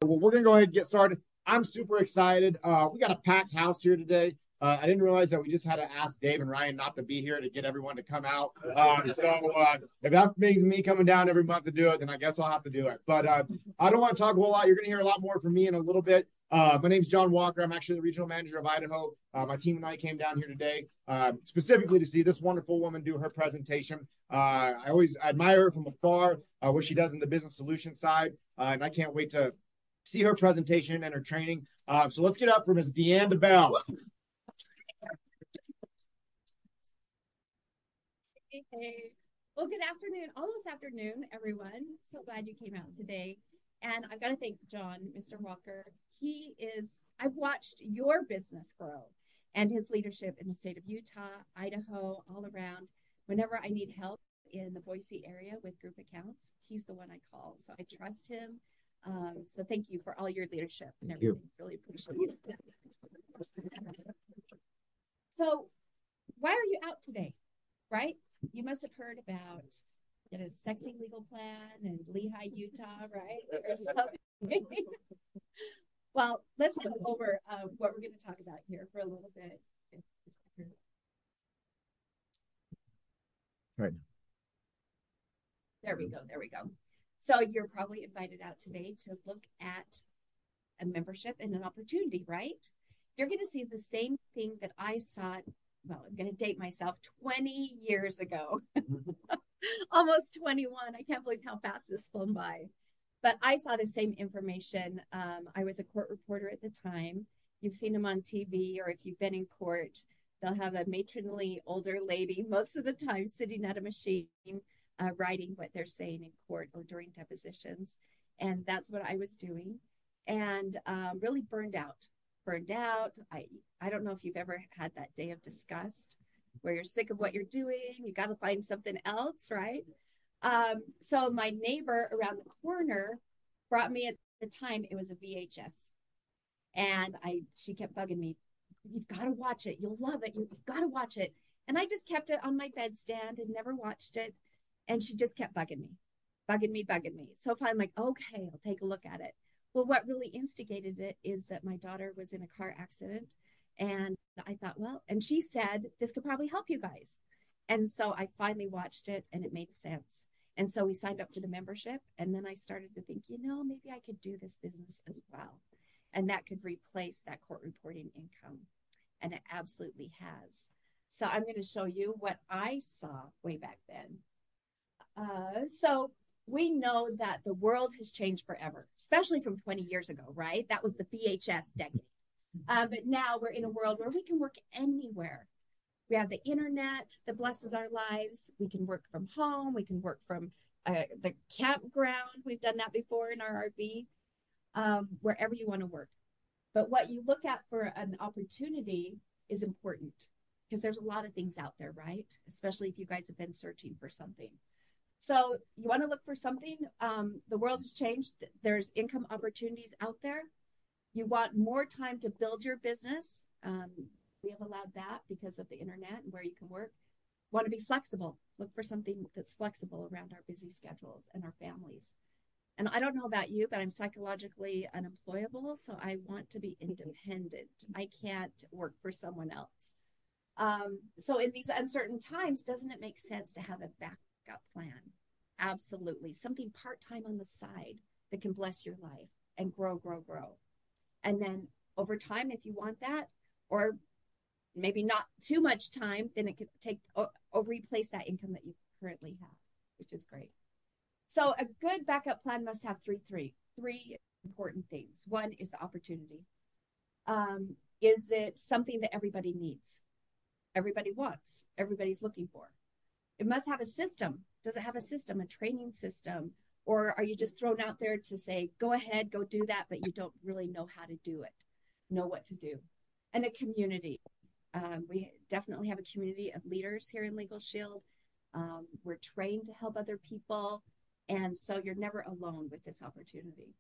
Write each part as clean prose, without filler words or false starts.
well, we're going to go ahead and get started. I'm super excited. We got a packed house here today. I didn't realize that we just had to ask Dave and Ryan not to be here to get everyone to come out. If that means me coming down every month to do it, then I guess I'll have to do it. But I don't want to talk a whole lot. You're going to hear a lot more from me in a little bit. My name's John Walker. I'm actually the regional manager of Idaho. My team and I came down here today specifically to see this wonderful woman do her presentation. I always admire her from afar, what she does in the business solution side, and I can't wait to see her presentation and her training. So let's get up for Ms. Deanne DeBell. Hey. Well, good afternoon, almost afternoon, everyone. So glad you came out today. And I've got to thank John, Mr. Walker. I've watched your business grow and his leadership in the state of Utah, Idaho, all around. Whenever I need help in the Boise area with group accounts, he's the one I call. So I trust him. So thank you for all your leadership and everything. Really appreciate it. So why are you out today? Right? You must have heard about a sexy legal plan in Lehi, Utah, right? Or something. Well, let's go over what we're going to talk about here for a little bit. Right. There we go. There we go. So you're probably invited out today to look at a membership and an opportunity, right? You're going to see the same thing that I saw. Well, I'm going to date myself 20 years ago, almost 21. I can't believe how fast this flown by. But I saw the same information. I was a court reporter at the time. You've seen them on TV, or if you've been in court, they'll have a matronly older lady most of the time sitting at a machine writing what they're saying in court or during depositions. And that's what I was doing, and really burned out. I don't know if you've ever had that day of disgust where you're sick of what you're doing. You got to find something else, right? So my neighbor around the corner brought me, at the time, it was a VHS. And she kept bugging me. You've got to watch it. You'll love it. You've got to watch it. And I just kept it on my bedstand and never watched it. And she just kept bugging me. So finally, I'm like, okay, I'll take a look at it. Well, what really instigated it is that my daughter was in a car accident. And I thought, well, and she said, this could probably help you guys. And so I finally watched it and it made sense. And so we signed up for the membership. And then I started to think, maybe I could do this business as well. And that could replace that court reporting income. And it absolutely has. So I'm going to show you what I saw way back then. So we know that the world has changed forever, especially from 20 years ago, right? That was the VHS decade. But now we're in a world where we can work anywhere. We have the internet that blesses our lives. We can work from home. We can work from the campground. We've done that before in our RV, wherever you want to work. But what you look at for an opportunity is important because there's a lot of things out there, right? Especially if you guys have been searching for something. So you want to look for something. The world has changed. There's income opportunities out there. You want more time to build your business. We have allowed that because of the internet and where you can work. Want to be flexible. Look for something that's flexible around our busy schedules and our families. And I don't know about you, but I'm psychologically unemployable. So I want to be independent. I can't work for someone else. So in these uncertain times, doesn't it make sense to have a backup plan? Absolutely. Something part-time on the side that can bless your life and grow. And then over time, if you want that, or maybe not too much time, then it could take or replace that income that you currently have, which is great. So a good backup plan must have three important things. One is the opportunity. Is it something that everybody needs? Everybody wants, everybody's looking for. It must have a system. Does it have a system, a training system? Or are you just thrown out there to say, go ahead, go do that, but you don't really know how to do it, know what to do? And a community. We definitely have a community of leaders here in Legal Shield. We're trained to help other people. And so you're never alone with this opportunity.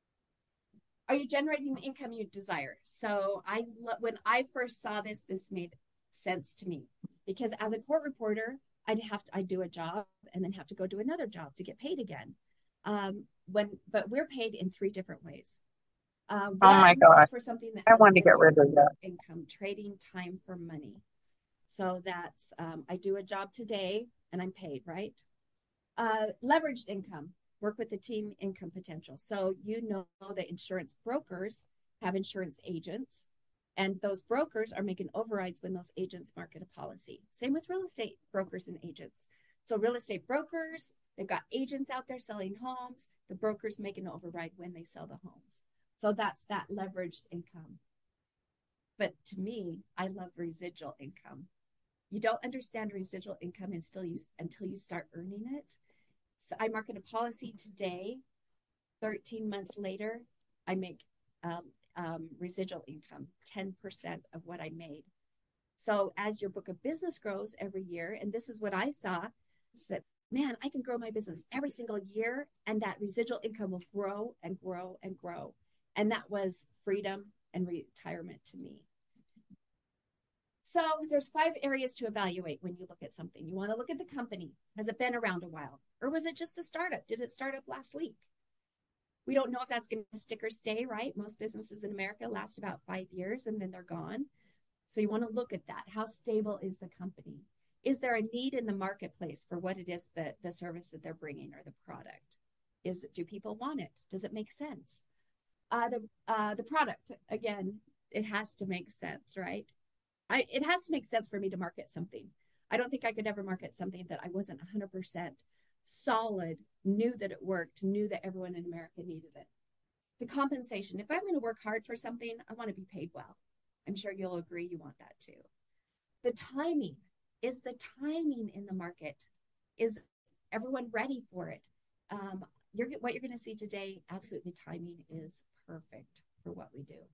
Are you generating the income you desire? So when I first saw this made sense to me because as a court reporter, I'd do a job and then have to go do another job to get paid again. But we're paid in three different ways. Oh my One, gosh. for something that I has want to get rid of that. income, trading time for money. So that's, I do a job today and I'm paid, right? Leveraged income, work with the team income potential. So you know that insurance brokers have insurance agents, and those brokers are making overrides when those agents market a policy. Same with real estate brokers and agents. So real estate brokers, they've got agents out there selling homes. The brokers make an override when they sell the homes. So that's that leveraged income. But to me, I love residual income. You don't understand residual income until you start earning it. So I market a policy today. 13 months later, I make residual income, 10% of what I made. So as your book of business grows every year, and this is what I saw, that man, I can grow my business every single year, and that residual income will grow and grow and grow. And that was freedom and retirement to me. So there's 5 areas to evaluate when you look at something. You want to look at the company. Has it been around a while? Or was it just a startup? Did it start up last week? We don't know if that's going to stick or stay, right? Most businesses in America last about 5 years and then they're gone. So you want to look at that. How stable is the company? Is there a need in the marketplace for what it is that the service that they're bringing or the product? Do people want it? Does it make sense? The product, again, it has to make sense, right? It has to make sense for me to market something. I don't think I could ever market something that I wasn't 100% solid, knew that it worked, knew that everyone in America needed it. The compensation, if I'm going to work hard for something, I want to be paid well. I'm sure you'll agree you want that too. The timing, is the timing in the market, is everyone ready for it? What you're going to see today, absolutely timing is perfect for what we do.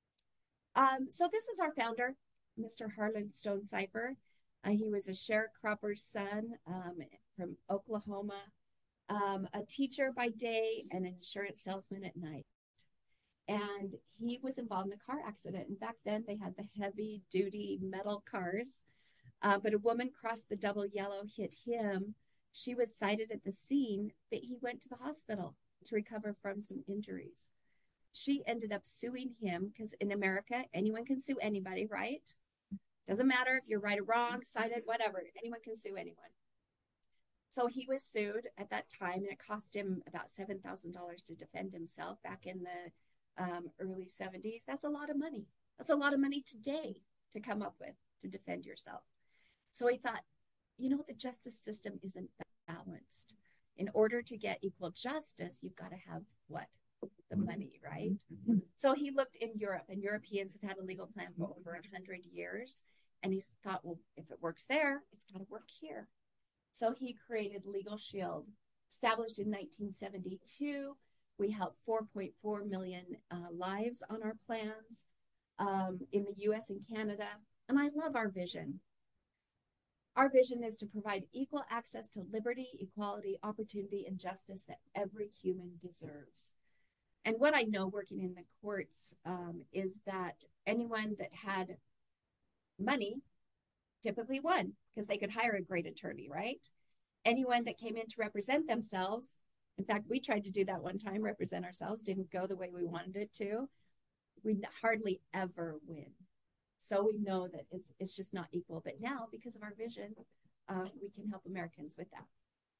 So this is our founder, Mr. Harlan Stonecipher. He was a sharecropper's son from Oklahoma, a teacher by day and an insurance salesman at night. And he was involved in a car accident. And back then they had the heavy duty metal cars. But a woman crossed the double yellow, hit him. She was sighted at the scene, but he went to the hospital to recover from some injuries. She ended up suing him because in America, anyone can sue anybody, right? Doesn't matter if you're right or wrong, cited, whatever. Anyone can sue anyone. So he was sued at that time, and it cost him about $7,000 to defend himself back in the early 70s. That's a lot of money. That's a lot of money today to come up with to defend yourself. So he thought, the justice system isn't balanced. In order to get equal justice, you've got to have what? The money, right? So he looked in Europe, and Europeans have had a legal plan for over 100 years. And he thought, well, if it works there, it's got to work here. So he created Legal Shield, established in 1972. We helped 4.4 million lives on our plans in the US and Canada. And I love our vision. Our vision is to provide equal access to liberty, equality, opportunity, and justice that every human deserves. And what I know working in the courts is that anyone that had money typically won because they could hire a great attorney, right? Anyone that came in to represent themselves, in fact, we tried to do that one time, represent ourselves, didn't go the way we wanted it to. We hardly ever win. So we know that it's just not equal. But now, because of our vision, we can help Americans with that.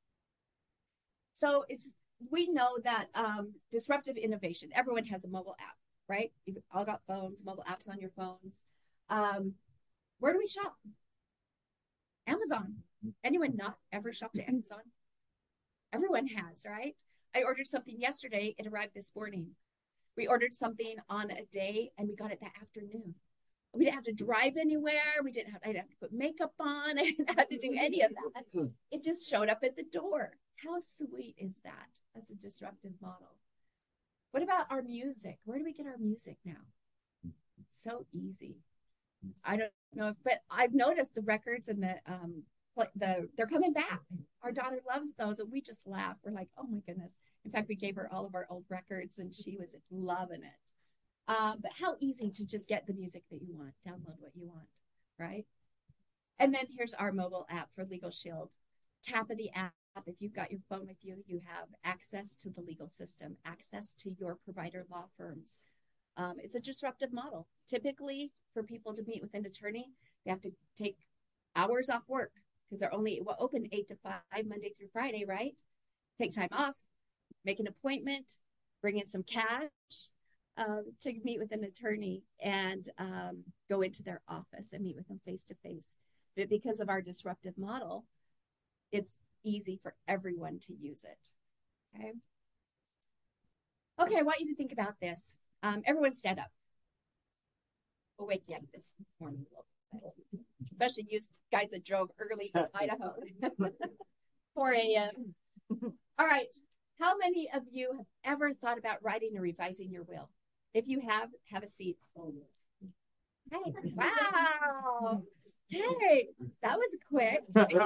So we know that disruptive innovation, everyone has a mobile app, right? You've all got phones, mobile apps on your phones. Where do we shop? Amazon. Anyone not ever shopped at Amazon? Everyone has, right? I ordered something yesterday. It arrived this morning. We ordered something on a day and we got it that afternoon. We didn't have to drive anywhere. I didn't have to put makeup on. I didn't have to do any of that. It just showed up at the door. How sweet is that? That's a disruptive model. What about our music? Where do we get our music now? So easy. I don't know, but I've noticed the records and they're coming back. Our daughter loves those, and we just laugh. We're like, oh my goodness. In fact, we gave her all of our old records, and she was loving it. But how easy to just get the music that you want, download what you want, right? And then here's our mobile app for Legal Shield. Tap of the app. If you've got your phone with you, you have access to the legal system, access to your provider law firms, It's a disruptive model. Typically, for people to meet with an attorney, they have to take hours off work because they're only open 8 to 5 Monday through Friday, right? Take time off, make an appointment, bring in some cash to meet with an attorney and go into their office and meet with them face to face. But because of our disruptive model, it's easy for everyone to use it. Okay. Okay, I want you to think about this. Everyone stand up. We'll wake you up this morning a little bit. Especially you guys that drove early from Idaho. 4 a.m. All right. How many of you have ever thought about writing or revising your will? If you have a seat. Hey, wow. Hey, that was quick.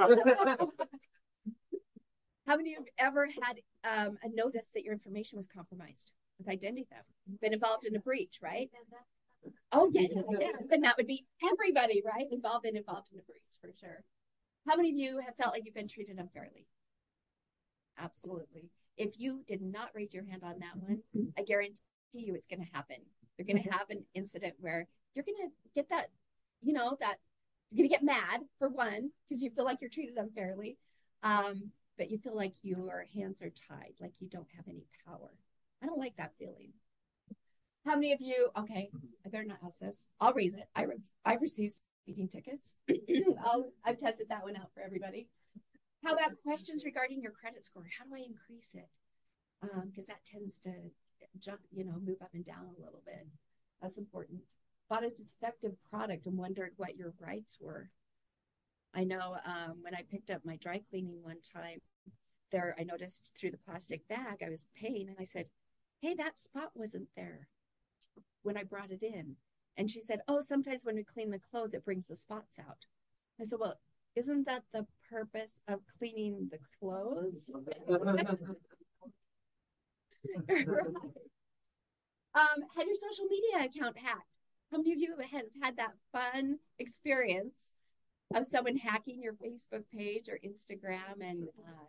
How many of you have ever had a notice that your information was compromised with identity theft? Been involved in a breach, right? Oh, yeah. Then that would be everybody, right? Involved in a breach, for sure. How many of you have felt like you've been treated unfairly? Absolutely. If you did not raise your hand on that one, I guarantee you it's going to happen. You're going to have an incident where you're going to get that, that you're going to get mad, for one, because you feel like you're treated unfairly. But you feel like your hands are tied, like you don't have any power. I don't like that feeling. How many of you, okay, I better not ask this. I'll raise it. I've received speeding tickets. I've tested that one out for everybody. How about questions regarding your credit score? How do I increase it? Because that tends to jump, move up and down a little bit. That's important. Bought a defective product and wondered what your rights were. I know when I picked up my dry cleaning one time, I noticed through the plastic bag I was paying, and I said, hey, that spot wasn't there when I brought it in. And she said, oh, sometimes when we clean the clothes, it brings the spots out. I said, well, isn't that the purpose of cleaning the clothes? Had your social media account hacked? How many of you have had that fun experience of someone hacking your Facebook page or Instagram and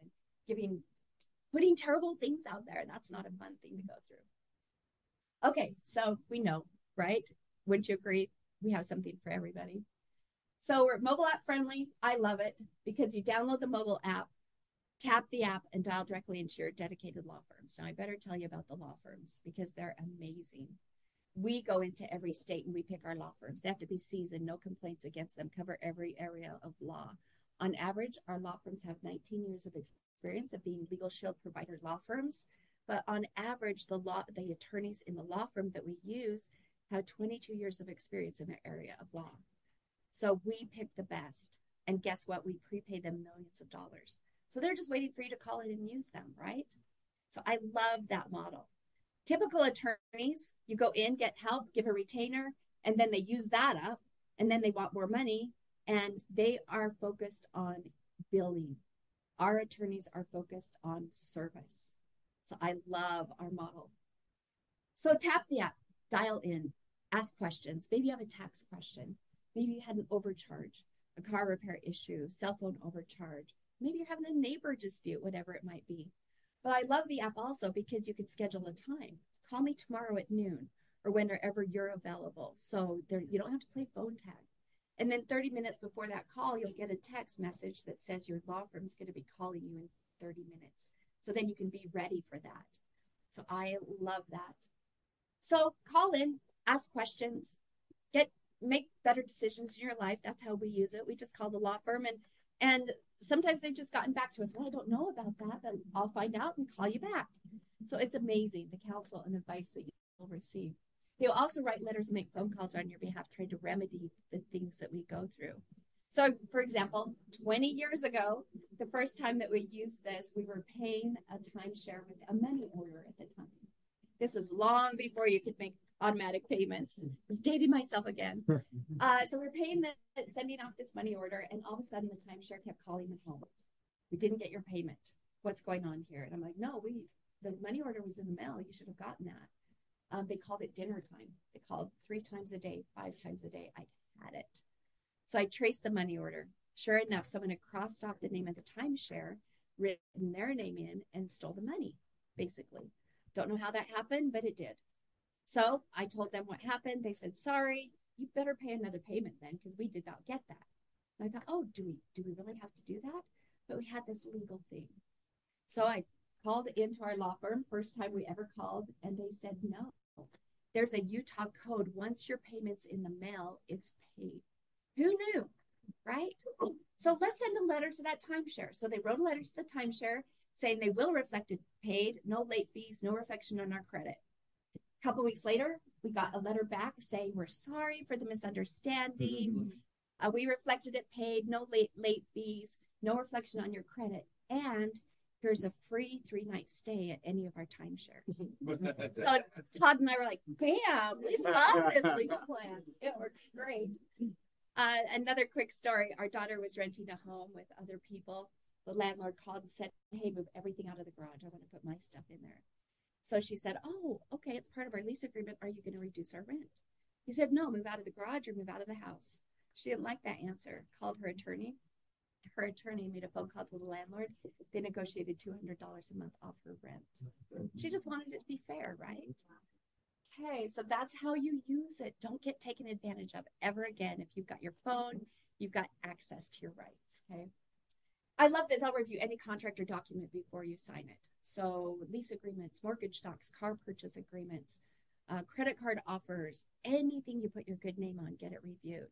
putting terrible things out there? That's not a fun thing to go through. Okay, so we know, right? Wouldn't you agree? We have something for everybody. So we're mobile app friendly. I love it because you download the mobile app, tap the app, and dial directly into your dedicated law firms. Now, I better tell you about the law firms because they're amazing. We go into every state and we pick our law firms. They have to be seasoned, no complaints against them, cover every area of law. On average, our law firms have 19 years of experience of being Legal Shield provider law firms. But on average, the attorneys in the law firm that we use have 22 years of experience in their area of law. So we pick the best. And guess what? We prepay them millions of dollars. So they're just waiting for you to call in and use them, right? So I love that model. Typical attorneys, you go in, get help, give a retainer, and then they use that up, and then they want more money, and they are focused on billing. Our attorneys are focused on service. So I love our model. So tap the app, dial in, ask questions. Maybe you have a tax question. Maybe you had an overcharge, a car repair issue, cell phone overcharge. Maybe you're having a neighbor dispute, whatever it might be. But I love the app also because you can schedule a time. Call me tomorrow at noon or whenever you're available. So you don't have to play phone tag. And then 30 minutes before that call, you'll get a text message that says your law firm is going to be calling you in 30 minutes. So then you can be ready for that. So I love that. So call in, ask questions, make better decisions in your life. That's how we use it. We just call the law firm and sometimes they've just gotten back to us. Well, I don't know about that, but I'll find out and call you back. So it's amazing, the counsel and advice that you'll receive. They'll also write letters and make phone calls on your behalf, trying to remedy the things that we go through. So, for example, 20 years ago, the first time that we used this, we were paying a timeshare with a money order at the time. This was long before you could make automatic payments. I was dating myself again. So we're paying sending off this money order, and all of a sudden the timeshare kept calling me home. We didn't get your payment. What's going on here? And I'm like, no, the money order was in the mail. You should have gotten that. They called it dinner time. They called 3 times a day, 5 times a day. I had it. So I traced the money order. Sure enough, someone had crossed off the name of the timeshare, written their name in, and stole the money, basically. Don't know how that happened, but it did. So I told them what happened. They said, sorry, you better pay another payment then because we did not get that. And I thought, oh, do we really have to do that? But we had this legal thing. So I called into our law firm, first time we ever called, and they said, no, there's a Utah code. Once your payment's in the mail, it's paid. Who knew? Right? So let's send a letter to that timeshare. So they wrote a letter to the timeshare saying they will reflect it paid, no late fees, no reflection on our credit. A couple weeks later, we got a letter back saying we're sorry for the misunderstanding. We reflected it paid, no late fees, no reflection on your credit, and here's a free 3-night stay at any of our timeshares. So Todd and I were like, bam, we love this legal plan. It works great. Another quick story. Our daughter was renting a home with other people. The landlord called and said, hey, move everything out of the garage. I want to put my stuff in there. So she said, oh, okay, it's part of our lease agreement. Are you going to reduce our rent? He said, no, move out of the garage or move out of the house. She didn't like that answer. Called her attorney. Her attorney made a phone call to the landlord. They negotiated $200 a month off her rent. She just wanted it to be fair, right? Okay, so that's how you use it. Don't get taken advantage of ever again. If you've got your phone, you've got access to your rights, okay? I love that they'll review any contract or document before you sign it. So lease agreements, mortgage docs, car purchase agreements, credit card offers, anything you put your good name on, get it reviewed.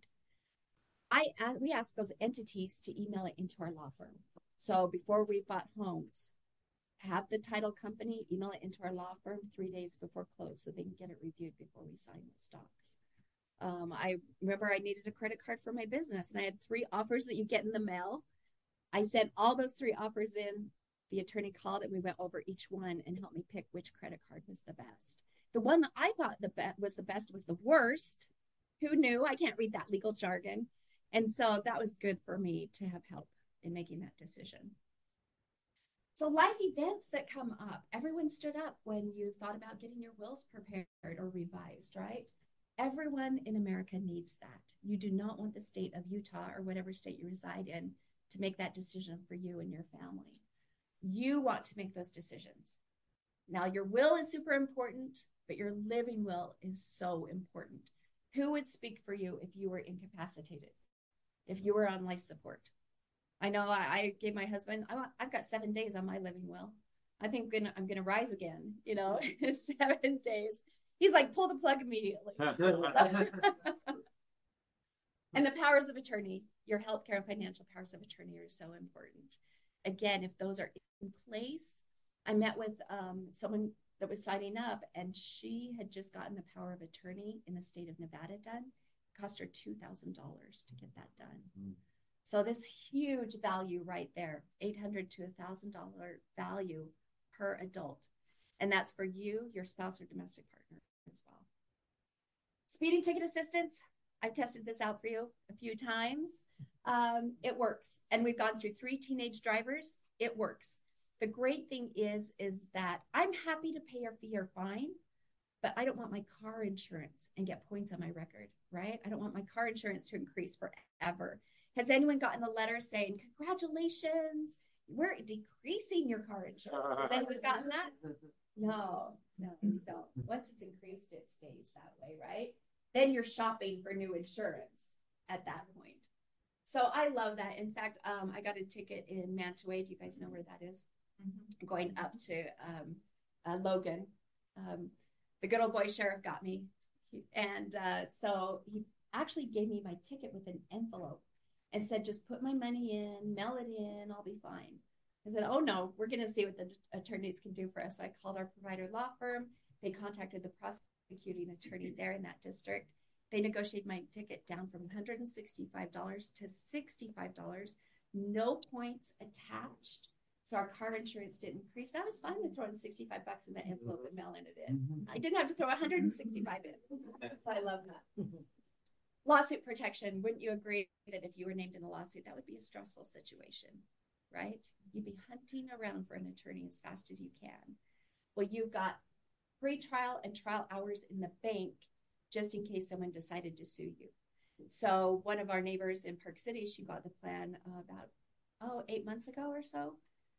We ask those entities to email it into our law firm. So before we bought homes, have the title company email it into our law firm 3 days before close so they can get it reviewed before we sign those docs. I remember I needed a credit card for my business, and I had 3 offers that you get in the mail. I sent all those 3 offers in. The attorney called and we went over each one and helped me pick which credit card was the best. The one that I thought was the best was the worst. Who knew? I can't read that legal jargon. And so that was good for me to have help in making that decision. So life events that come up, everyone stood up when you thought about getting your wills prepared or revised, right? Everyone in America needs that. You do not want the state of Utah or whatever state you reside in to make that decision for you and your family. You want to make those decisions. Now, your will is super important, but your living will is so important. Who would speak for you if you were incapacitated, if you were on life support? I know I gave my husband, I've got 7 days on my living will. I think I'm gonna rise again, 7 days. He's like, pull the plug immediately. And the powers of attorney, your healthcare and financial powers of attorney are so important. Again, if those are in place, I met with someone that was signing up, and she had just gotten a power of attorney in the state of Nevada done. It cost her $2,000 to get that done. Mm-hmm. So this huge value right there, $800 to $1,000 value per adult. And that's for you, your spouse, or domestic partner as well. Speeding ticket assistance. I've tested this out for you a few times. It works. And we've gone through 3 teenage drivers. It works. The great thing is that I'm happy to pay a fee or fine, but I don't want my car insurance and get points on my record, right? I don't want my car insurance to increase forever. Has anyone gotten a letter saying, congratulations, we're decreasing your car insurance? Has anyone gotten that? No, you don't. Once it's increased, it stays that way, right? Then you're shopping for new insurance at that point. So I love that. In fact, I got a ticket in Mantua. Do you guys know where that is? Mm-hmm. Going up to Logan. The good old boy sheriff got me. So he actually gave me my ticket with an envelope and said, just put my money in, mail it in, I'll be fine. I said, oh no, we're going to see what the attorneys can do for us. So I called our provider law firm. They contacted the prosecuting attorney there in that district. They negotiated my ticket down from $165 to $65, no points attached. So our car insurance didn't increase. And I was fine with throwing $65 in the envelope and mailing it in. I didn't have to throw $165 in. So I love that. Lawsuit protection. Wouldn't you agree that if you were named in a lawsuit, that would be a stressful situation, right? You'd be hunting around for an attorney as fast as you can. Well, you've got pre-trial and trial hours in the bank just in case someone decided to sue you. So one of our neighbors in Park City, she bought the plan about 8 months ago or so.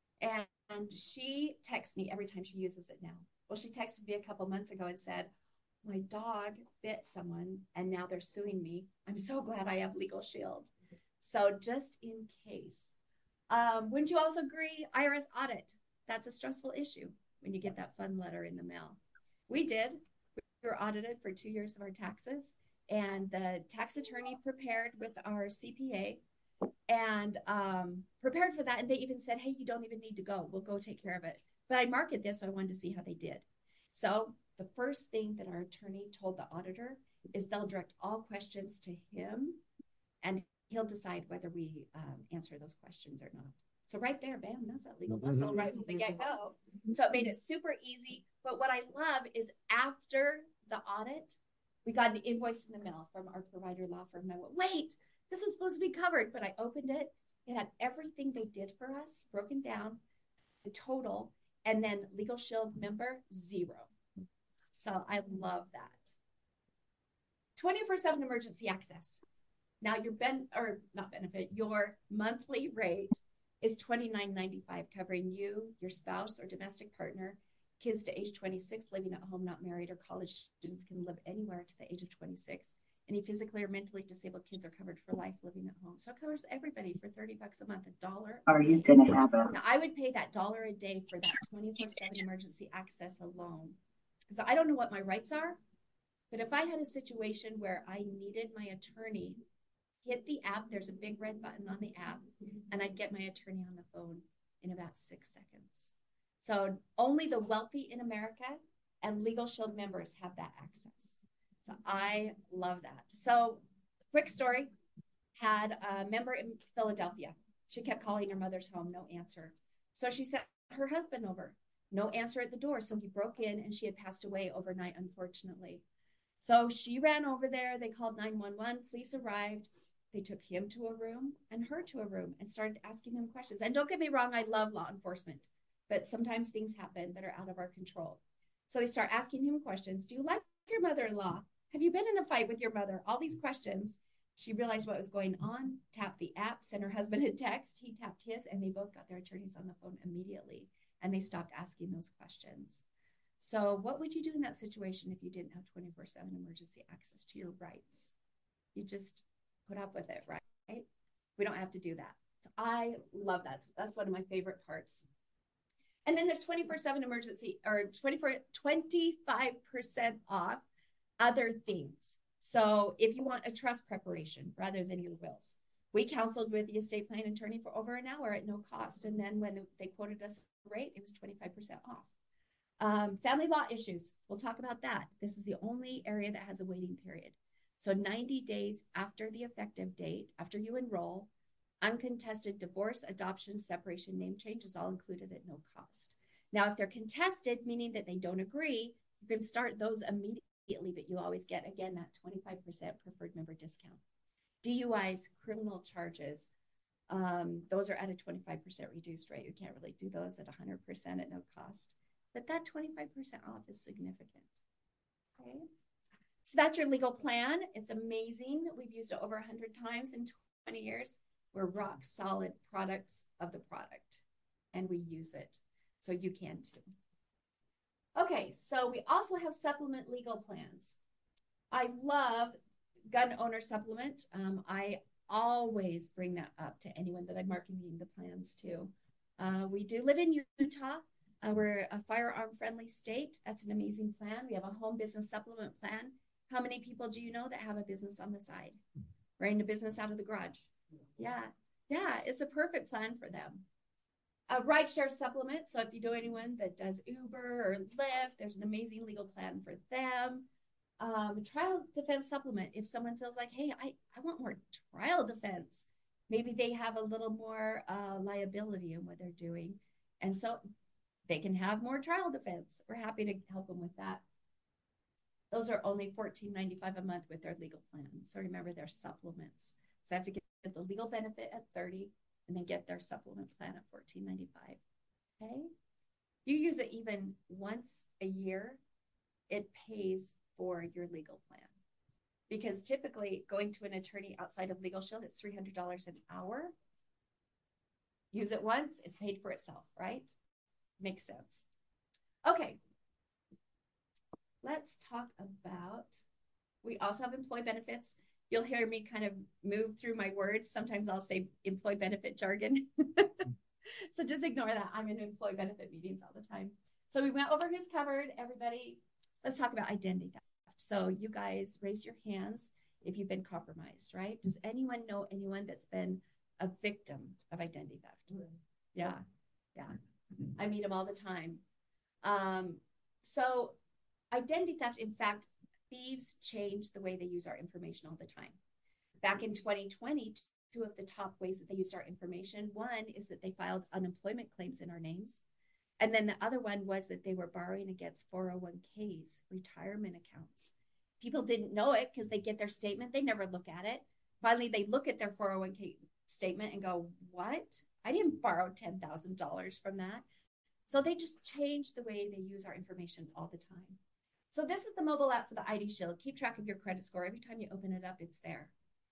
And she texts me every time she uses it now. Well, she texted me a couple months ago and said, my dog bit someone and now they're suing me. I'm so glad I have Legal Shield. So just in case. Wouldn't you also agree, IRS audit? That's a stressful issue when you get that fun letter in the mail. We did. We were audited for 2 years of our taxes, and the tax attorney prepared with our CPA and prepared for that. And they even said, hey, you don't even need to go. We'll go take care of it. But I marked this, so I wanted to see how they did. So the first thing that our attorney told the auditor is they'll direct all questions to him, and he'll decide whether we answer those questions or not. So right there, bam, that's that legal muscle right from the get-go. So it made it super easy. But what I love is after the audit, we got an invoice in the mail from our provider law firm. And I went, wait, this is supposed to be covered. But I opened it. It had everything they did for us broken down, the total, and then Legal Shield member, 0. So I love that. 24/7 emergency access. Now your your monthly rate is $29.95, covering you, your spouse or domestic partner, kids to age 26, living at home, not married, or college students can live anywhere to the age of 26. Any physically or mentally disabled kids are covered for life living at home. So it covers everybody for $30 a month, $1. Are you going to have a? Now I would pay that $1 a day for that 24/7 emergency access alone, because I don't know what my rights are. But if I had a situation where I needed my attorney, hit the app, there's a big red button on the app, and I'd get my attorney on the phone in about 6 seconds. So only the wealthy in America and Legal Shield members have that access. So I love that. So quick story, had a member in Philadelphia. She kept calling her mother's home, no answer. So she sent her husband over, no answer at the door. So he broke in and she had passed away overnight, unfortunately. So she ran over there. They called 911. Police arrived. They took him to a room and her to a room and started asking him questions. And don't get me wrong, I love law enforcement, but sometimes things happen that are out of our control. So they start asking him questions. Do you like your mother-in-law? Have you been in a fight with your mother? All these questions. She realized what was going on, tapped the app, sent her husband a text. He tapped his, and they both got their attorneys on the phone immediately. And they stopped asking those questions. So what would you do in that situation if you didn't have 24/7 emergency access to your rights? You just put up with it, right? We don't have to do that. So I love that. That's one of my favorite parts. And then the 24/7 emergency, or 25% off other things. So if you want a trust preparation rather than your wills, we counseled with the estate plan attorney for over an hour at no cost. And then when they quoted us a rate, it was 25% off. Family law issues, we'll talk about that. This is the only area that has a waiting period. So 90 days after the effective date, after you enroll, uncontested divorce, adoption, separation, name change is all included at no cost. Now, if they're contested, meaning that they don't agree, you can start those immediately, but you always get, again, that 25% preferred member discount. DUIs, criminal charges, those are at a 25% reduced rate. You can't really do those at 100% at no cost. But that 25% off is significant. Okay. So that's your legal plan. It's amazing. We've used it over 100 times in 20 years. We're rock solid products of the product, and we use it. So you can too. Okay, so we also have supplement legal plans. I love gun owner supplement. I always bring that up to anyone that I'm marketing the plans to. We do live in Utah. We're a firearm friendly state. That's an amazing plan. We have a home business supplement plan. How many people do you know that have a business on the side? Running a business out of the garage. Yeah, it's a perfect plan for them. A rideshare supplement. So if you know anyone that does Uber or Lyft, there's an amazing legal plan for them. Trial defense supplement. If someone feels like, hey, I want more trial defense, maybe they have a little more liability in what they're doing. And so they can have more trial defense. We're happy to help them with that. Those are only $14.95 a month with their legal plan. So remember, they're supplements. So I have to get the legal benefit at $30 and then get their supplement plan at $14.95. Okay. You use it even once a year, it pays for your legal plan. Because typically going to an attorney outside of Legal Shield, it's $300 an hour. Use it once, it's paid for itself, right? Makes sense. Okay. let's talk about, we also have employee benefits. You'll hear me kind of move through my words. Sometimes I'll say employee benefit jargon. So just ignore that. I'm in employee benefit meetings all the time. So we went over who's covered. Everybody, let's talk about identity theft. So you guys raise your hands if you've been compromised, right? Does anyone know anyone that's been a victim of identity theft? Yeah. Yeah. I meet them all the time. So identity theft, in fact, thieves change the way they use our information all the time. Back in 2020, two of the top ways that they used our information, one is that they filed unemployment claims in our names. And then the other one was that they were borrowing against 401ks, retirement accounts. People didn't know it because they get their statement. They never look at it. Finally, they look at their 401k statement and go, what? I didn't borrow $10,000 from that. So they just change the way they use our information all the time. So this is the mobile app for the ID Shield. Keep track of your credit score. Every time you open it up, it's there.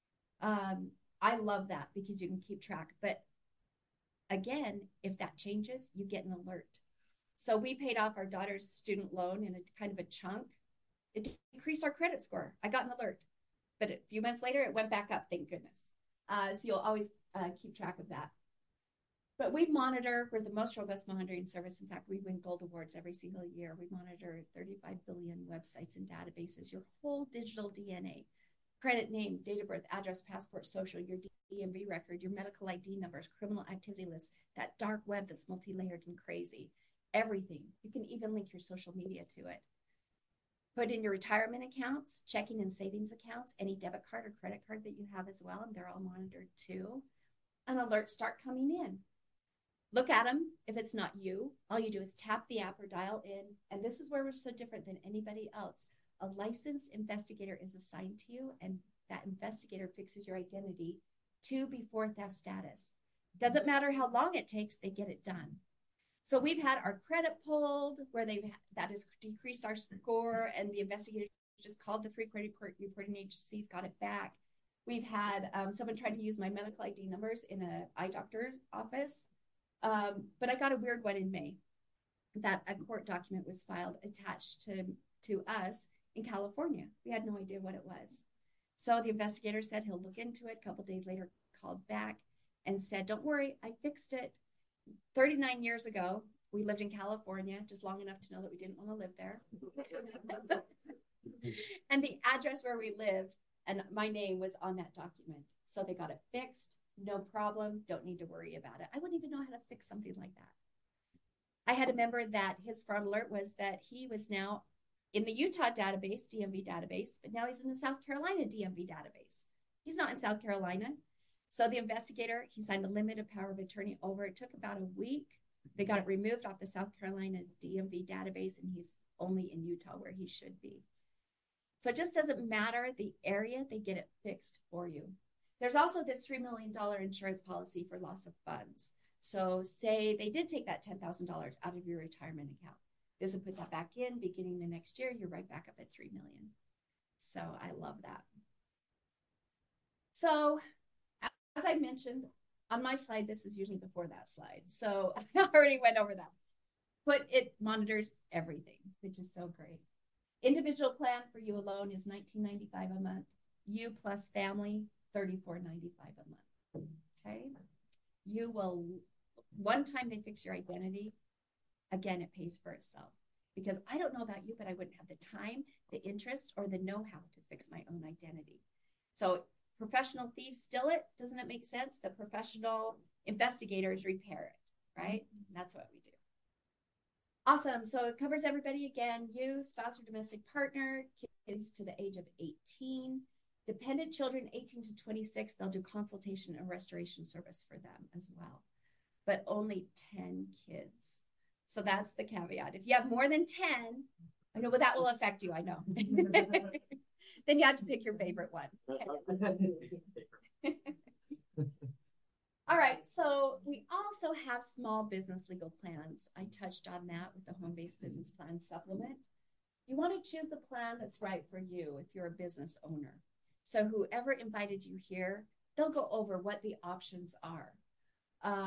I love that because you can keep track. But again, if that changes, you get an alert. So we paid off our daughter's student loan in a kind of a chunk. It decreased our credit score. I got an alert. But a few months later, it went back up, thank goodness. So you'll always keep track of that. But we monitor, we're the most robust monitoring service. In fact, we win gold awards every single year. We monitor 35 billion websites and databases, your whole digital DNA, credit name, date of birth, address, passport, social, your DMV record, your medical ID numbers, criminal activity lists, that dark web that's multi-layered and crazy, everything. You can even link your social media to it. Put in your retirement accounts, checking and savings accounts, any debit card or credit card that you have as well, and they're all monitored too. And alerts start coming in. Look at them. If it's not you, all you do is tap the app or dial in. And this is where we're so different than anybody else. A licensed investigator is assigned to you, and that investigator fixes your identity to before theft status. Doesn't matter how long it takes, they get it done. So we've had our credit pulled where that has decreased our score, and the investigator just called the 3 credit reporting agencies, got it back. We've had someone try to use my medical ID numbers in an eye doctor office. But I got a weird one in May that a court document was filed attached to us in California. We had no idea what it was. So the investigator said he'll look into it. A couple days later, called back and said, don't worry, I fixed it. 39 years ago, we lived in California, just long enough to know that we didn't want to live there. And the address where we lived and my name was on that document. So they got it fixed. No problem. Don't need to worry about it. I wouldn't even know how to fix something like that. I had a member that his fraud alert was that he was now in the Utah database, DMV database, but now he's in the South Carolina DMV database. He's not in South Carolina. So the investigator, he signed a limited power of attorney over. It took about a week. They got it removed off the South Carolina DMV database, and he's only in Utah where he should be. So it just doesn't matter the area, they get it fixed for you. There's also this $3 million insurance policy for loss of funds. So say they did take that $10,000 out of your retirement account. This will put that back in beginning the next year. You're right back up at $3 million. So I love that. So as I mentioned on my slide, this is usually before that slide. So I already went over that. But it monitors everything, which is so great. Individual plan for you alone is $19.95 a month. You plus family, $34.95 a month. Okay. You will, one time they fix your identity, again, it pays for itself. Because I don't know about you, but I wouldn't have the time, the interest, or the know-how to fix my own identity. So professional thieves steal it. Doesn't it make sense? The professional investigators repair it, right? That's what we do. Awesome. So it covers everybody again. You, spouse or domestic partner, kids to the age of 18, dependent children 18 to 26, they'll do consultation and restoration service for them as well. But only 10 kids. So that's the caveat. If you have more than 10, I know, but that will affect you, I know. Then you have to pick your favorite one. Okay. All right, so we also have small business legal plans. I touched on that with the home-based business plan supplement. You want to choose the plan that's right for you if you're a business owner. So whoever invited you here, they'll go over what the options are.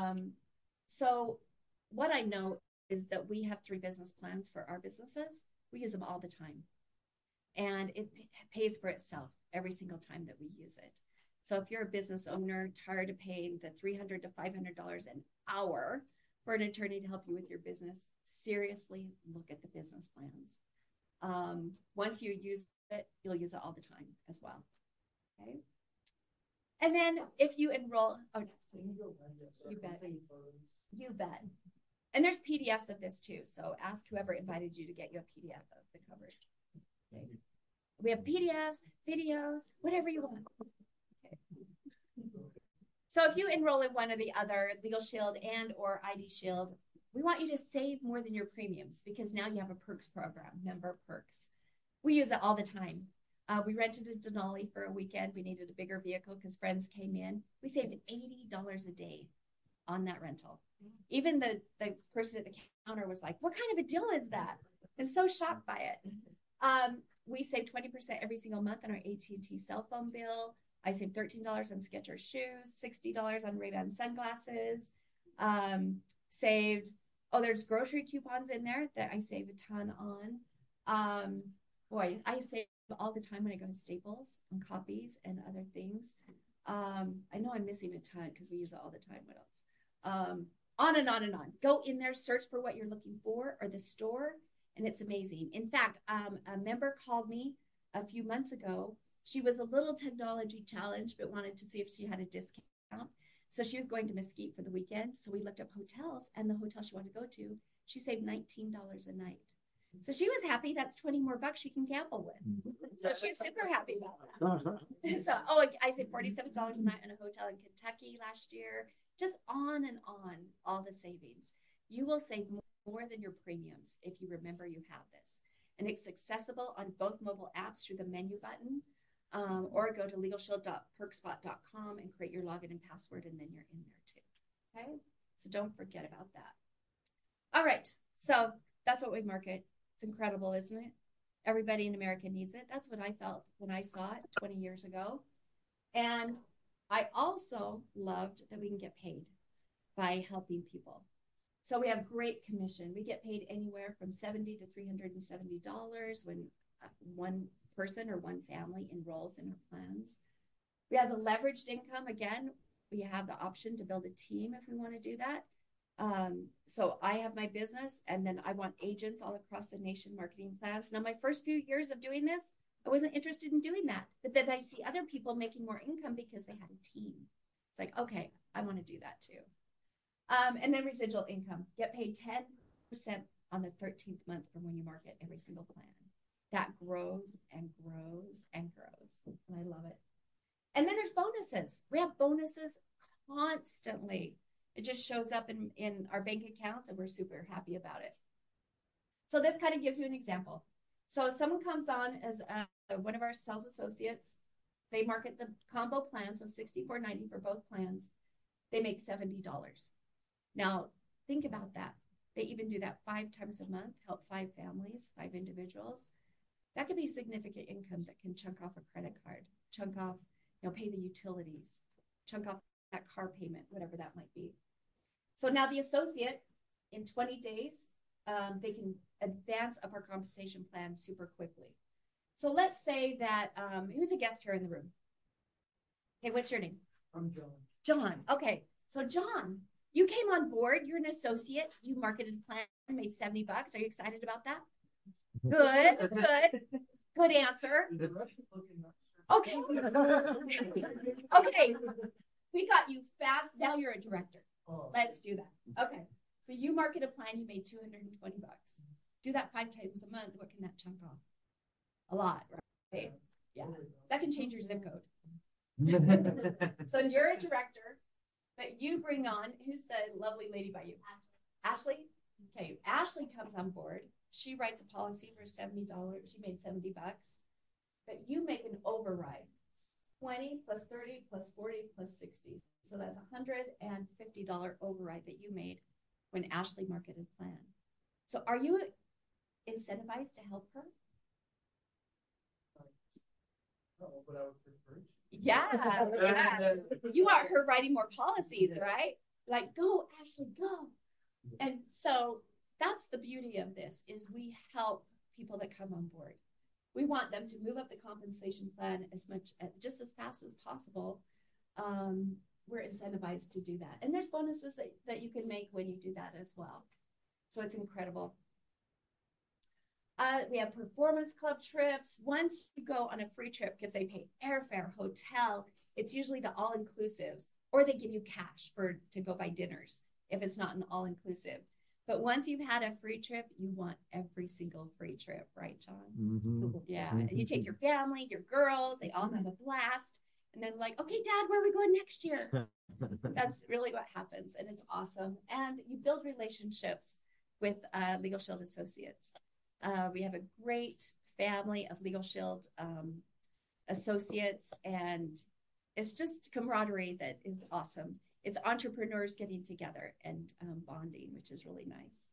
So what I know is that we have 3 business plans for our businesses. We use them all the time. And it pays for itself every single time that we use it. So if you're a business owner, tired of paying the $300 to $500 an hour for an attorney to help you with your business, seriously look at the business plans. Once you use it, you'll use it all the time as well. Okay. And then if you enroll, you bet. You bet. And there's PDFs of this too. So ask whoever invited you to get you a PDF of the coverage. Okay. We have PDFs, videos, whatever you want. Okay. So if you enroll in one or the other, Legal Shield and or ID Shield, we want you to save more than your premiums because now you have a perks program, member perks. We use it all the time. We rented a Denali for a weekend. We needed a bigger vehicle because friends came in. We saved $80 a day on that rental. Even the person at the counter was like, what kind of a deal is that? And so shocked by it. We saved 20% every single month on our AT&T cell phone bill. I saved $13 on Skechers shoes, $60 on Ray-Ban sunglasses. There's grocery coupons in there that I save a ton on. I save all the time when I go to Staples on copies and other things. I know I'm missing a ton because we use it all the time. What else? On and on and on. Go in there, search for what you're looking for or the store, and it's amazing. In fact, a member called me a few months ago. She was a little technology challenged, but wanted to see if she had a discount. So she was going to Mesquite for the weekend. So we looked up hotels, and the hotel she wanted to go to, she saved $19 a night. So she was happy. That's 20 more bucks she can gamble with. So she was super happy about that. So, I saved $47 a night in a hotel in Kentucky last year. Just on and on, all the savings. You will save more than your premiums if you remember you have this. And it's accessible on both mobile apps through the menu button, or go to legalshield.perkspot.com and create your login and password, and then you're in there too. Okay? So don't forget about that. All right. So that's what we market. It's incredible, isn't it? Everybody in America needs it. That's what I felt when I saw it 20 years ago. And I also loved that we can get paid by helping people. So we have great commission. We get paid anywhere from $70 to $370 when one person or one family enrolls in our plans. We have the leveraged income. Again, we have the option to build a team if we want to do that. So I have my business, and then I want agents all across the nation marketing plans. Now, my first few years of doing this, I wasn't interested in doing that. But then I see other people making more income because they had a team. It's like, okay, I want to do that too. And then residual income. Get paid 10% on the 13th month from when you market every single plan. That grows and grows and grows. And I love it. And then there's bonuses. We have bonuses constantly. It just shows up in our bank accounts, and we're super happy about it. So this kind of gives you an example. So if someone comes on as one of our sales associates, they market the combo plan, so $64.90 for both plans. They make $70. Now, think about that. They even do that 5 times a month, help 5 families, 5 individuals. That could be significant income that can chunk off a credit card, chunk off, pay the utilities, chunk off that car payment, whatever that might be. So now the associate, in 20 days, they can advance up our compensation plan super quickly. So let's say that, who's a guest here in the room? Okay, what's your name? I'm John. John. Okay, so John, you came on board. You're an associate. You marketed a plan, made $70. Are you excited about that? Good, good. Good answer. Okay. Okay. We got you fast. Now you're a director. Let's do that. Okay. So you market a plan, you made $220. Do that 5 times a month. What can that chunk off? A lot, right? Yeah. That can change your zip code. So you're a director, but you bring on, who's the lovely lady by you? Ashley? Okay. Ashley comes on board. She writes a policy for $70. She made $70. But you make an override. 20 plus 30 plus 40 plus 60. So that's $150 override that you made when Ashley marketed plan. So are you incentivized to help her? No, but I would prefer. Yeah. You want her writing more policies, right? Like, go, Ashley, go. And so that's the beauty of this, is we help people that come on board. We want them to move up the compensation plan just as fast as possible. We're incentivized to do that. And there's bonuses that you can make when you do that as well. So it's incredible. We have performance club trips. Once you go on a free trip, because they pay airfare, hotel, it's usually the all-inclusives, or they give you cash to go buy dinners if it's not an all-inclusive. But once you've had a free trip, you want every single free trip, right, John? Mm-hmm. Yeah. And you take your family, your girls, they all have a blast. And then like, okay, Dad, where are we going next year? That's really what happens. And it's awesome. And you build relationships with Legal Shield associates. We have a great family of Legal Shield associates, and it's just camaraderie that is awesome. It's entrepreneurs getting together and bonding, which is really nice.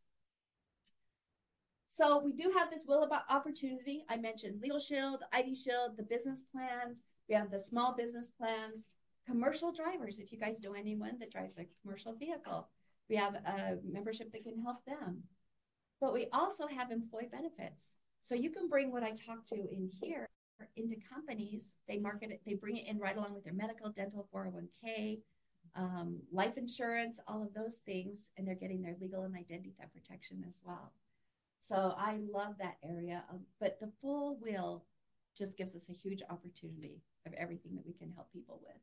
So we do have this Will About opportunity. I mentioned Legal Shield, ID Shield, the business plans. We have the small business plans, commercial drivers. If you guys know anyone that drives a commercial vehicle, we have a membership that can help them. But we also have employee benefits. So you can bring what I talked to in here into companies. They market it, they bring it in right along with their medical, dental, 401k, life insurance, all of those things, and they're getting their legal and identity theft protection as well. So I love that area, but the full will just gives us a huge opportunity of everything that we can help people with.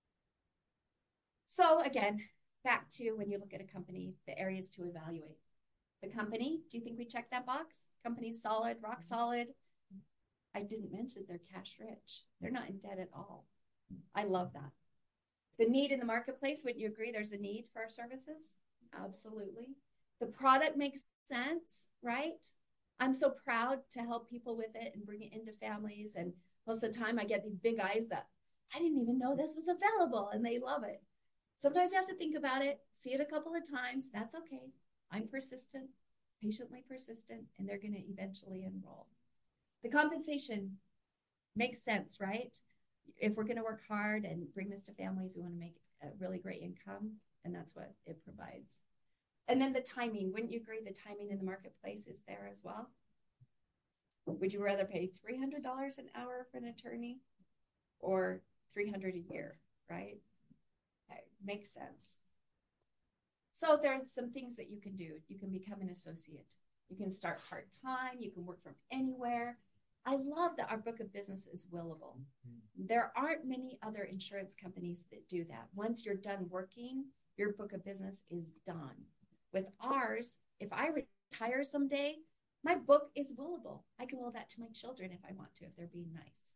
So again, back to when you look at a company, the areas to evaluate. The company, do you think we check that box? Company's solid, rock solid. I didn't mention they're cash rich. They're not in debt at all. I love that. The need in the marketplace, wouldn't you agree there's a need for our services? Absolutely. The product makes sense, right? I'm so proud to help people with it and bring it into families. And most of the time I get these big eyes that I didn't even know this was available, and they love it. Sometimes I have to think about it, see it a couple of times. That's okay. I'm persistent, patiently persistent, and they're going to eventually enroll. The compensation makes sense, right? If we're going to work hard and bring this to families, we want to make a really great income, and that's what it provides. And then the timing, wouldn't you agree the timing in the marketplace is there as well? Would you rather pay $300 an hour for an attorney or $300 a year, right? Okay, makes sense. So there are some things that you can do. You can become an associate. You can start part-time. You can work from anywhere. I love that our book of business is willable. There aren't many other insurance companies that do that. Once you're done working, your book of business is done. With ours, if I retire someday, my book is willable. I can will that to my children if I want to, if they're being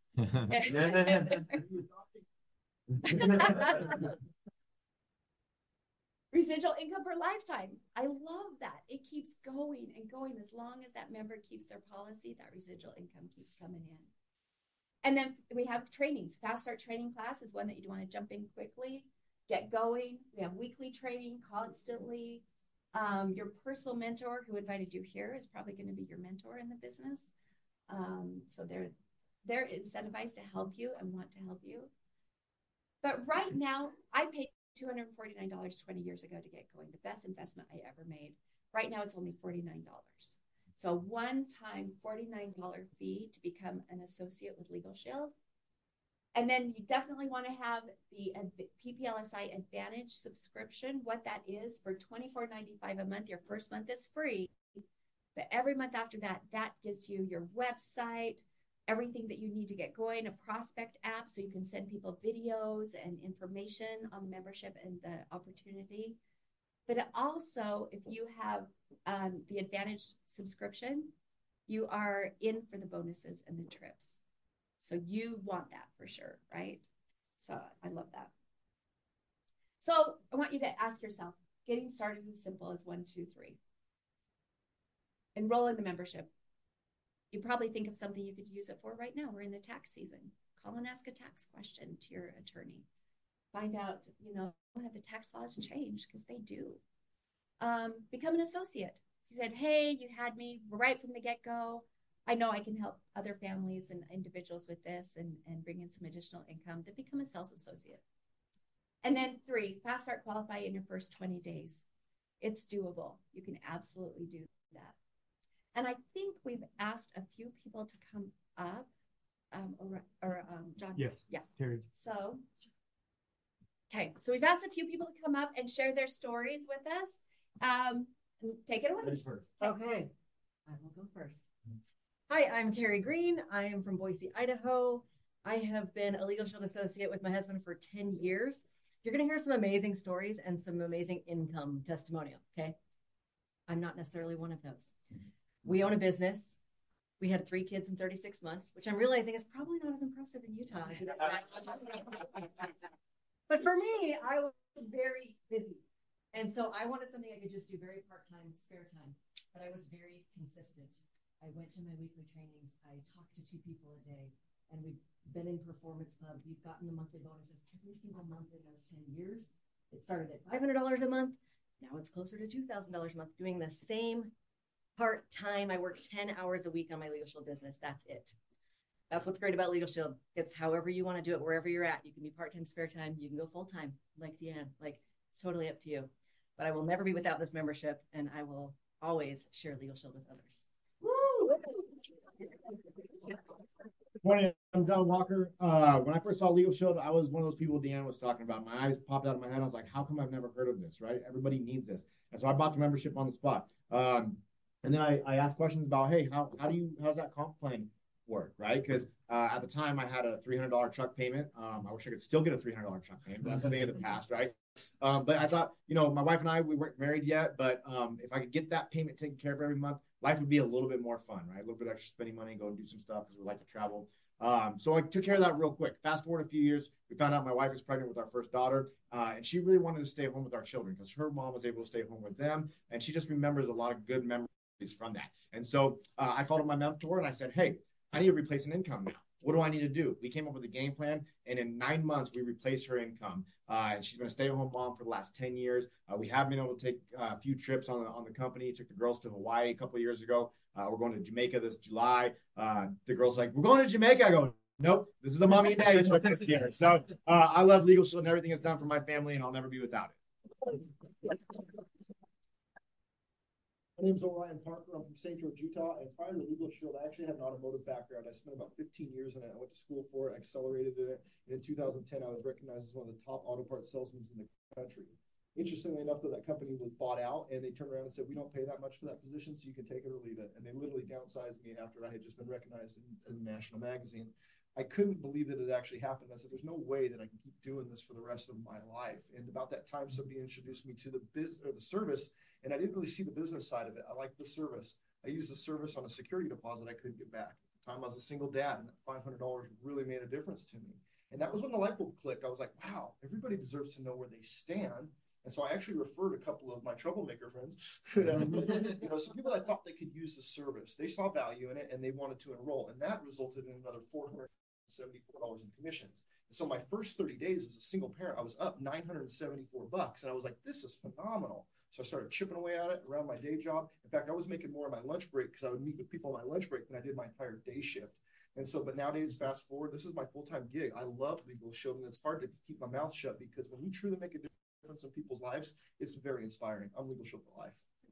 nice. Residual income for lifetime. I love that. It keeps going and going. As long as that member keeps their policy, that residual income keeps coming in. And then we have trainings. Fast Start training class is one that you want to jump in quickly, get going. We have weekly training constantly. Your personal mentor who invited you here is probably going to be your mentor in the business. So they're incentivized to help you and want to help you. But right now, I paid $249 20 years ago to get going. The best investment I ever made. Right now, it's only $49. So one-time $49 fee to become an associate with Legal Shield. And then you definitely want to have the PPLSI Advantage subscription. What that is, for $24.95 a month, your first month is free. But every month after that, that gives you your website, everything that you need to get going, a prospect app so you can send people videos and information on the membership and the opportunity. But also, if you have the Advantage subscription, you are in for the bonuses and the trips. So you want that for sure, right? So I love that. So I want you to ask yourself, getting started is simple as 1, 2, 3. Enroll in the membership. You probably think of something you could use it for right now. We're in the tax season. Call and ask a tax question to your attorney. Find out, have the tax laws changed? Because they do. Become an associate. You said, hey, you had me right from the get-go. I know I can help other families and individuals with this and bring in some additional income. Then become a sales associate. And then 3, Fast Start qualify in your first 20 days. It's doable. You can absolutely do that. And I think we've asked a few people to come up. John. Yes. Yeah. Terry. So, okay. So we've asked a few people to come up and share their stories with us. Take it away. Okay. I will go first. Hi, I'm Terry Green. I am from Boise, Idaho. I have been a Legal Shield associate with my husband for 10 years. You're going to hear some amazing stories and some amazing income testimonial, okay? I'm not necessarily one of those. We own a business. We had 3 kids in 36 months, which I'm realizing is probably not as impressive in Utah as it is back. But for me, I was very busy. And so I wanted something I could just do very part-time, spare time. But I was very consistent. I went to my weekly trainings. I talked to 2 people a day. And we've been in Performance Club. We've gotten the monthly bonuses every single month in those 10 years. It started at $500 a month. Now it's closer to $2,000 a month doing the same part-time. I work 10 hours a week on my Legal Shield business. That's it. That's what's great about Legal Shield. It's however you want to do it, wherever you're at. You can be part-time, spare time. You can go full-time, like Deanne. Like, it's totally up to you. But I will never be without this membership, and I will always share Legal Shield with others. Morning, I'm John Walker. When I first saw Legal Shield, I was one of those people Deanne was talking about. My eyes popped out of my head. I was like, how come I've never heard of this, right? Everybody needs this. And so I bought the membership on the spot. And then I asked questions about, hey, how's that comp plan work, right? Because at the time I had a $300 truck payment. I wish I could still get a $300 truck payment, but that's the thing of the past, right? But I thought, my wife and I, we weren't married yet, but if I could get that payment taken care of every month, life would be a little bit more fun, right? A little bit extra spending money, go and do some stuff because we like to travel. So I took care of that real quick. Fast forward a few years, we found out my wife was pregnant with our first daughter, and she really wanted to stay home with our children because her mom was able to stay home with them, and she just remembers a lot of good memories from that. And so I called up my mentor and I said, hey, I need to replace an income now. What do I need to do? We came up with a game plan, and in 9 months, we replaced her income. And she's been a stay-at-home mom for the last 10 years. We have been able to take a few trips on the company. Took the girls to Hawaii a couple of years ago. We're going to Jamaica this July. The girls like, we're going to Jamaica. I go, nope, this is a mommy and daddy trip this year. So I love Legal Shield and everything it's done for my family, and I'll never be without it. My name is Orion Parker. I'm from St. George, Utah. And prior to Legal Shield, I actually had an automotive background. I spent about 15 years in it. I went to school for it, accelerated in it. And in 2010, I was recognized as one of the top auto parts salesmen in the country. Interestingly enough, though, that company was bought out, and they turned around and said, we don't pay that much for that position, so you can take it or leave it. And they literally downsized me after I had just been recognized in a national magazine. I couldn't believe that it actually happened. I said, there's no way that I can keep doing this for the rest of my life. And about that time, somebody introduced me to the service, and I didn't really see the business side of it. I liked the service. I used the service on a security deposit I couldn't get back. At the time, I was a single dad, and that $500 really made a difference to me. And that was when the light bulb clicked. I was like, wow, everybody deserves to know where they stand. And so I actually referred a couple of my troublemaker friends, some people I thought they could use the service. They saw value in it, and they wanted to enroll. And that resulted in another $474 in commissions. And so my first 30 days as a single parent, I was up $974. And I was like, this is phenomenal. So I started chipping away at it around my day job. In fact, I was making more on my lunch break because I would meet with people on my lunch break than I did my entire day shift. And so, but nowadays, fast forward, this is my full-time gig. I love Legal Shield, and it's hard to keep my mouth shut because when you truly make a difference in people's lives, it's very inspiring. I'm Legal Shield for life.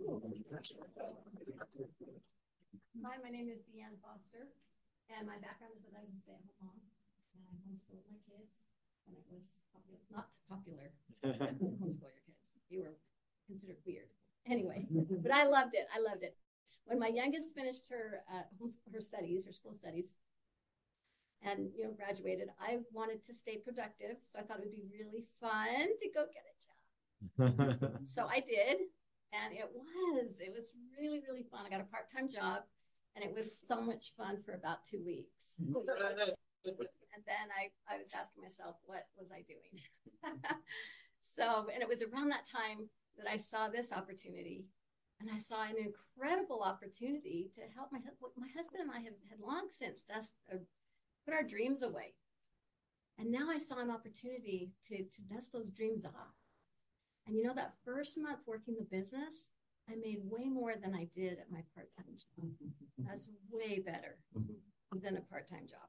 Hi, my name is Deanne Foster, and my background is that I was a stay-at-home mom, and I homeschooled my kids, and it was not popular. Homeschool your kids. You were considered weird. Anyway, but I loved it. I loved it. When my youngest finished her school studies, and graduated, I wanted to stay productive, so I thought it would be really fun to go get a job. So I did, and it was really, really fun. I got a part-time job, and it was so much fun for about 2 weeks. And then I was asking myself, what was I doing? And it was around that time that I saw this opportunity, and I saw an incredible opportunity to help my husband and I had long since put our dreams away. And now I saw an opportunity to dust those dreams off. And that first month working the business, I made way more than I did at my part-time job. That's way better than a part-time job.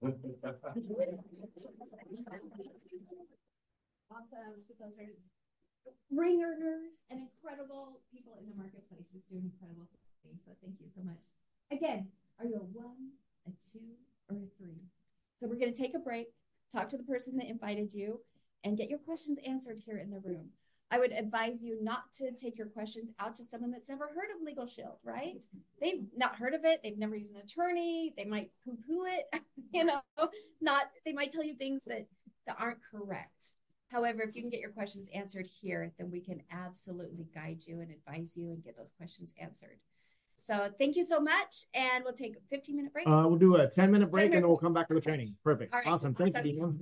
Awesome. So those are ring earners and incredible people in the marketplace just doing incredible So thank you so much. Again, are you a 1, a 2, or a 3? So we're going to take a break, talk to the person that invited you, and get your questions answered here in the room. I would advise you not to take your questions out to someone that's never heard of Legal Shield, right? They've not heard of it. They've never used an attorney. They might poo-poo it, they might tell you things that aren't correct. However, if you can get your questions answered here, then we can absolutely guide you and advise you and get those questions answered. So thank you so much. And we'll take a 15-minute break. We'll do a 10-minute break and then we'll come back to the training. Perfect. All right. Awesome. Thank you.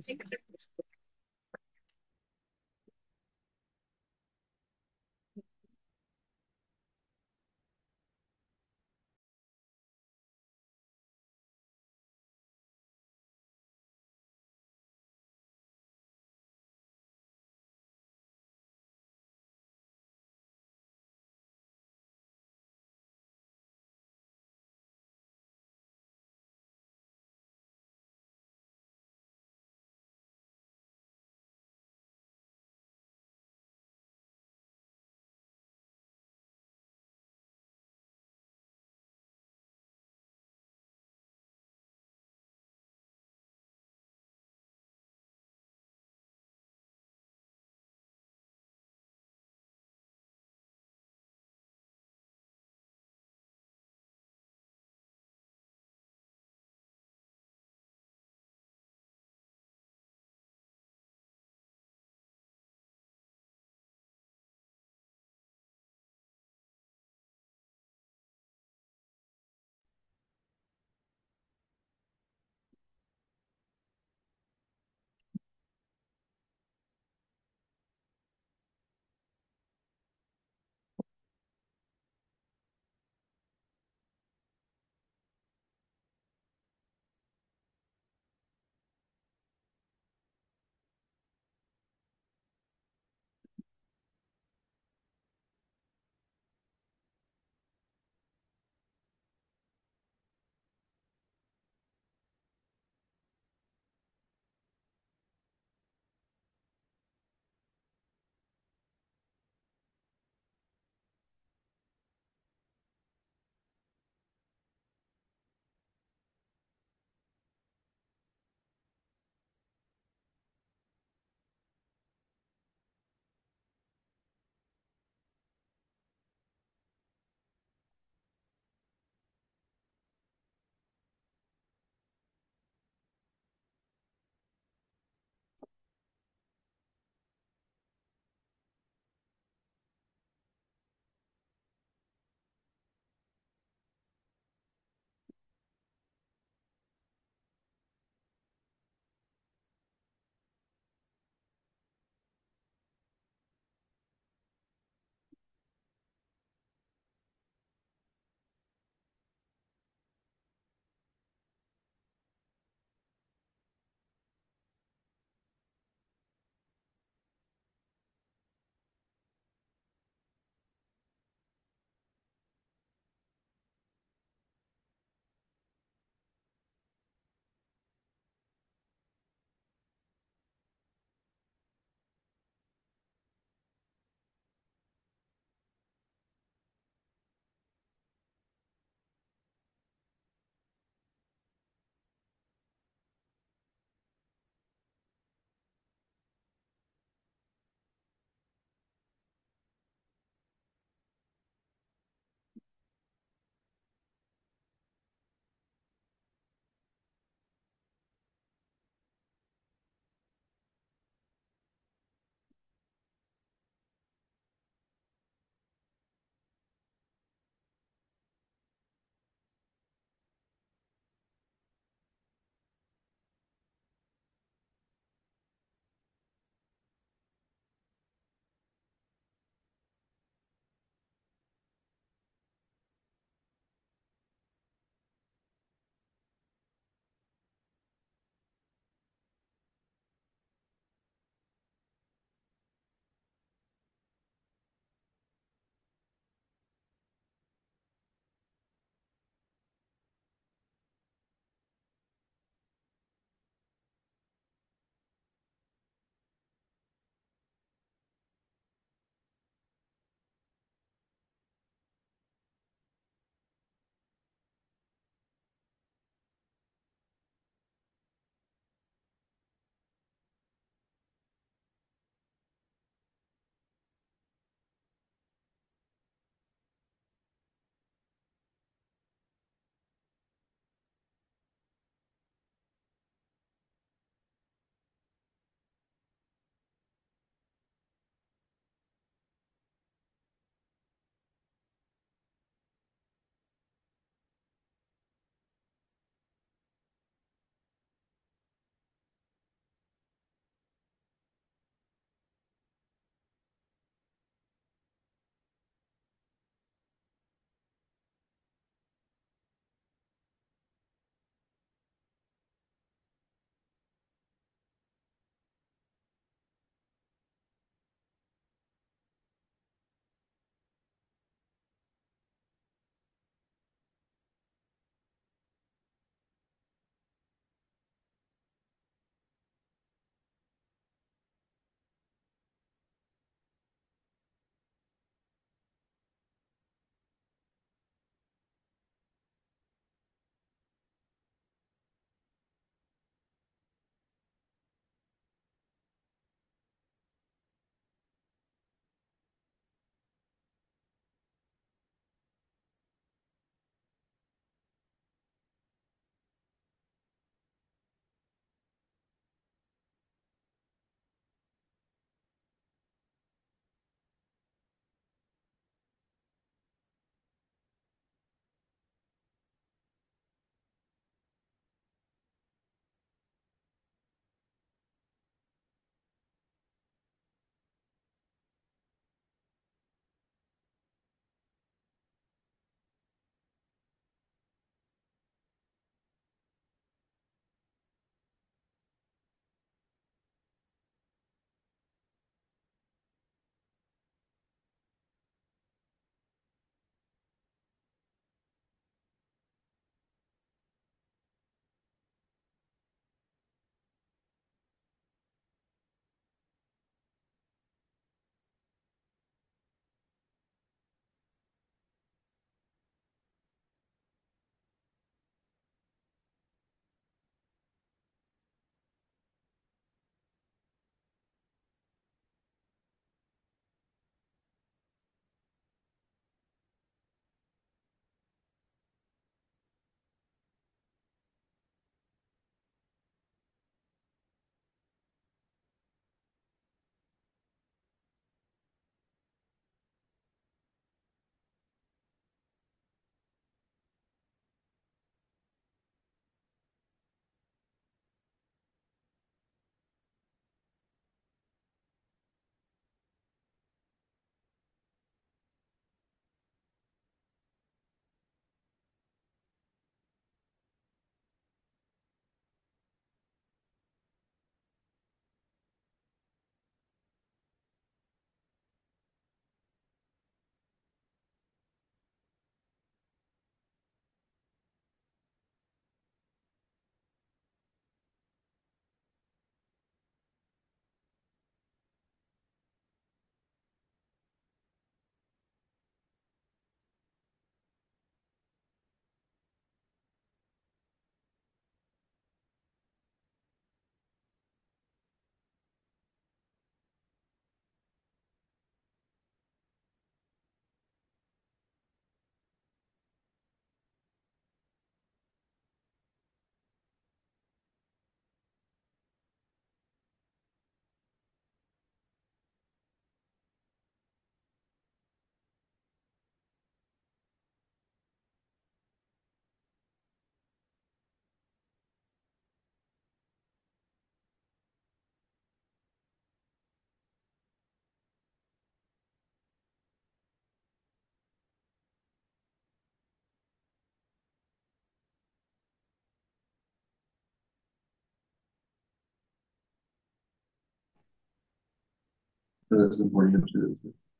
That's important to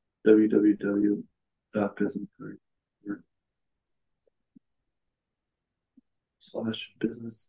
www.businesscareer/business.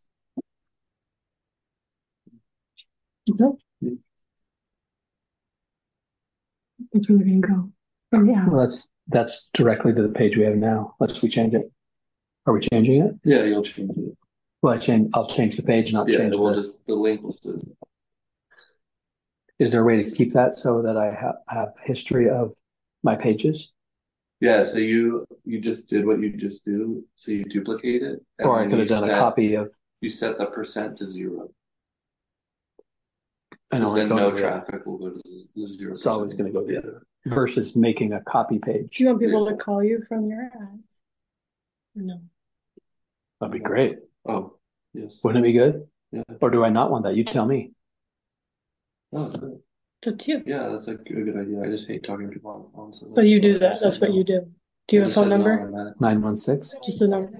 That's where we're gonna go. Oh yeah. Well, that's directly to the page we have now. Unless we change it. Are we changing it? Yeah, you'll change it. Well, I'll change the page, not change the link will stay. Is there a way to keep that so that I have history of my pages? Yeah, so you just did what you just do. So you duplicate it. Or I could have done a copy of. You set the percent to 0. And then no traffic will go to 0%. It's always going to go the other versus making a copy page. Do you want people to call you from your ads? No. That'd be great. Oh, yes. Wouldn't it be good? Yeah. Or do I not want that? You tell me. Oh, So too. yeah, that's a good idea. I just hate talking to people on the phone. So But you do that. That's what you do. Do you have a phone number? 916. Just the number.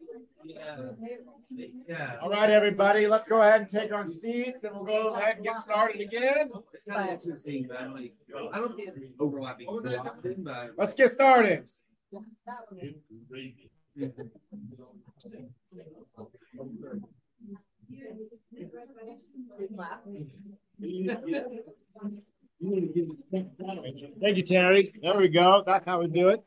All right, everybody, let's go ahead and take our seats, and we'll go ahead and get started again. Let's get started. Thank you, Terry. There we go. That's how we do it.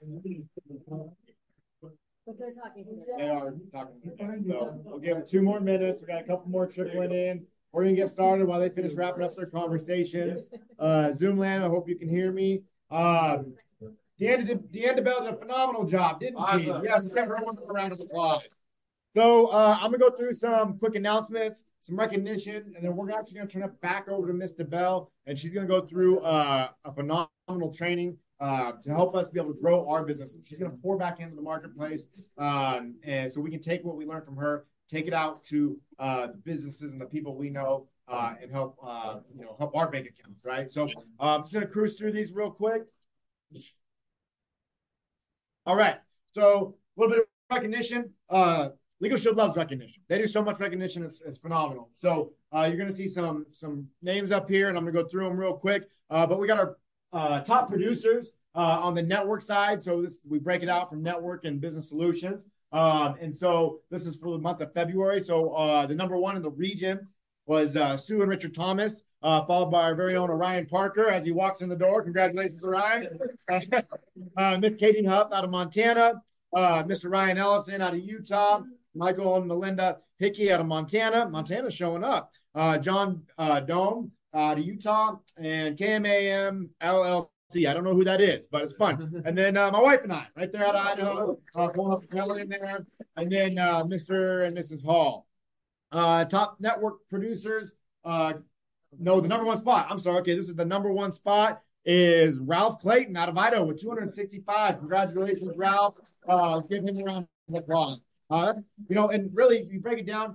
They are talking. So we'll give them 2 more minutes. We got a couple more trickling in. We're gonna get started while they finish wrapping up their conversations. Zoomland, I hope you can hear me. Deanna DeBell did a phenomenal job, didn't she? Yes, give her one round of applause. So I'm gonna go through some quick announcements, some recognition, and then we're actually gonna turn it back over to Miss DeBell, and she's gonna go through a phenomenal training to help us be able to grow our business. She's gonna pour back into the marketplace, and so we can take what we learned from her, take it out to the businesses and the people we know, and help help our bank accounts, right? So I'm just gonna cruise through these real quick. All right, so a little bit of recognition. Legal Shield loves recognition. They do so much recognition, it's phenomenal. So you're going to see some names up here, and I'm going to go through them real quick. But we got our top producers on the network side. So we break it out from network and business solutions. And so this is for the month of February. So the number 1 in the region was Sue and Richard Thomas, followed by our very own Orion Parker as he walks in the door. Congratulations, Orion. Miss Katie Huff out of Montana. Mr. Ryan Ellison out of Utah. Michael and Melinda Hickey out of Montana. Montana's showing up. John Dome out of Utah. And KMAM LLC. I don't know who that is, but it's fun. And then my wife and I, right there out of Idaho, pulling up the color in there. And then Mr. and Mrs. Hall. Top network producers. No, the number 1 spot. I'm sorry. Okay, this is the number 1 spot is Ralph Clayton out of Idaho with 265. Congratulations, Ralph. Give him a round of applause. And really, you break it down.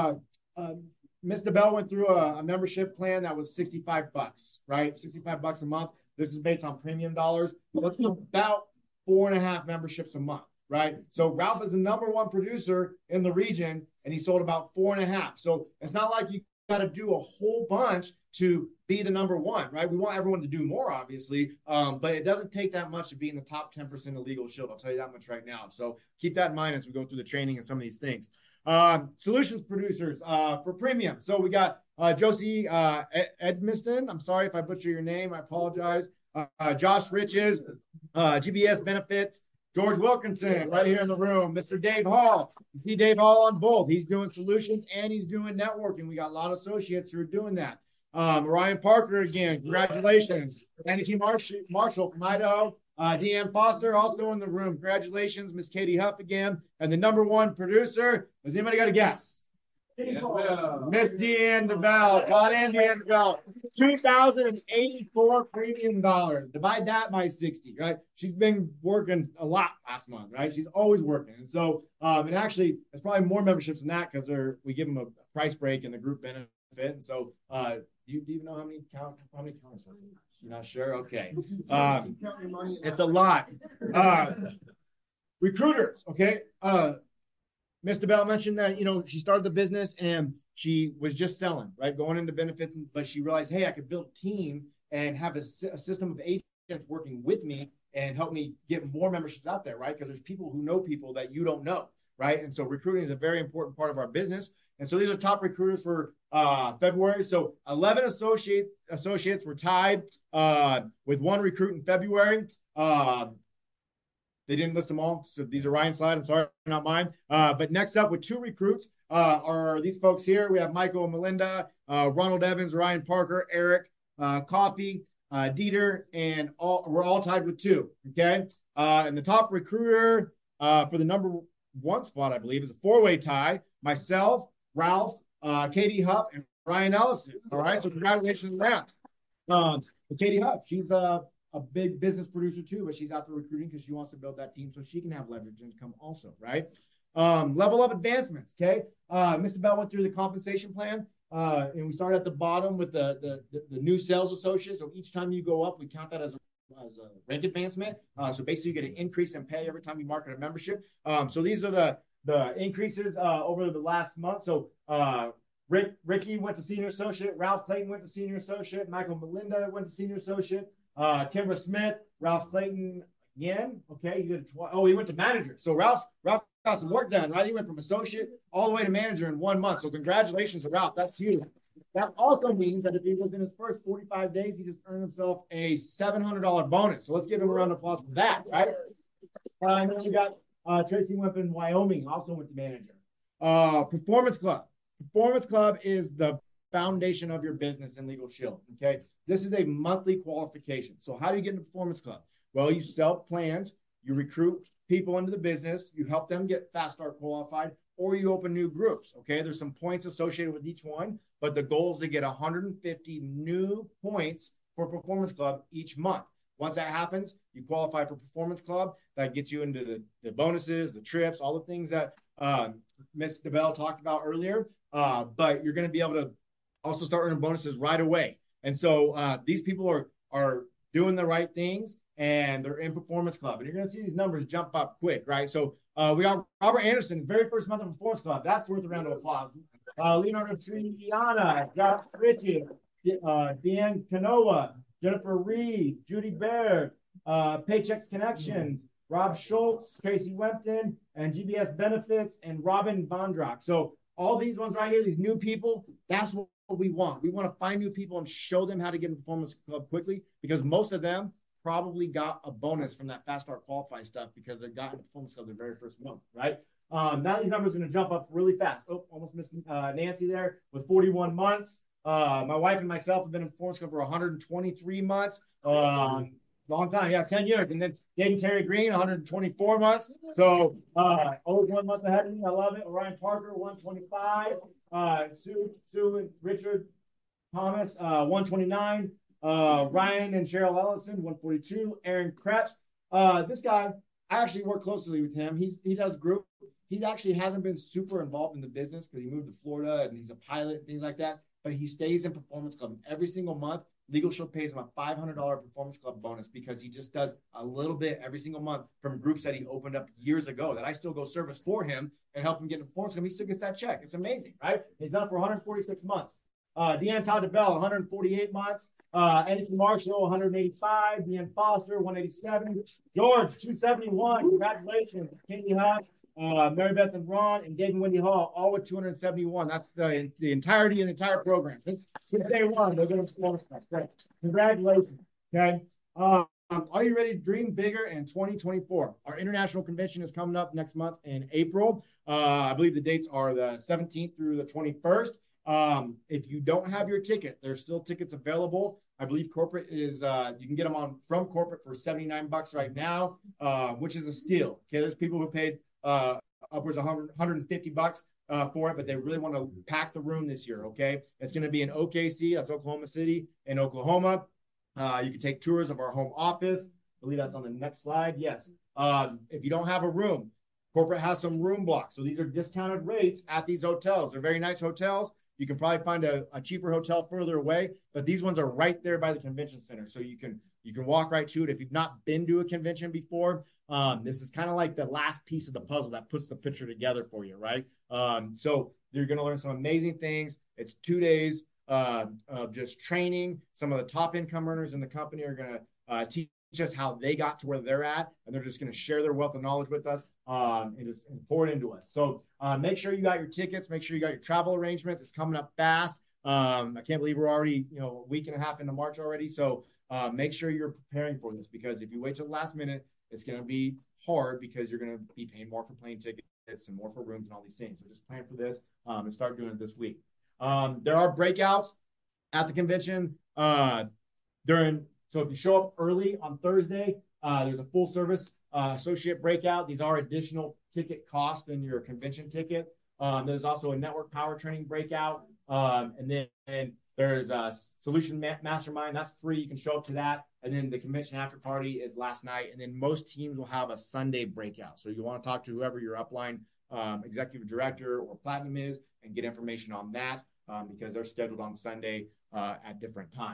Miss DeBell went through a membership plan that was $65, right? $65 a month. This is based on premium dollars. Let's go about 4.5 memberships a month, right? So Ralph is the number 1 producer in the region, and he sold about 4.5. So it's not like you got to do a whole bunch to be the number 1, right? We want everyone to do more, obviously, but it doesn't take that much to be in the top 10% of Legal Shield. I'll tell you that much right now. So keep that in mind as we go through the training and some of these things. Solutions producers for premium. So we got Josie Edmiston. I'm sorry if I butcher your name. I apologize. Josh Riches, GBS Benefits. George Wilkinson, right here in the room. Mr. Dave Hall. You see Dave Hall on both. He's doing solutions and he's doing networking. We got a lot of associates who are doing that. Ryan Parker again, congratulations. Andy T. Marshall from Idaho. Deanne Foster also in the room. Congratulations, Miss Katie Huff again. And the number 1 producer, has anybody got a guess? Miss Deanne DeBell. Caught in Deanne DeBell. $2,084 premium dollars. Divide that by 60, right? She's been working a lot last month, right? She's always working. And so, and actually, there's probably more memberships than that because we give them a price break in the group benefit. And so, do you even know how many counters? You're not sure? Okay. It's a lot. Recruiters, okay? Miss DeBell mentioned that, she started the business and she was just selling, right? Going into benefits, but she realized, hey, I could build a team and have a system of agents working with me and help me get more memberships out there, right? Because there's people who know people that you don't know, right? And so recruiting is a very important part of our business. And so these are top recruiters for February. So 11 associates were tied with one recruit in February. They didn't list them all, so these are Ryan's slide. I'm sorry, not mine. But next up with 2 recruits are these folks here. We have Michael and Melinda, Ronald Evans, Ryan Parker, Eric Coffey, Dieter, and we're all tied with 2. Okay, and the top recruiter for the number 1 spot, I believe, is a 4-way tie. Myself, Ralph, Katie Huff, and Ryan Ellison. All right, so congratulations on that. Katie Huff, she's a big business producer too, but she's out there recruiting because she wants to build that team so she can have leverage income also, right? Level up advancements, okay? Mr. Bell went through the compensation plan, and we started at the bottom with the new sales associates. So each time you go up, we count that as a rank advancement. So basically, you get an increase in pay every time you market a membership. So these are the increases over the last month. So Ricky went to senior associate, Ralph Clayton went to senior associate, Michael Melinda went to senior associate. Kimbra Smith, Ralph Clayton again. Okay, he did he went to manager. So Ralph got some work done, right? He went from associate all the way to manager in 1 month. So congratulations to Ralph. That's huge. That also means that if he was in his first 45 days, he just earned himself a $700 bonus. So let's give him a round of applause for that, right? And then we got Tracy Wimp in Wyoming, also went to manager. Performance Club. Performance Club is the foundation of your business in Legal Shield. Okay, this is a monthly qualification. So how do you get into Performance Club? Well, you sell plans, you recruit people into the business, you help them get Fast Start qualified, or you open new groups. Okay, there's some points associated with each one, but the goal is to get 150 new points for Performance Club each month. Once that happens, you qualify for Performance Club. That gets you into the bonuses, the trips, all the things that Ms. DeBell talked about earlier. But you're going to be able to also start earning bonuses right away. And so these people are doing the right things, and they're in Performance Club. And you're going to see these numbers jump up quick, right? So we got Robert Anderson, very first month of Performance Club. That's worth a round of applause. Leonardo Triana, Josh Ritchie, Deanne Canoa, Jennifer Reed, Judy Baird, Paychecks Connections, Rob Schultz, Tracy Wempton, and GBS Benefits, and Robin Vondrock. So all these ones right here, these new people, that's what we want. We want to find new people and show them how to get in Performance Club quickly, because most of them probably got a bonus from that Fast Start Qualify stuff because they got in Performance Club their very first month, right? Now these numbers are going to jump up really fast. Oh, almost missed Nancy there with 41 months. My wife and myself have been in Performance Club for 123 months. Long time, yeah, 10 years. And then Dave and Terry Green, 124 months. So always 1 month ahead of me. I love it. Ryan Parker, 125. Sue and Richard Thomas, 129. Ryan and Cheryl Ellison, 142. Aaron Krebs. This guy, I actually work closely with him. He does group. He actually hasn't been super involved in the business because he moved to Florida and he's a pilot and things like that. But he stays in Performance Club every single month. Legal Shield pays him a $500 Performance Club bonus because he just does a little bit every single month from groups that he opened up years ago that I still go service for him and help him get in Performance Club. He still gets that check. It's amazing, right? He's done it for 146 months. Deanne Todd DeBell, 148 months. Andy Marshall, 185. Deanne Foster, 187. George, 271. Congratulations. Katie Huff, Mary Beth and Ron, and Dave and Wendy Hall, all with 271. That's the entirety of the entire program. Since day one, they're going to Performance Club. Great. Congratulations. Okay. Are you ready to dream bigger in 2024? Our international convention is coming up next month in April. I believe the dates are the 17th through the 21st. If you don't have your ticket, there's still tickets available. I believe corporate is you can get them from corporate for $79 right now, which is a steal. Okay, there's people who paid upwards of $150 for it, but they really want to pack the room this year. Okay, it's going to be in OKC, that's Oklahoma City, in Oklahoma. You can take tours of our home office. I believe that's on the next slide. Yes. If you don't have a room, corporate has some room blocks. So these are discounted rates at these hotels. They're very nice hotels. You can probably find a cheaper hotel further away, but these ones are right there by the convention center. So you can walk right to it. If you've not been to a convention before, this is kind of like the last piece of the puzzle that puts the picture together for you, right? So you're going to learn some amazing things. It's 2 days. of just training. Some of the top income earners in the company are going to teach us how they got to where they're at, and they're just going to share their wealth of knowledge with us and just pour it into us. So make sure you got your tickets. Make sure you got your travel arrangements. It's coming up fast. I can't believe we're already, a week and a half into March already. So make sure you're preparing for this, because if you wait till the last minute, it's going to be hard, because you're going to be paying more for plane tickets and more for rooms and all these things. So just plan for this and start doing it this week. There are breakouts at the convention so if you show up early on Thursday, there's a full service associate breakout. These are additional ticket costs than your convention ticket. There's also a network power training breakout. And then there's a solution mastermind. That's free. You can show up to that. And then the convention after party is last night. And then most teams will have a Sunday breakout. So you want to talk to whoever your upline executive director or platinum is and get information on that because they're scheduled on Sunday at different times.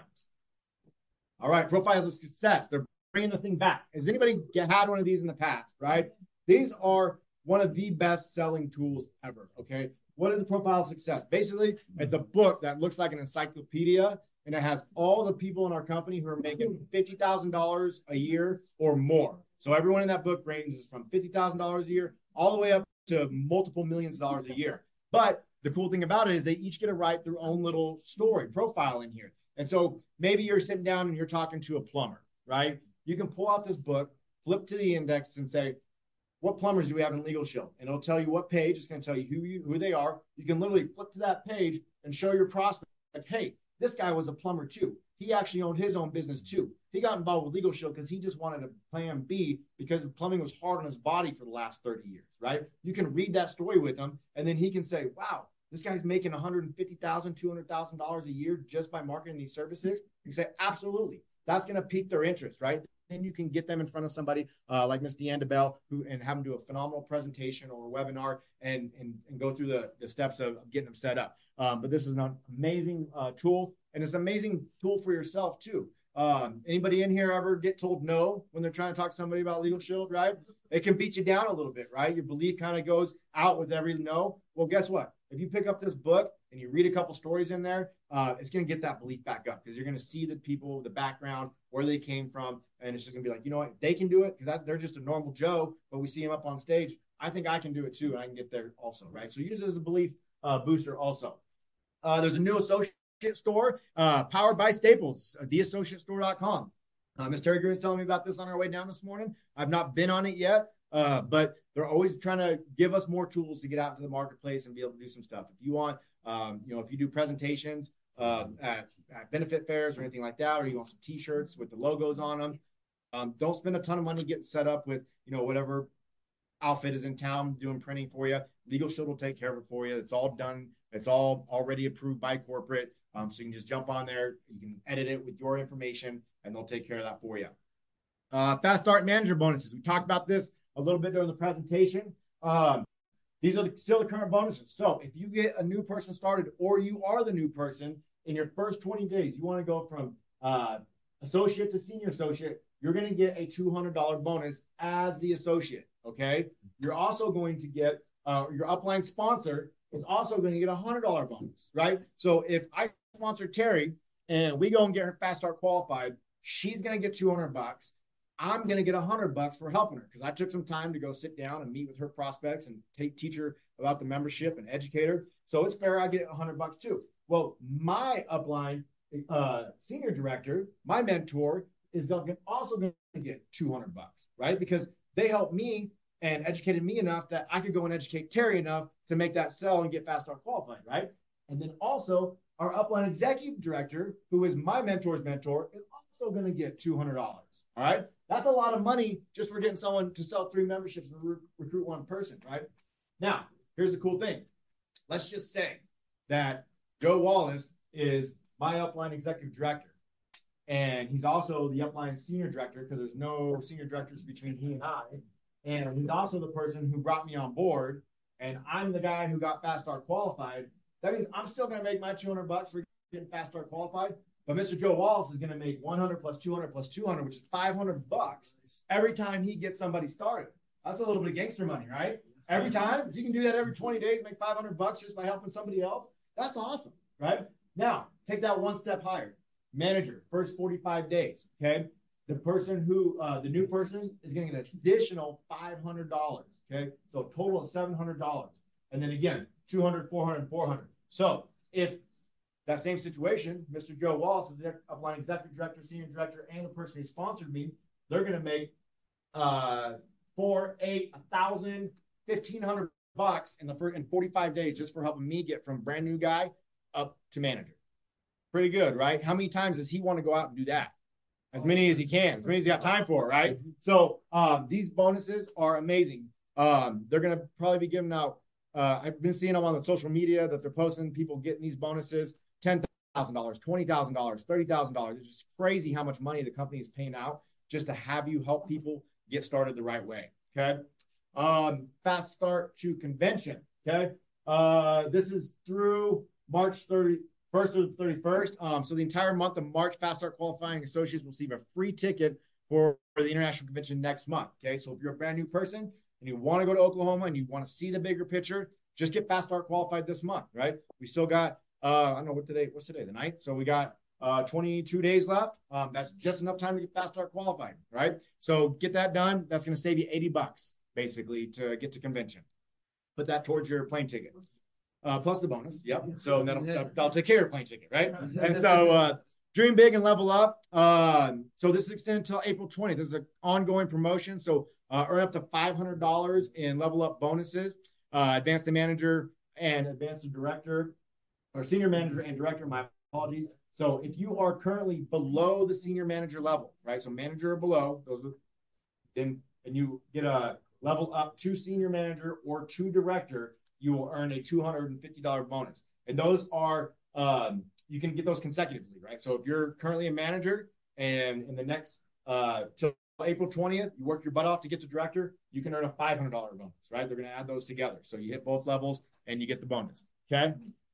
All right, profiles of success. They're bringing this thing back. Has anybody had one of these in the past, right? These are one of the best selling tools ever, okay? What is the profile of success? Basically, it's a book that looks like an encyclopedia, and it has all the people in our company who are making $50,000 a year or more. So everyone in that book ranges from $50,000 a year all the way up to multiple millions of dollars a year. But the cool thing about it is they each get to write their own little story profile in here. And so maybe you're sitting down and you're talking to a plumber, right? You can pull out this book, flip to the index and say, what plumbers do we have in Legal Shield? And it'll tell you what page. It's going to tell you who they are. You can literally flip to that page and show your prospect, like, hey, this guy was a plumber too. He actually owned his own business too. He got involved with Legal Shield because he just wanted a plan B because plumbing was hard on his body for the last 30 years, right? You can read that story with him, and then he can say, wow, this guy's making $150,000, $200,000 a year just by marketing these services. You can say, absolutely. That's going to pique their interest, right? Then you can get them in front of somebody like Ms. Deanne DeBell and have them do a phenomenal presentation or a webinar and go through the steps of getting them set up. But this is an amazing tool, and it's an amazing tool for yourself too. Anybody in here ever get told no when they're trying to talk to somebody about Legal Shield, right? It can beat you down a little bit, right? Your belief kind of goes out with every no. Well, guess what? If you pick up this book and you read a couple stories in there, it's going to get that belief back up because you're going to see the people, the background, where they came from, and it's just going to be like, you know what, they can do it because they're just a normal Joe, but we see them up on stage. I think I can do it too, and I can get there also, right? So use it as a belief booster also. There's a new associate store powered by Staples, theassociatestore.com. Ms. Terry Green was telling me about this on our way down this morning. I've not been on it yet, but they're always trying to give us more tools to get out into the marketplace and be able to do some stuff. If you want, if you do presentations at benefit fairs or anything like that, or you want some T-shirts with the logos on them, don't spend a ton of money getting set up with, whatever outfit is in town doing printing for you. Legal Shield will take care of it for you. It's all done. It's all already approved by corporate. So you can just jump on there. You can edit it with your information, and they'll take care of that for you. Fast Start Manager bonuses. We talked about this a little bit during the presentation. These are still the current bonuses. So if you get a new person started or you are the new person in your first 20 days, you want to go from associate to senior associate, you're going to get a $200 bonus as the associate, okay? You're also going to get your upline sponsor is also going to get a $100 bonus, right? So if I sponsor Terry and we go and get her Fast Start qualified, she's going to get $200. I'm going to get $100 for helping her because I took some time to go sit down and meet with her prospects and teach her about the membership and educate her. So it's fair I get $100 too. Well, my upline senior director, my mentor, is also going to get $200, right? Because they helped me and educated me enough that I could go and educate Terry enough to make that sell and get Fast Start qualified, right? And then also our upline executive director, who is my mentor's mentor, is also going to get $200. All right. That's a lot of money just for getting someone to sell 3 memberships and recruit one person, right? Now, here's the cool thing. Let's just say that Joe Wallace is my upline executive director. And he's also the upline senior director because there's no senior directors between he and I. And he's also the person who brought me on board. And I'm the guy who got Fast Start qualified. That means I'm still going to make my $200 for getting Fast Start qualified. But Mr. Joe Wallace is going to make 100 plus 200 plus 200, which is $500 every time he gets somebody started. That's a little bit of gangster money, right? Every time, if you can do that every 20 days, make $500 just by helping somebody else, that's awesome, right? Now, take that one step higher. Manager, first 45 days, okay? The person who, the new person is going to get an additional $500, okay? So a total of $700. And then again, 200, 400, 400. So if that same situation, Mr. Joe Wallace, the upline executive director, senior director, and the person who sponsored me, they're going to make $4, $8, $1,000, $1,500 in 45 days just for helping me get from brand new guy up to manager. Pretty good, right? How many times does he want to go out and do that? As many as he can, as many as he got time for, right? So these bonuses are amazing. They're going to probably be giving out. I've been seeing them on the social media that they're posting people getting these bonuses, $10,000, $20,000, $30,000. It's just crazy how much money the company is paying out just to have you help people get started the right way. Okay. Fast start to convention. Okay. This is through March 31st through the 31st. So the entire month of March, Fast Start qualifying associates will receive a free ticket for the international convention next month. Okay. So if you're a brand new person and you want to go to Oklahoma and you want to see the bigger picture, just get Fast Start qualified this month, right? We still got, I don't know what's today, the 9th. So we got 22 days left. That's just enough time to get Fast Start qualified, right? So get that done. That's going to save you $80 basically to get to convention. Put that towards your plane ticket. Plus the bonus. Yep. So that'll take care of your plane ticket, right? And so dream big and level up. So this is extended until April 20th. This is an ongoing promotion. So earn up to $500 in level up bonuses. Advance to manager and advance to director, or senior manager and director, my apologies. So if you are currently below the senior manager level, right? So manager or below, and you get a level up to senior manager or to director, you will earn a $250 bonus. And those are, you can get those consecutively, right? So if you're currently a manager and in the next, till April 20th, you work your butt off to get to director, you can earn a $500 bonus, right? They're going to add those together. So you hit both levels and you get the bonus. Okay.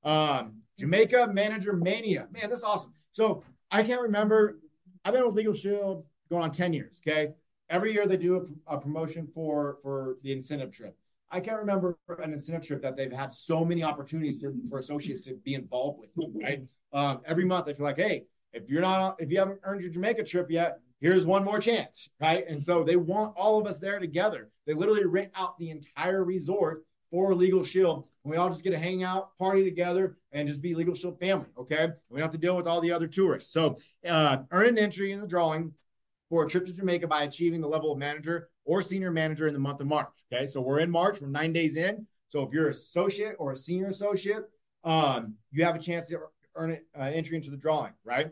Jamaica Manager Mania. Man, this is awesome. So I can't remember. I've been with Legal Shield going on 10 years. Okay. Every year they do a promotion for the incentive trip. I can't remember an incentive trip that they've had so many opportunities for associates to be involved with, right? Every month they feel like, hey, if you haven't earned your Jamaica trip yet, here's one more chance, right? And so they want all of us there together. They literally rent out the entire resort for Legal Shield. And we all just get to hang out, party together, and just be Legal Shield family, okay? We don't have to deal with all the other tourists. So earn an entry in the drawing for a trip to Jamaica by achieving the level of manager or senior manager in the month of March, okay? So we're in March. We're 9 days in. So if you're an associate or a senior associate, you have a chance to earn an entry into the drawing, right?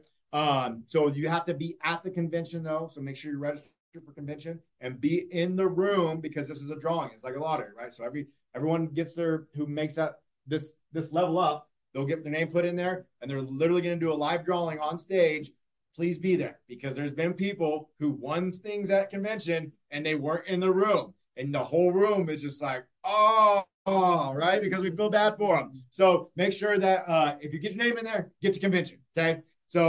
So you have to be at the convention though. So make sure you're registered for convention and be in the room because this is a drawing. It's like a lottery, right? So everyone gets who makes this level up, they'll get their name put in there and they're literally going to do a live drawing on stage. Please be there because there's been people who won things at convention and they weren't in the room and the whole room is just like, oh, right? Because we feel bad for them. So make sure that if you get your name in there, get to convention. Okay.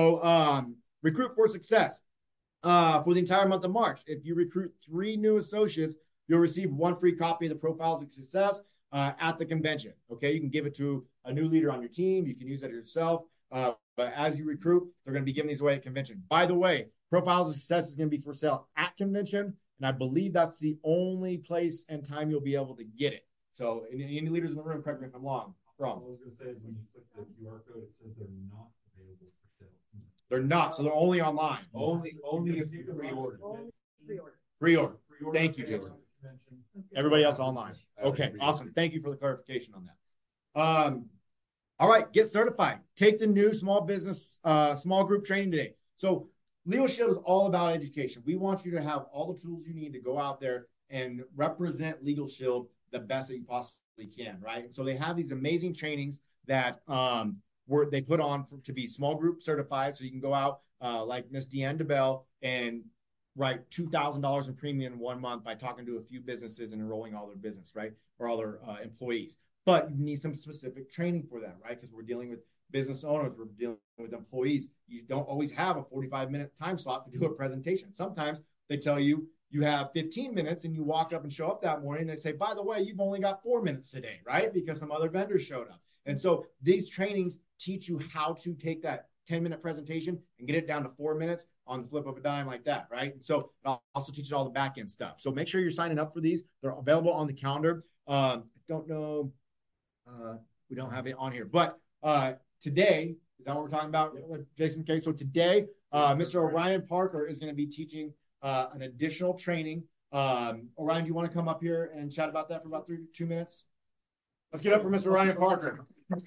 So recruit for success for the entire month of March. If you recruit 3 new associates, you'll receive 1 free copy of the Profiles of Success at the convention. Okay. You can give it to a new leader on your team. You can use it yourself. But as you recruit, they're going to be giving these away at convention. By the way, Profiles of Success is going to be for sale at convention. And I believe that's the only place and time you'll be able to get it. So any leaders in the room, correct me if I'm wrong. I was going to say, when you click the QR code, it says they're not available for sale. They're not. So they're only online. Only if you pre-order. Pre-order. Thank you, Jason. Everybody else online. Okay, awesome. Thank you for the clarification on that. All right, get certified. Take the new small business, small group training today. So Legal Shield is all about education. We want you to have all the tools you need to go out there and represent Legal Shield the best that you possibly can, right? So they have these amazing trainings that they put on to be small group certified. So you can go out like Miss Deanne DeBell and write $2,000 in premium in 1 month by talking to a few businesses and enrolling all their business, right? Or all their employees. But you need some specific training for that, right? Because we're dealing with business owners, we're dealing with employees. You don't always have a 45-minute time slot to do a presentation. Sometimes they tell you you have 15 minutes and you walk up and show up that morning and they say, by the way, you've only got 4 minutes today, right? Because some other vendors showed up. And so these trainings teach you how to take that 10-minute presentation and get it down to 4 minutes on the flip of a dime like that, right? So it also teaches all the back end stuff. So make sure you're signing up for these. They're available on the calendar. I don't know. We don't have it on here, but today, is that what we're talking about, Jason? Okay, so today, Mr. Orion Parker is going to be teaching an additional training. Orion, do you want to come up here and chat about that for about 2 minutes? Let's get up for Mr. Orion Parker.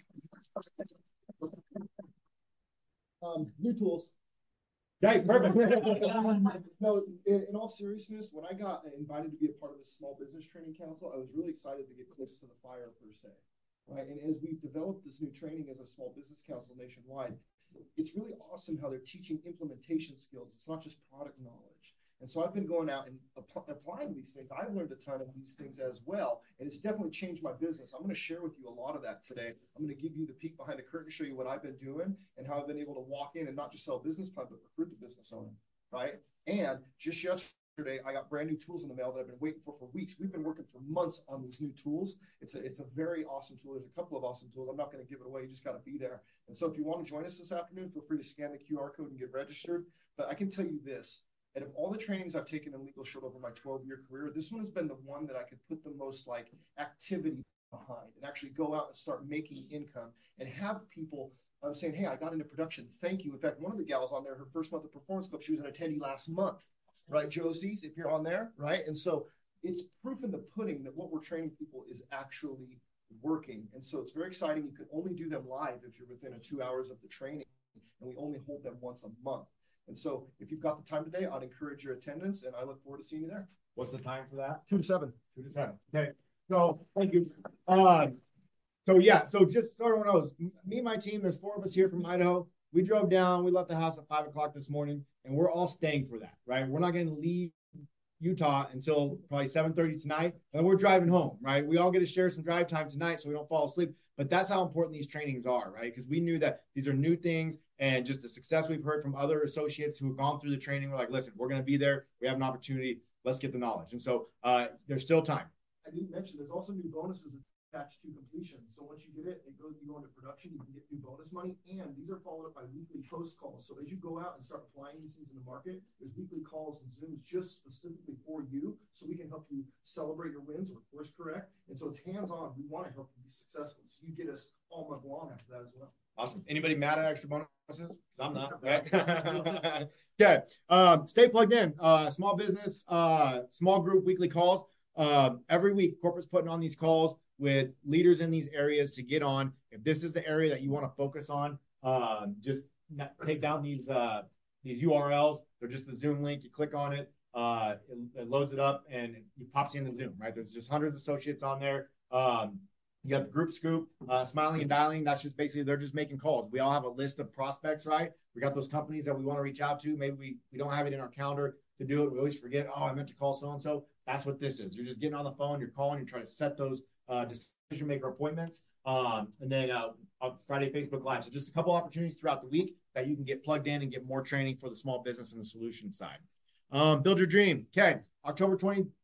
New tools. Okay, perfect. No, in all seriousness, when I got invited to be a part of the Small Business Training Council, I was really excited to get close to the fire per se, right? And as we've developed this new training as a Small Business Council nationwide, it's really awesome how they're teaching implementation skills. It's not just product knowledge. And so I've been going out and applying these things. I've learned a ton of these things as well, and it's definitely changed my business. I'm going to share with you a lot of that today. I'm going to give you the peek behind the curtain, show you what I've been doing and how I've been able to walk in and not just sell a business plan, but recruit the business owner, right? And just yesterday, I got brand new tools in the mail that I've been waiting for weeks. We've been working for months on these new tools. It's a very awesome tool. There's a couple of awesome tools. I'm not going to give it away. You just got to be there. And so if you want to join us this afternoon, feel free to scan the QR code and get registered. But I can tell you this. And of all the trainings I've taken in Legal Shield over my 12-year career, this one has been the one that I could put the most like activity behind and actually go out and start making income and have people saying, hey, I got into production. Thank you. In fact, one of the gals on there, her first month of Performance Club, she was an attendee last month, right? Josie's, if you're on there, right? And so it's proof in the pudding that what we're training people is actually working. And so it's very exciting. You can only do them live if you're within 2 hours of the training, and we only hold them once a month. And so if you've got the time today, I'd encourage your attendance, and I look forward to seeing you there. What's the time for that? 2 to 7. 2 to 7. Okay. So thank you. So just so everyone knows, me and my team, there's 4 of us here from Idaho. We drove down, we left the house at 5 o'clock this morning, and we're all staying for that, right? We're not going to leave Utah until probably 7:30 tonight, and we're driving home, right? We all get to share some drive time tonight so we don't fall asleep. But that's how important these trainings are, right? Because we knew that these are new things, and just the success we've heard from other associates who have gone through the training. We're like, listen, we're going to be there. We have an opportunity. Let's get the knowledge. And so there's still time. I didn't mention there's also new bonuses attached to completion. So once you get it, you go into production, you can get new bonus money. And these are followed up by weekly post calls. So as you go out and start applying these things in the market, there's weekly calls and Zooms just specifically for you. So we can help you celebrate your wins or course correct. And so it's hands-on. We want to help you be successful. So you get us all month long after that as well. Awesome. Anybody mad at extra bonuses? I'm not. Right? Okay. Stay plugged in. Small business, small group weekly calls. Every week, corporate's putting on these calls with leaders in these areas to get on. If this is the area that you want to focus on, just take down these URLs. They're just the Zoom link. You click on it, it loads it up, and it pops you in the Zoom, right? There's just hundreds of associates on there. You got the group scoop, smiling and dialing. That's just basically, they're just making calls. We all have a list of prospects, right? We got those companies that we want to reach out to. Maybe we don't have it in our calendar to do it. We always forget, oh, I meant to call so-and-so. That's what this is. You're just getting on the phone, you're calling, you're trying to set those decision maker appointments. And then on Friday, Facebook Live. So just a couple opportunities throughout the week that you can get plugged in and get more training for the small business and the solution side. Build your dream. Okay. October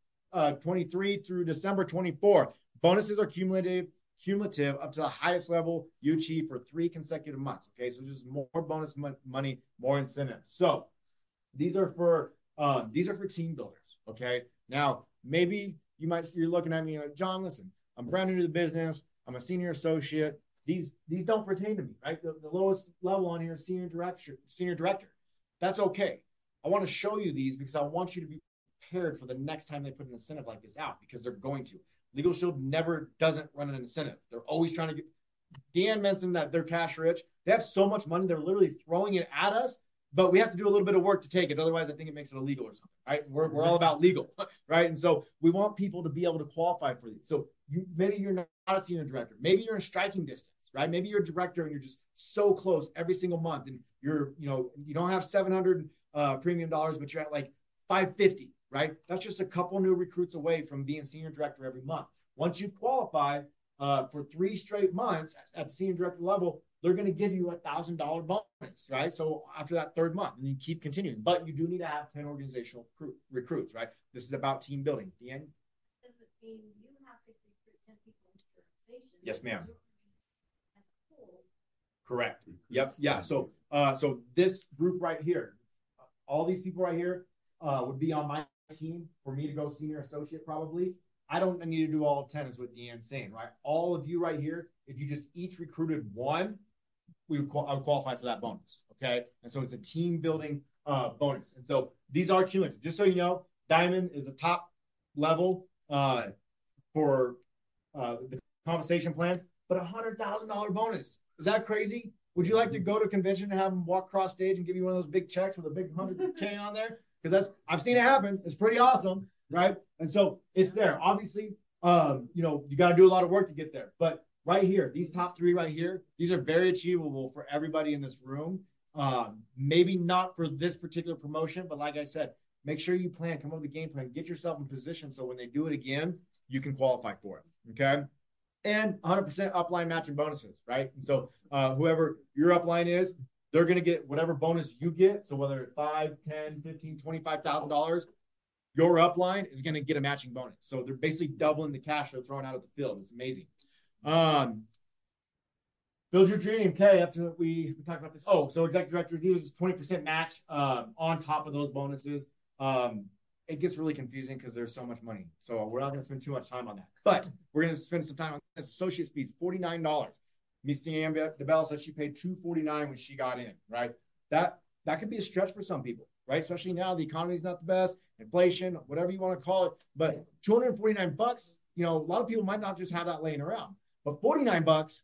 2023 through December 24. Bonuses are cumulative up to the highest level you achieve for 3 consecutive months. Okay. So just more bonus money, more incentives. So these are for team builders. Okay. Now, maybe you're looking at me like, John, listen, I'm brand new to the business. I'm a senior associate. These don't pertain to me, right? The lowest level on here is senior director. That's okay. I want to show you these because I want you to be prepared for the next time they put an incentive like this out, because they're going to. Legal Shield never doesn't run an incentive. They're always trying to get. Dan mentioned that they're cash rich. They have so much money, they're literally throwing it at us, but we have to do a little bit of work to take it. Otherwise, I think it makes it illegal or something, right? We're all about legal, right? And so we want people to be able to qualify for these. So maybe you're not a senior director. Maybe you're in striking distance, right? Maybe you're a director and you're just so close every single month, and you don't have $700 premium dollars, but you're at like 550, right? That's just a couple new recruits away from being senior director every month. Once you qualify for 3 straight months at the senior director level, they're going to give you $1,000 bonus, right? So after that 3rd month, and you keep continuing, but you do need to have 10 organizational recruits, right? This is about team building. Deanne? Does it mean you have to recruit 10 people into your organization? Yes, ma'am. Correct. Yep. Yeah. So so this group right here, all these people right here would be on my team for me to go senior associate probably. I don't need to do all 10 is what Deanne's saying, right? All of you right here, if you just each recruited one, I would qualify for that bonus. Okay. And so it's a team building bonus. And so these are cumulative. Just so you know, Diamond is a top level for the compensation plan, but $100,000 bonus. Is that crazy? Would you like to go to a convention and have them walk across stage and give you one of those big checks with a big 100K on there? Because I've seen it happen. It's pretty awesome, right? And so it's there. Obviously, you got to do a lot of work to get there. But right here, these top three right here, these are very achievable for everybody in this room. Maybe not for this particular promotion, but like I said, make sure you come up with a game plan, get yourself in position so when they do it again, you can qualify for it. Okay. And 100% upline matching bonuses, right? And so whoever your upline is, they're going to get whatever bonus you get. So whether it's $5, $10, $15, $25,000, your upline is going to get a matching bonus. So they're basically doubling the cash they're throwing out of the field. It's amazing. Build your dream. Okay, after we talked about this. Oh, so executive director, these is 20% match on top of those bonuses. It gets really confusing because there's so much money. So we're not going to spend too much time on that. But we're going to spend some time on this. Associate's fees, $49. Miss Deanne DeBell said she paid $249 when she got in, right? That could be a stretch for some people, right? Especially now the economy is not the best, inflation, whatever you want to call it. But $249, a lot of people might not just have that laying around. But $49,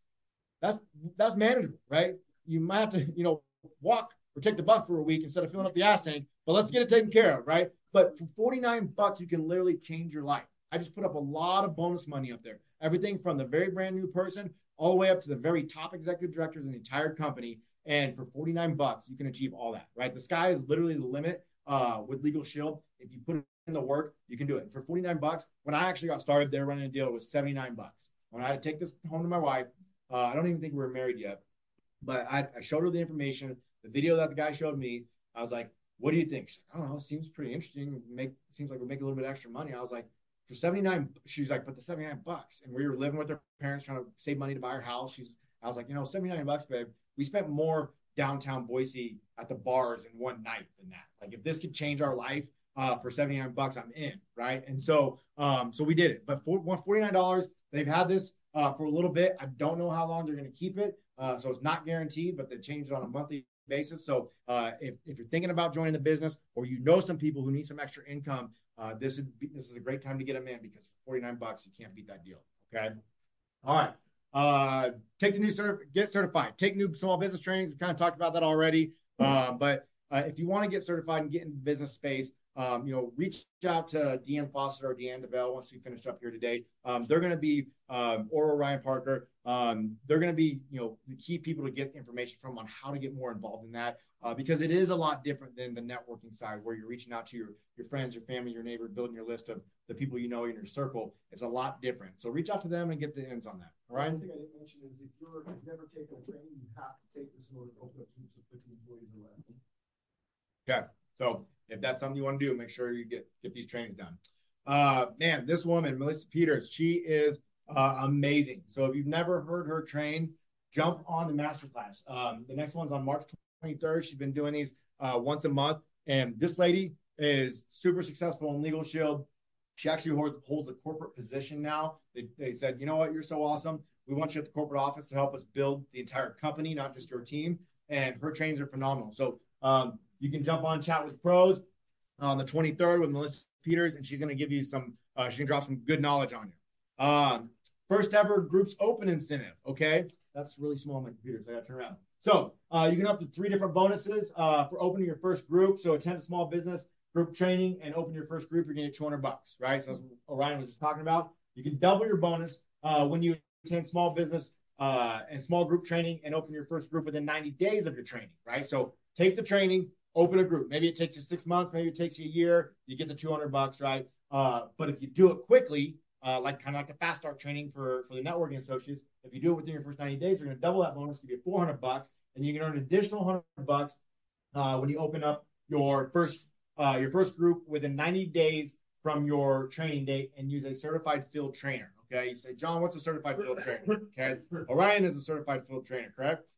that's manageable, right? You might have to, walk or take the bus for a week instead of filling up the ass tank, but let's get it taken care of, right? But for $49, you can literally change your life. I just put up a lot of bonus money up there. Everything from the very brand new person all the way up to the very top executive directors in the entire company. And for $49, you can achieve all that, right? The sky is literally the limit with Legal Shield. If you put in the work, you can do it. And for $49, when I actually got started, they were running a deal. It was $79. When I had to take this home to my wife, I don't even think we were married yet, but I showed her the information, the video that the guy showed me. I was like, what do you think? She's like, I don't know. It seems pretty interesting. Seems like we're making a little bit extra money. I was like, for 79, she was like, but the $79, and we were living with her parents trying to save money to buy her house. I was like, $79, babe. We spent more downtown Boise at the bars in one night than that. Like if this could change our life for $79, I'm in, right? And so we did it. But for $49, they've had this for a little bit. I don't know how long they're going to keep it. So it's not guaranteed, but they change it on a monthly basis. So if you're thinking about joining the business or some people who need some extra income, this is a great time to get them in because for $49, you can't beat that deal. Okay. All right. Take the new get certified. Take new small business trainings. We kind of talked about that already. But if you want to get certified and get in the business space, reach out to Deanne Foster or Deanne DeBell once we finish up here today. They're going to be, or Ryan Parker. They're going to be, the key people to get information from on how to get more involved in that because it is a lot different than the networking side where you're reaching out to your friends, your family, your neighbor, building your list of the people you know in your circle. It's a lot different. So reach out to them and get the ends on that. All right. One thing I didn't mention is if you've never taken a training, you have to take this in order to open up groups of 50 employees or less. Okay. So if that's something you want to do, make sure you get these trainings done. Man, this woman, Melissa Peters, she is amazing. So if you've never heard her train, jump on the masterclass. The next one's on March 23rd. She's been doing these once a month. And this lady is super successful in Legal Shield. She actually holds a corporate position now. They said, you know what, you're so awesome. We want you at the corporate office to help us build the entire company, not just your team. And her trainings are phenomenal. So you can jump on Chat with Pros on the 23rd with Melissa Peters, and she's going to give you she can drop some good knowledge on you. First ever groups open incentive. Okay. That's really small on my computer, so I got to turn around. So you can up to 3 different bonuses for opening your first group. So attend a small business group training and open your first group. You're going to get $200, right? So that's what Orion was just talking about. You can double your bonus when you attend small business and small group training and open your first group within 90 days of your training, right? So take the training, open a group. Maybe it takes you 6 months, maybe it takes you a year. You get the $200, right? But if you do it quickly, like the fast start training for the networking associates, if you do it within your first 90 days, you're going to double that bonus to get $400, and you can earn an additional $100 when you open up your first group within 90 days from your training date and use a certified field trainer. Okay, you say, John, what's a certified field trainer? Okay, Orion is a certified field trainer, correct?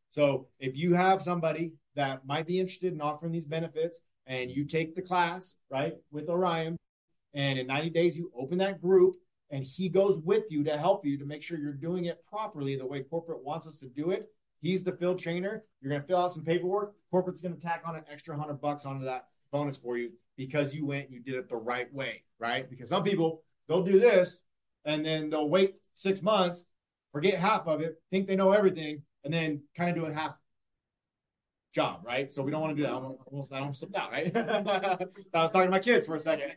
So if you have somebody that might be interested in offering these benefits and you take the class, right, with Orion, and in 90 days you open that group and he goes with you to help you to make sure you're doing it properly the way corporate wants us to do it. He's the field trainer. You're going to fill out some paperwork. Corporate's going to tack on an extra $100 onto that bonus for you because you went and you did it the right way, right? Because some people, they'll do this and then they'll wait 6 months, forget half of it, think they know everything, and then kind of do a half job, right? So we don't want to do that. I almost slipped out, right? I was talking to my kids for a second.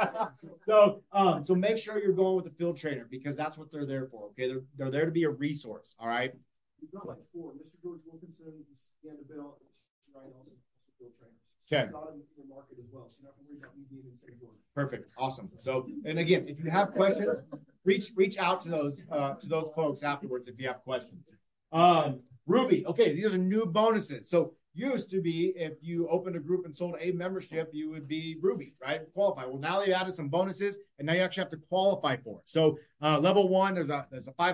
So make sure you're going with the field trainer because that's what they're there for. Okay, they're there to be a resource. All right. We've got like 4: Mr. George Wilkinson, Dan DeBell, and Ryan Nelson, field trainers. Okay. A lot of them in the market as well, so you're not going to worry about me being in St. George. Perfect. Awesome. So, and again, if you have questions, reach out to those folks afterwards if you have questions. Ruby. Okay, these are new bonuses. So used to be if you opened a group and sold a membership, you would be Ruby, right? Qualify. Well, now they've added some bonuses, and now you actually have to qualify for it. So level 1, there's a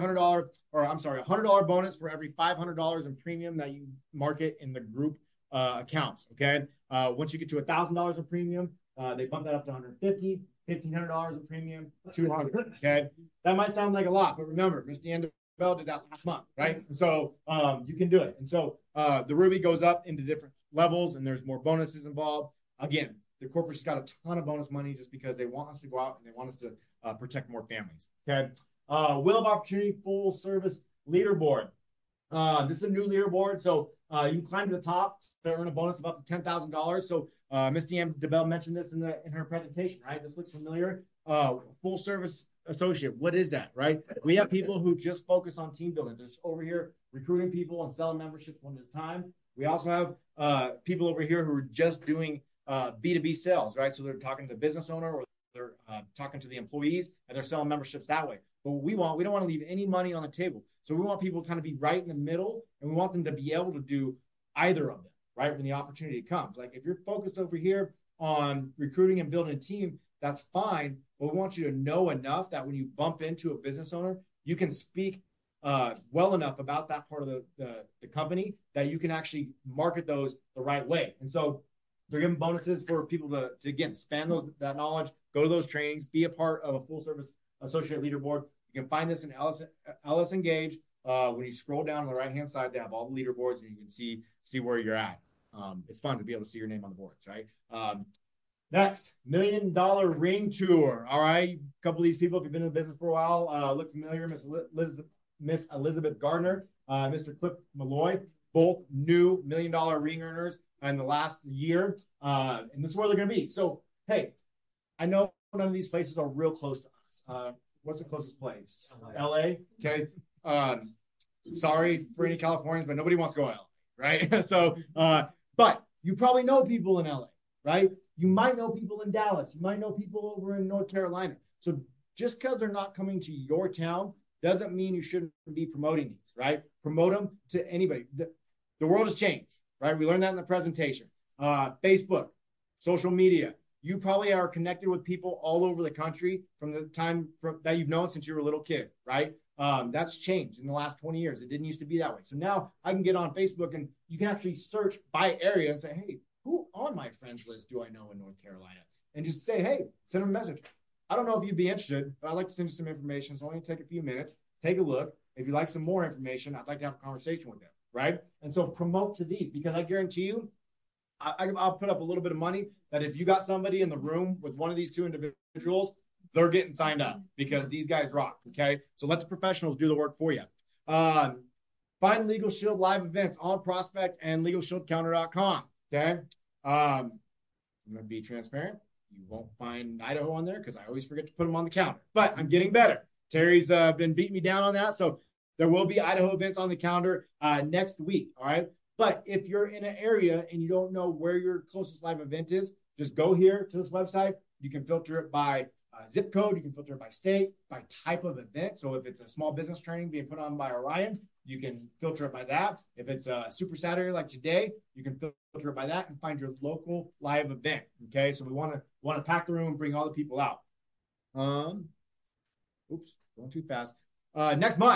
$100 bonus for every $500 in premium that you market in the group accounts. Okay. Once you get to $1,000 in premium, they bump that up to $150, $1,500 in premium, $200. Okay. That might sound like a lot, but remember, Miss Deanna Bell did that last month, right? And so you can do it. And so the Ruby goes up into different levels and there's more bonuses involved. Again, the corporate's got a ton of bonus money just because they want us to go out and they want us to protect more families. Okay. Wheel of Opportunity full service leaderboard. This is a new leaderboard. So you can climb to the top to earn a bonus of up to $10,000. So Miss Deanna DeBell mentioned this in her presentation, right? This looks familiar. Full service associate. What is that, right? We have people who just focus on team building. They're just over here recruiting people and selling memberships one at a time. We also have people over here who are just doing B2B sales, right? So they're talking to the business owner or they're talking to the employees and they're selling memberships that way. But what we don't want to leave any money on the table. So we want people to kind of be right in the middle and we want them to be able to do either of them, right? When the opportunity comes. Like if you're focused over here on recruiting and building a team, that's fine. But we want you to know enough that when you bump into a business owner, you can speak well enough about that part of the company that you can actually market those the right way. And so they're giving bonuses for people to again, span that knowledge, go to those trainings, be a part of a full service associate leaderboard. You can find this in LS Engage. When you scroll down on the right-hand side, they have all the leaderboards and you can see where you're at. It's fun to be able to see your name on the boards, right? Next, $1 Million Ring Tour. All right. A couple of these people, if you've been in the business for a while, look familiar. Miss Elizabeth Gardner, Mr. Cliff Malloy, both new $1 Million ring earners in the last year. And this is where they're going to be. So, hey, I know none of these places are real close to us. What's the closest place? LA. Okay. Sorry for any Californians, but nobody wants to go to LA, right? So, but you probably know people in LA, right? You might know people in Dallas. You might know people over in North Carolina. So just because they're not coming to your town doesn't mean you shouldn't be promoting these, right? Promote them to anybody. The world has changed, right? We learned that in the presentation. Facebook, social media. You probably are connected with people all over the country from the time that you've known since you were a little kid, right? That's changed in the last 20 years. It didn't used to be that way. So now I can get on Facebook and you can actually search by area and say, hey, who on my friends list do I know in North Carolina? And just say, hey, send them a message. I don't know if you'd be interested, but I'd like to send you some information. It's only going to take a few minutes. Take a look. If you'd like some more information, I'd like to have a conversation with them, right? And so promote to these because I guarantee you, I'll put up a little bit of money that if you got somebody in the room with one of these two individuals, they're getting signed up because these guys rock, okay? So let the professionals do the work for you. Find Legal Shield live events on Prospect and LegalShieldCounter.com. Okay. I'm going to be transparent. You won't find Idaho on there because I always forget to put them on the calendar, but I'm getting better. Terry's been beating me down on that. So there will be Idaho events on the calendar next week. All right. But if you're in an area and you don't know where your closest live event is, just go here to this website. You can filter it by zip code. You can filter it by state, by type of event. So if it's a small business training being put on by Orion, you can filter it by that. If it's a Super Saturday like today, you can filter it by that and find your local live event. Okay, so we want to pack the room and bring all the people out. Oops, going too fast. Next month,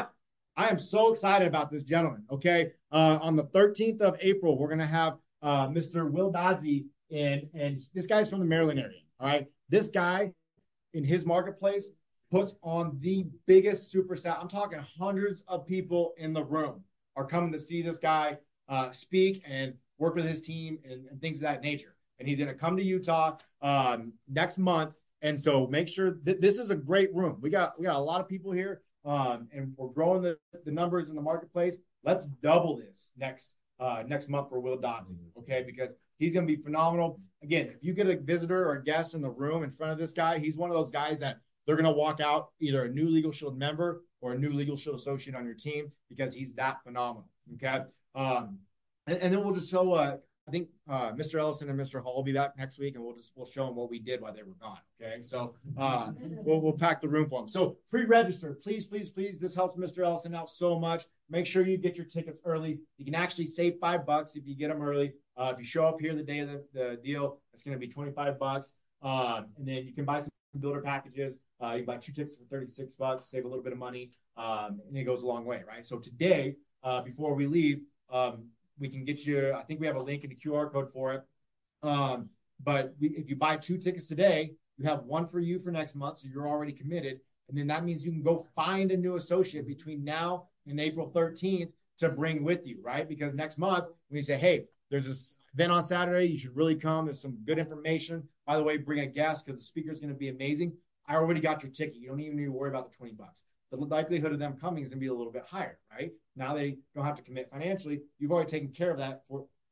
I am so excited about this gentleman. Okay. On the 13th of April, we're going to have Mr. Will Doddsey in, and this guy's from the Maryland area. All right. This guy in his marketplace puts on the biggest super set. I'm talking hundreds of people in the room are coming to see this guy speak and work with his team and things of that nature. And he's going to come to Utah next month. And so make sure that this is a great room. We got a lot of people here, and we're growing the numbers in the marketplace. Let's double this next month for Will Doddsey, okay? Because he's going to be phenomenal. Again, if you get a visitor or a guest in the room in front of this guy, he's one of those guys that they're going to walk out either a new Legal Shield member or a new Legal Shield associate on your team because he's that phenomenal, okay? And then we'll just show, I think Mr. Ellison and Mr. Hall will be back next week, and we'll show them what we did while they were gone, okay? So we'll pack the room for them. So pre-register, please, please, please. This helps Mr. Ellison out so much. Make sure you get your tickets early. You can actually save $5 if you get them early. If you show up here the day of the deal, it's going to be $25. And then you can buy some builder packages. You can buy 2 tickets for $36, save a little bit of money, and it goes a long way, right? So today, before we leave, we can get you, I think we have a link in the QR code for it. But if you buy 2 tickets today, you have 1 for you for next month, so you're already committed. And then that means you can go find a new associate between now and April 13th to bring with you, right? Because next month, when you say, hey, there's this event on Saturday, you should really come. There's some good information. By the way, bring a guest because the speaker is going to be amazing. I already got your ticket. You don't even need to worry about the $20. The likelihood of them coming is going to be a little bit higher, right? Now they don't have to commit financially. You've already taken care of that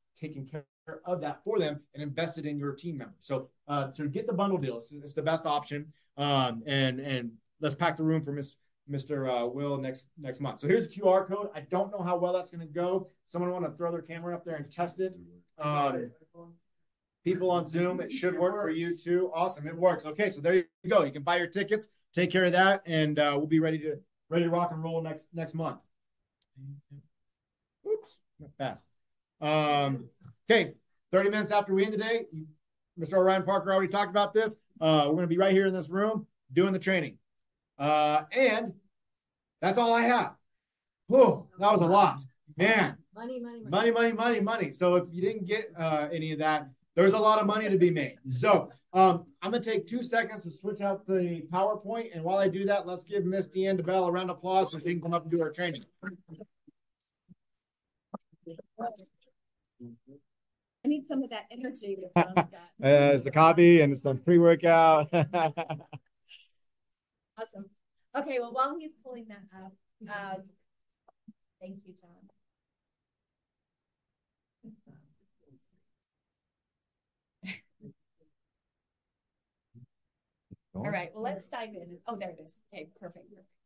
for them and invested in your team members. So to get the bundle deal, it's the best option. And let's pack the room for Mr. Will next month. So here's a QR code. I don't know how well that's going to go. Someone want to throw their camera up there and test it? People on Zoom, it should work for you too. Awesome, it works. Okay, so there you go. You can buy your tickets, take care of that, and we'll be ready to rock and roll next month. Oops, not fast. Okay, 30 minutes after we end today, Mr. Orion Parker already talked about this. We're going to be right here in this room doing the training. And that's all I have. Whoa, that was a lot. Man. Money. So if you didn't get any of that, there's a lot of money to be made. So I'm going to take 2 seconds to switch out the PowerPoint. And while I do that, let's give Miss Deanne DeBell a round of applause so she can come up and do our training. I need some of that energy that John's got. It's a coffee and some pre-workout. Awesome. Okay, well, while he's pulling that up, thank you, John. All right, well, let's dive in. Oh, there it is. Okay, perfect.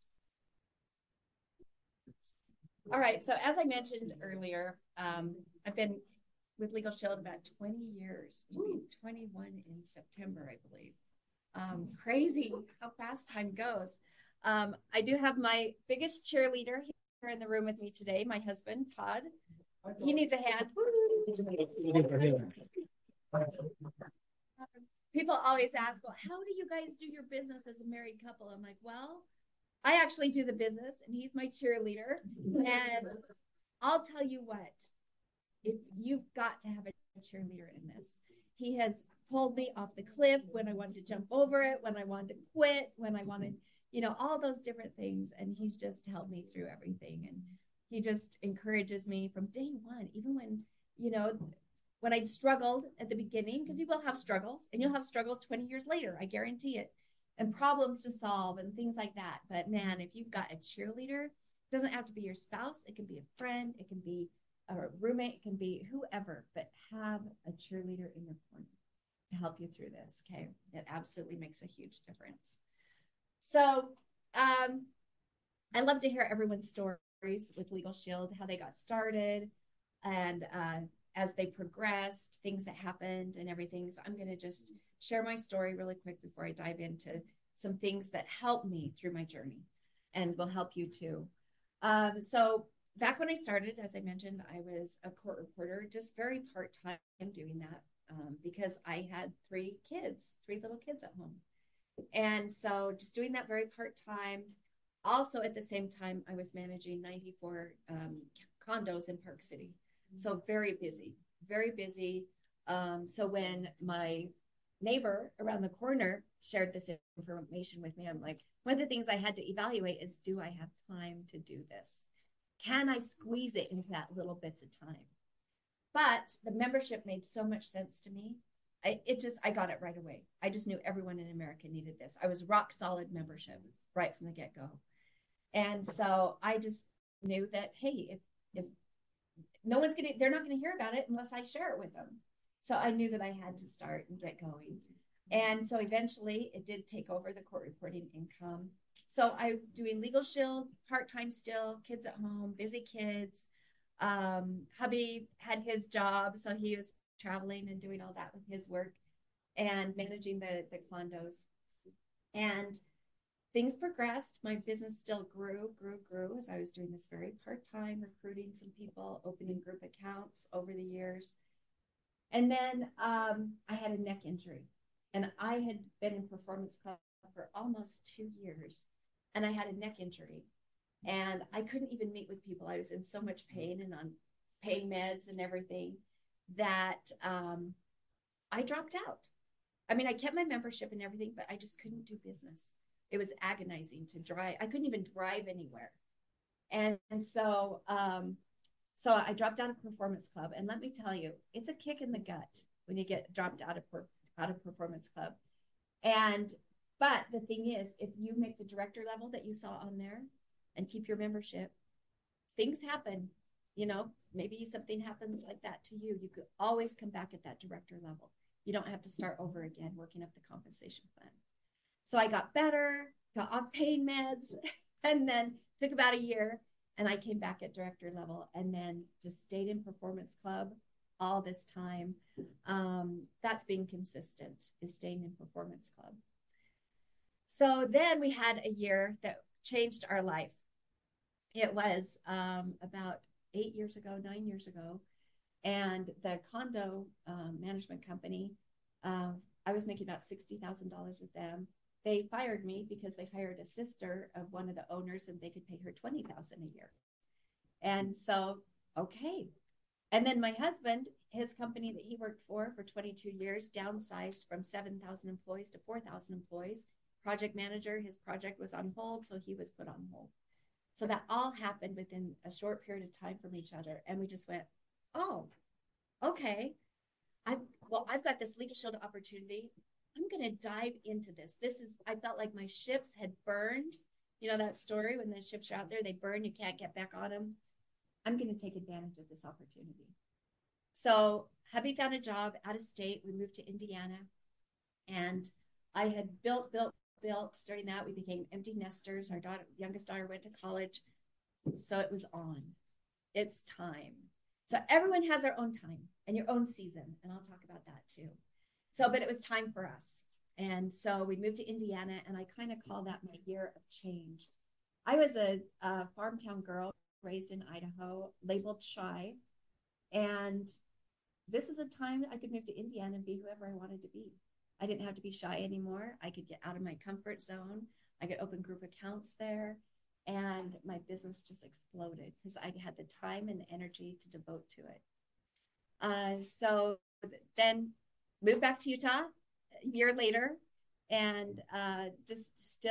All right, so as I mentioned earlier, I've been with Legal Shield about 20 years, 21 in September, I believe. Crazy how fast time goes. I do have my biggest cheerleader here in the room with me today, my husband, Todd. He needs a hand. People always ask, well, how do you guys do your business as a married couple? I'm like, well, I actually do the business and he's my cheerleader. And I'll tell you what, if you've got to have a cheerleader in this. He has pulled me off the cliff when I wanted to jump over it, when I wanted to quit, when I wanted, all those different things. And he's just helped me through everything. And he just encourages me from day one, even when, when I struggled at the beginning, because you will have struggles and you'll have struggles 20 years later, I guarantee it, and problems to solve and things like that. But man, if you've got a cheerleader, it doesn't have to be your spouse. It can be a friend. It can be a roommate. It can be whoever, but have a cheerleader in your corner to help you through this. Okay. It absolutely makes a huge difference. So, I love to hear everyone's stories with Legal Shield, how they got started and, as they progressed, things that happened and everything. So I'm going to just share my story really quick before I dive into some things that helped me through my journey and will help you too. So back when I started, as I mentioned, I was a court reporter, just very part-time doing that because I had 3 little kids at home. And so just doing that very part-time. also at the same time, I was managing 94 condos in Park City. So very busy, very busy. So when my neighbor around the corner shared this information with me, I'm like, one of the things I had to evaluate is, do I have time to do this? Can I squeeze it into that little bits of time? But the membership made so much sense to me. I got it right away. I just knew everyone in America needed this. I was rock solid membership right from the get-go. And so I just knew that, hey, if no one's they're not gonna hear about it unless I share it with them. So I knew that I had to start and get going. And so eventually it did take over the court reporting income. So I'm doing Legal Shield part-time still, kids at home, busy kids. Hubby had his job, so he was traveling and doing all that with his work and managing the condos. And things progressed. My business still grew as I was doing this very part-time, recruiting some people, opening group accounts over the years. And then I had a neck injury, and I had been in Performance Club for almost 2 years, and I had a neck injury, and I couldn't even meet with people. I was in so much pain and on pain meds and everything that I dropped out. I mean, I kept my membership and everything, but I just couldn't do business. It was agonizing to drive. I couldn't even drive anywhere. And so I dropped out of Performance Club, and let me tell you, it's a kick in the gut when you get dropped out of Performance Club. But the thing is, if you make the director level that you saw on there and keep your membership, things happen. You know, maybe something happens like that to you. You could always come back at that director level. You don't have to start over again working up the compensation plan. So I got better, got off pain meds, and then took about a year. And I came back at director level and then just stayed in Performance Club all this time. That's being consistent, is staying in Performance Club. So then we had a year that changed our life. It was about 9 years ago. And the condo management company, I was making about $60,000 with them. They fired me because they hired a sister of one of the owners and they could pay her $20,000 a year. And so, okay. And then my husband, his company that he worked for 22 years, downsized from 7,000 employees to 4,000 employees. Project manager, his project was on hold, so he was put on hold. So that all happened within a short period of time from each other. And we just went, oh, okay. I've got this Legal Shield opportunity. I'm going to dive into this. I felt like my ships had burned. You know that story when the ships are out there, they burn, you can't get back on them. I'm going to take advantage of this opportunity. So hubby found a job out of state. We moved to Indiana, and I had built. During that, we became empty nesters. Our youngest daughter went to college. So it was on. It's time. So everyone has their own time and your own season. And I'll talk about that too. But it was time for us. And so we moved to Indiana, and I kind of call that my year of change. I was a farm town girl raised in Idaho, labeled shy. And this is a time I could move to Indiana and be whoever I wanted to be. I didn't have to be shy anymore. I could get out of my comfort zone. I could open group accounts there. And my business just exploded because I had the time and the energy to devote to it. So then moved back to Utah a year later, and just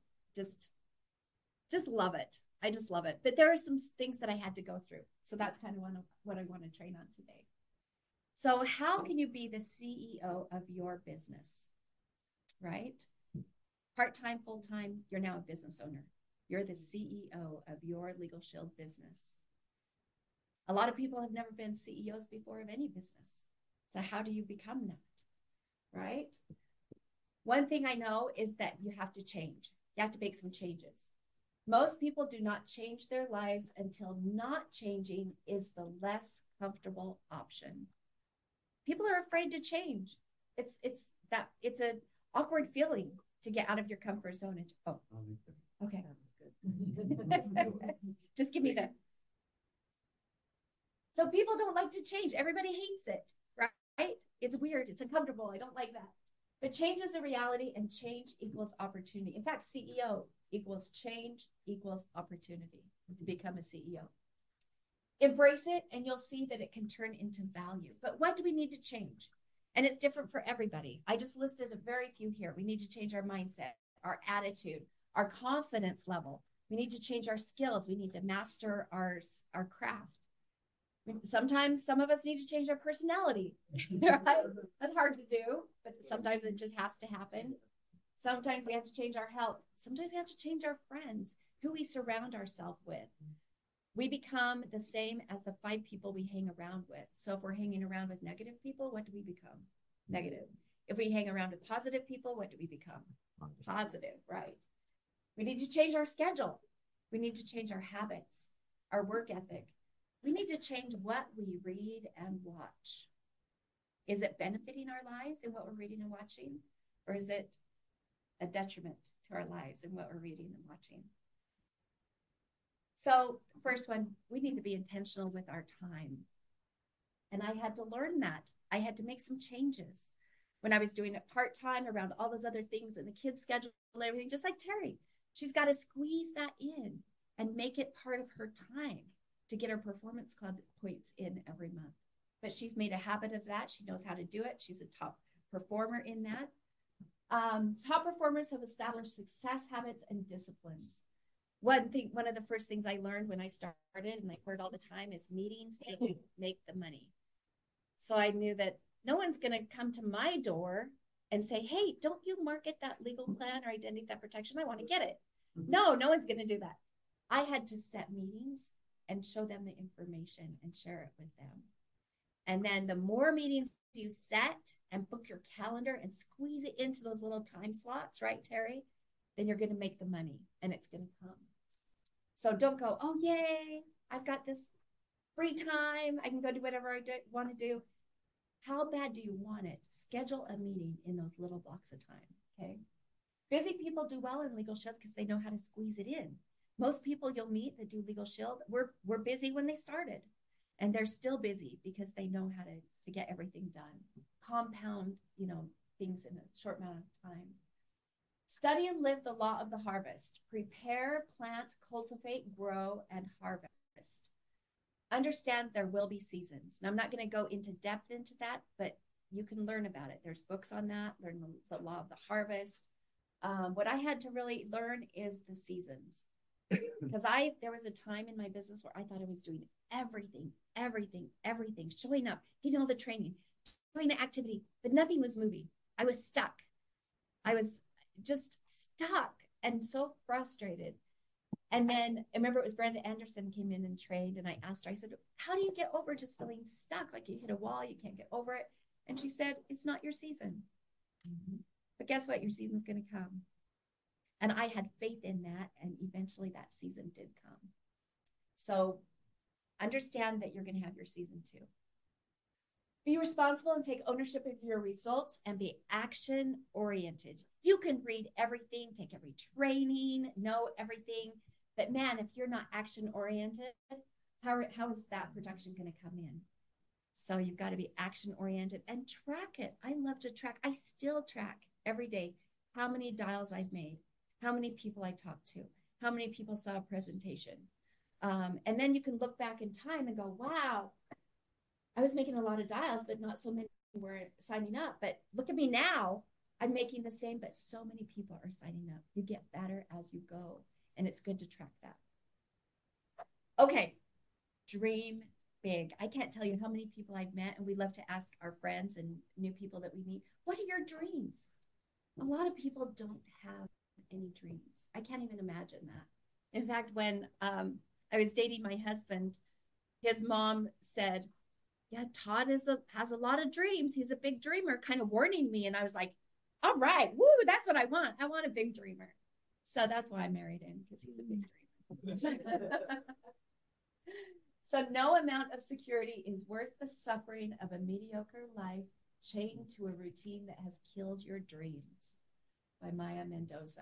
love it. I just love it. But there are some things that I had to go through. So that's kind of what I want to train on today. So how can you be the CEO of your business, right? Part-time, full-time, you're now a business owner. You're the CEO of your Legal Shield business. A lot of people have never been CEOs before of any business. So how do you become that, right? One thing I know is that you have to change. You have to make some changes. Most people do not change their lives until not changing is the less comfortable option. People are afraid to change. It's an awkward feeling to get out of your comfort zone. Okay. Just give me that. So people don't like to change. Everybody hates it, right? It's weird. It's uncomfortable. I don't like that. But change is a reality, and change equals opportunity. In fact, CEO equals change equals opportunity to become a CEO. Embrace it, and you'll see that it can turn into value. But what do we need to change? And it's different for everybody. I just listed a very few here. We need to change our mindset, our attitude, our confidence level. We need to change our skills. We need to master our craft. Sometimes some of us need to change our personality. Right? That's hard to do, but sometimes it just has to happen. Sometimes we have to change our health. Sometimes we have to change our friends, who we surround ourselves with. We become the same as the 5 people we hang around with. So if we're hanging around with negative people, what do we become? Negative. If we hang around with positive people, what do we become? Positive, right? We need to change our schedule. We need to change our habits, our work ethic. We need to change what we read and watch. Is it benefiting our lives in what we're reading and watching? Or is it a detriment to our lives in what we're reading and watching? So, first one, we need to be intentional with our time. And I had to learn that. I had to make some changes when I was doing it part-time around all those other things and the kids' schedule and everything, just like Terry. She's got to squeeze that in and make it part of her time to get her performance club points in every month. But she's made a habit of that. She knows how to do it. She's a top performer in that. Top performers have established success habits and disciplines. One of the first things I learned when I started, and I heard all the time, is meetings make the money. So I knew that no one's going to come to my door and say, hey, don't you market that legal plan or identity theft protection? I want to get it. No one's going to do that. I had to set meetings and show them the information and share it with them. And then the more meetings you set and book your calendar and squeeze it into those little time slots, right, Terry? Then you're going to make the money and it's going to come. So don't go, oh, yay, I've got this free time. I can go do whatever I want to do. How bad do you want it? Schedule a meeting in those little blocks of time, okay? Busy people do well in Legal Shield because they know how to squeeze it in. Most people you'll meet that do Legal Shield were busy when they started, and they're still busy because they know how to get everything done. Compound, things in a short amount of time. Study and live the law of the harvest. Prepare, plant, cultivate, grow, and harvest. Understand there will be seasons. Now, I'm not going to go into depth into that, but you can learn about it. There's books on that, learn the law of the harvest. What I had to really learn is the seasons. Because there was a time in my business where I thought I was doing everything, showing up, getting all the training, doing the activity, but nothing was moving. I was stuck. I was just stuck and so frustrated. And then I remember it was Brenda Anderson came in and trained, and I asked her, I said, how do you get over just feeling stuck? Like you hit a wall, you can't get over it. And she said, it's not your season. Mm-hmm. But guess what? Your season's going to come. And I had faith in that, and eventually that season did come. So understand that you're going to have your season too. Be responsible and take ownership of your results and be action-oriented. You can read everything, take every training, know everything. But man, if you're not action-oriented, how is that production going to come in? So you've got to be action-oriented and track it. I love to track. I still track every day how many dials I've made, how many people I talked to, how many people saw a presentation. And then you can look back in time and go, wow, I was making a lot of dials, but not so many were signing up. But look at me now. I'm making the same, but so many people are signing up. You get better as you go, and it's good to track that. Okay, dream big. I can't tell you how many people I've met, and we love to ask our friends and new people that we meet, what are your dreams? A lot of people don't have any dreams. I can't even imagine that. In fact, when I was dating my husband, his mom said, yeah, Todd has a lot of dreams. He's a big dreamer, kind of warning me. And I was like, all right, woo, that's what I want. I want a big dreamer. So that's why I married him, because he's a big dreamer. So no amount of security is worth the suffering of a mediocre life chained to a routine that has killed your dreams, by Maya Mendoza.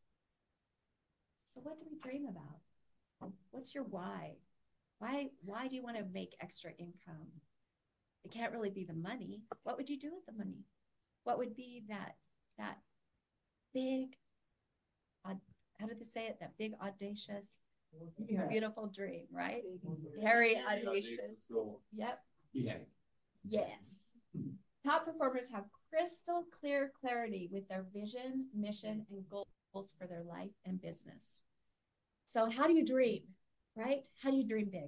So what do we dream about? What's your why? Why do you want to make extra income? It can't really be the money. What would you do with the money? what would be that big, how do they say it? That big, audacious, beautiful dream, right? Very audacious. Yep. Yeah. Yes. Top performers have crystal clear clarity with their vision, mission, and goals for their life and business. So how do you dream, right? How do you dream big?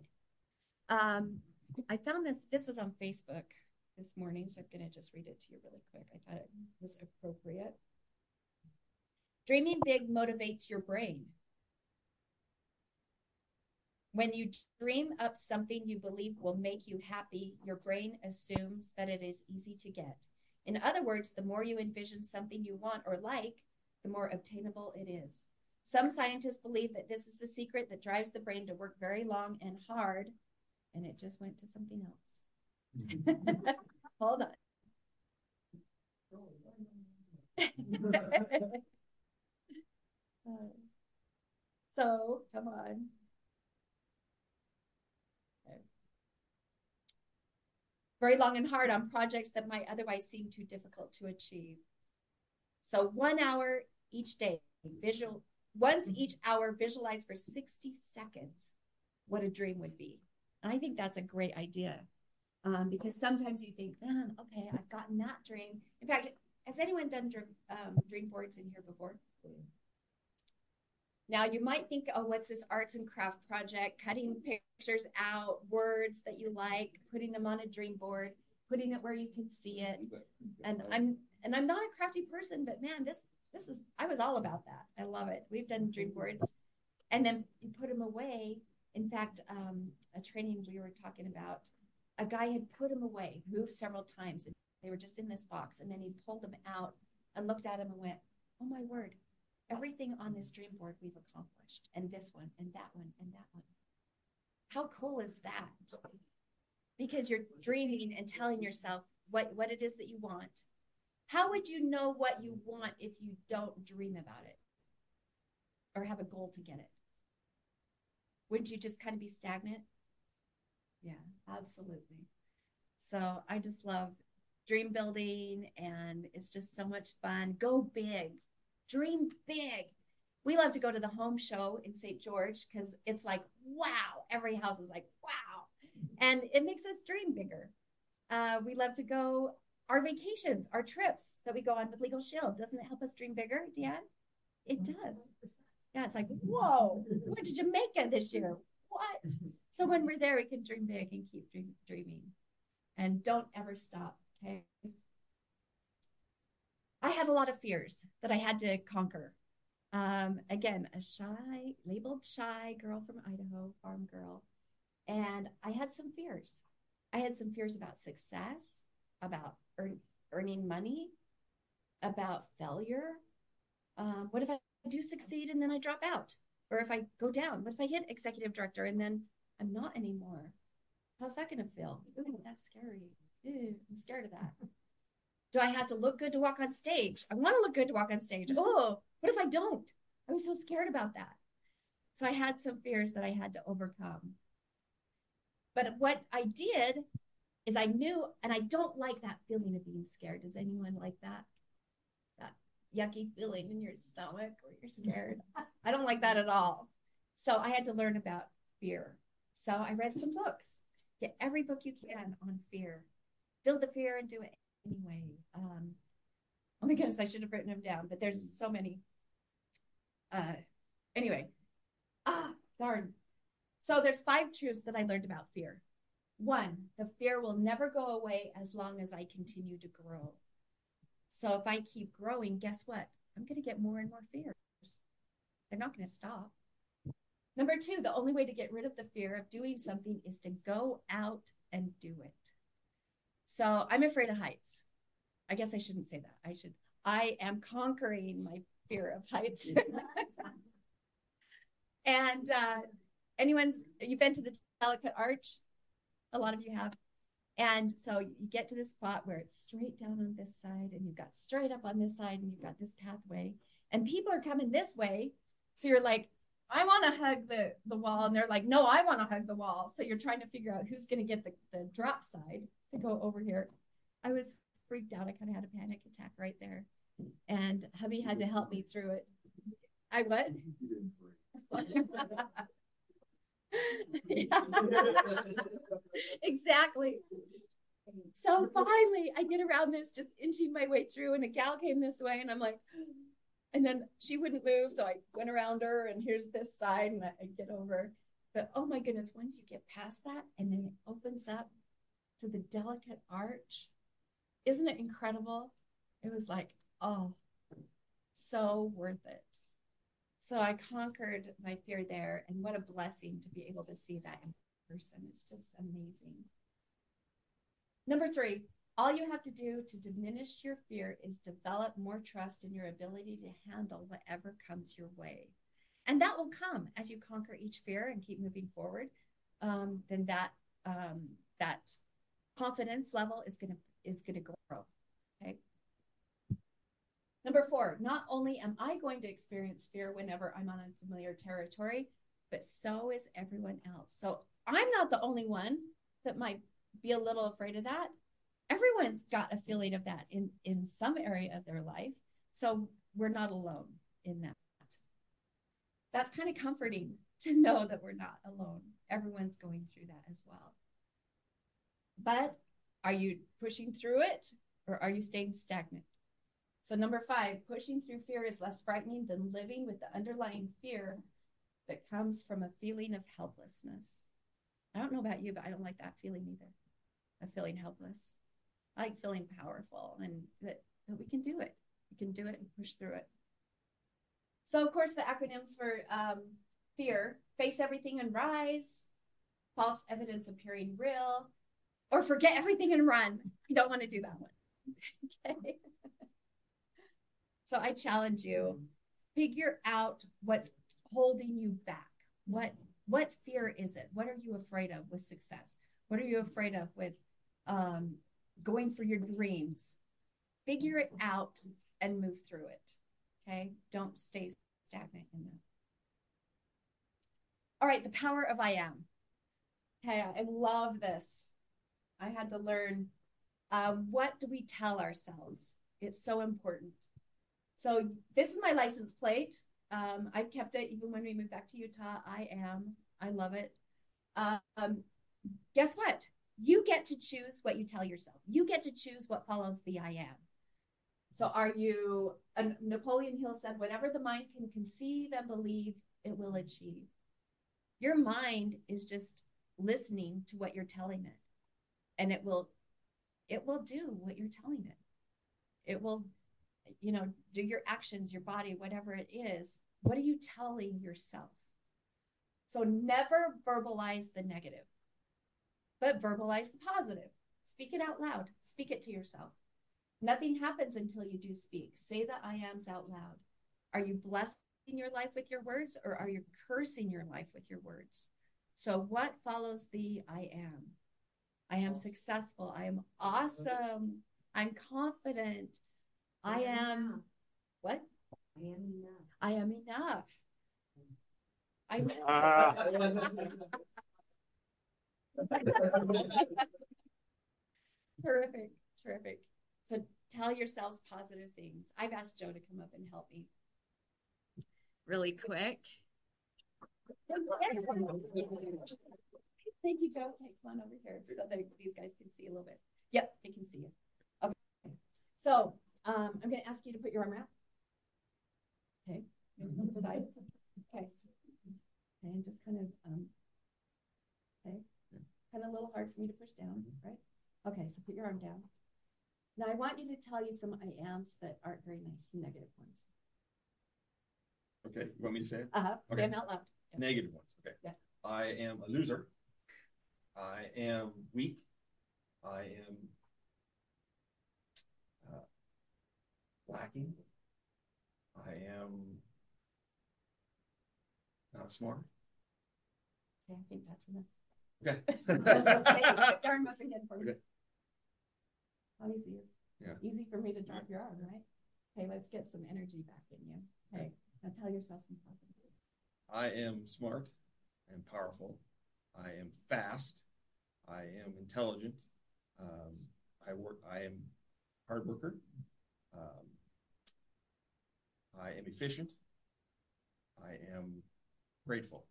I found this was on Facebook this morning, so I'm going to just read it to you really quick. I thought it was appropriate. Dreaming big motivates your brain. When you dream up something you believe will make you happy, your brain assumes that it is easy to get. In other words, the more you envision something you want or like, the more obtainable it is. Some scientists believe that this is the secret that drives the brain to work very long and hard, and it just went to something else. Hold on. So, come on. Very long and hard on projects that might otherwise seem too difficult to achieve. So 1 hour each day, once each hour, visualize for 60 seconds what a dream would be. And I think that's a great idea because sometimes you think, man, okay, I've gotten that dream. In fact, has anyone done dream boards in here before? Now you might think, oh, what's this arts and craft project? Cutting pictures out, words that you like, putting them on a dream board, putting it where you can see it. And I'm not a crafty person, but man, this is, I was all about that. I love it. We've done dream boards, and then you put them away. In fact, a training we were talking about, a guy had put them away, moved several times, and they were just in this box, and then he pulled them out and looked at them and went, oh my word. Everything on this dream board we've accomplished, and this one, and that one, and that one. How cool is that? Because you're dreaming and telling yourself what it is that you want. How would you know what you want if you don't dream about it or have a goal to get it? Wouldn't you just kind of be stagnant? Yeah, absolutely. So I just love dream building, and it's just so much fun. Go big. Dream big. We love to go to the home show in St. George because it's like, wow, every house is like, wow. And it makes us dream bigger. We love to go, our vacations, our trips that we go on with Legal Shield. Doesn't it help us dream bigger, Deanne? It does. Yeah, it's like, whoa, we went to Jamaica this year. What? So when we're there, we can dream big and keep dreaming. And don't ever stop, okay? I had a lot of fears that I had to conquer. Again, labeled shy girl from Idaho, farm girl. And I had some fears. I had some fears about success, about earning money, about failure. What if I do succeed and then I drop out? Or if I go down? What if I hit executive director and then I'm not anymore? How's that going to feel? Ooh, that's scary. Ooh, I'm scared of that. Do I have to look good to walk on stage? I want to look good to walk on stage. Oh, what if I don't? I was so scared about that. So I had some fears that I had to overcome. But what I did is I knew, and I don't like that feeling of being scared. Does anyone like that? That yucky feeling in your stomach or you're scared? I don't like that at all. So I had to learn about fear. So I read some books. Get every book you can on fear. Feel the fear and do it anyway. Oh my goodness, I should have written them down, but there's so many. Anyway, darn. So there's 5 truths that I learned about fear. 1, the fear will never go away as long as I continue to grow. So if I keep growing, guess what? I'm going to get more and more fears. They're not going to stop. Number 2, the only way to get rid of the fear of doing something is to go out and do it. So I'm afraid of heights. I guess I shouldn't say that. I am conquering my fear of heights. And you've been to the Delicate Arch? A lot of you have. And so you get to this spot where it's straight down on this side and you've got straight up on this side and you've got this pathway and people are coming this way. So you're like, I want to hug the wall. And they're like, no, I want to hug the wall. So you're trying to figure out who's going to get the drop side to go over here. I was freaked out. I kind of had a panic attack right there. And hubby had to help me through it. I what? Exactly. So finally, I get around this, just inching my way through, and a gal came this way, and I'm like, and then she wouldn't move, so I went around her, and here's this side, and I get over. But oh my goodness, once you get past that, and then it opens up to the delicate arch, isn't it incredible? It was like, oh, so worth it. So I conquered my fear there, and what a blessing to be able to see that in person. It's just amazing. Number 3, all you have to do to diminish your fear is develop more trust in your ability to handle whatever comes your way. And that will come as you conquer each fear and keep moving forward. Then that confidence level is gonna grow. Okay. Number 4, not only am I going to experience fear whenever I'm on unfamiliar territory, but so is everyone else. So I'm not the only one that might be a little afraid of that. Everyone's got a feeling of that in some area of their life. So we're not alone in that. That's kind of comforting to know that we're not alone. Everyone's going through that as well. But are you pushing through it, or are you staying stagnant? So number 5, pushing through fear is less frightening than living with the underlying fear that comes from a feeling of helplessness. I don't know about you, but I don't like that feeling either, of feeling helpless. I like feeling powerful and that we can do it. We can do it and push through it. So, of course, the acronyms for fear: face everything and rise, false evidence appearing real, or forget everything and run. You don't want to do that one. Okay. So I challenge you, figure out what's holding you back. What fear is it? What are you afraid of with success? What are you afraid of with going for your dreams? Figure it out and move through it. Okay? Don't stay stagnant in that. All right, the power of I am. Okay, I love this. I had to learn, what do we tell ourselves? It's so important. So this is my license plate. I've kept it even when we moved back to Utah. I love it. Guess what? You get to choose what you tell yourself. You get to choose what follows the I am. So are you, Napoleon Hill said, whatever the mind can conceive and believe, it will achieve. Your mind is just listening to what you're telling it. And it will do what you're telling it. It will, do your actions, your body, whatever it is. What are you telling yourself? So never verbalize the negative, but verbalize the positive. Speak it out loud. Speak it to yourself. Nothing happens until you do speak. Say the I ams out loud. Are you blessing your life with your words, or are you cursing your life with your words? So what follows the I am? I am successful. I am awesome. I'm confident. I am what? I am enough. I am enough. I'm terrific. So tell yourselves positive things. I've asked Joe to come up and help me really quick. Thank you, Joe. Okay, come on over here so that these guys can see a little bit. Yep, they can see you. Okay. So I'm going to ask you to put your arm out. Okay. On the side. Okay. And just kind of, okay. Kind of a little hard for me to push down, right? Okay, so put your arm down. Now I want you to tell you some I ams that aren't very nice, some negative ones. Okay, you want me to say it? Okay. Okay. Say them out loud. Yeah. Negative ones. Okay. Yeah. I am a loser. I am weak. I am lacking. I am not smart. Okay, I think that's enough. Okay. Put your arm up again for me. Okay. How easy is? Yeah. Easy for me to drop your arm, right? Okay, let's get some energy back in you. Okay, now tell yourself some positive. I am smart and powerful. I am fast. I am intelligent. I am hard worker. I am efficient. I am grateful.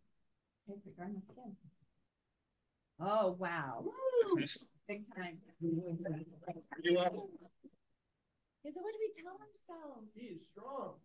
Oh, wow. Big time. So what do we tell ourselves? He is strong.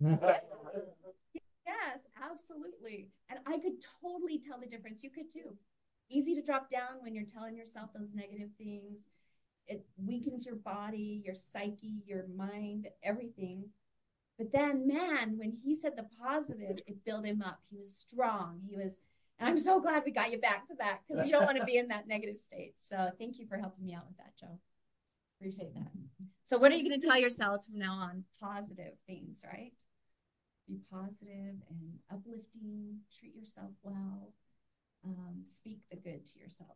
Yes, absolutely. And I could totally tell the difference. You could too. Easy to drop down when you're telling yourself those negative things. It weakens your body, your psyche, your mind, everything. But then, man, when he said the positive, it built him up. He was strong. And I'm so glad we got you back to that because you don't want to be in that negative state. So thank you for helping me out with that, Joe. Appreciate that. So what are you going to tell yourselves from now on? Positive things, right? Be positive and uplifting, treat yourself well, speak the good to yourself.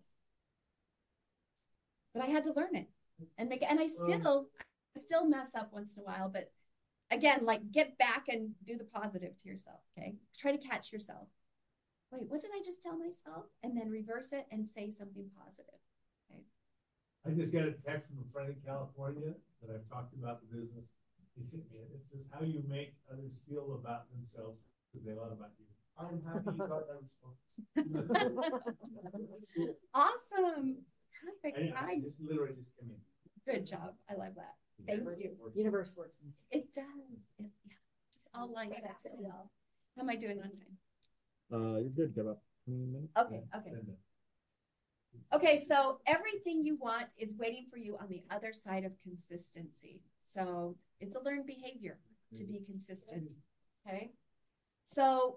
But I had to learn it and I still mess up once in a while, but again, like get back and do the positive to yourself, okay? Try to catch yourself. Wait, what did I just tell myself? And then reverse it and say something positive, okay? I just got a text from a friend in California that I've talked about the business. He sent me it. It says how you make others feel about themselves because they love about you. I'm happy you got that response. Cool. Awesome. Perfect. I just literally just came in. Good job. I love that. Thank you. Universe works. It does. Just all lines up so well. How am I doing on time? You're good. Got about 20 minutes. Okay. Okay, so everything you want is waiting for you on the other side of consistency. So it's a learned behavior to be consistent. Okay. So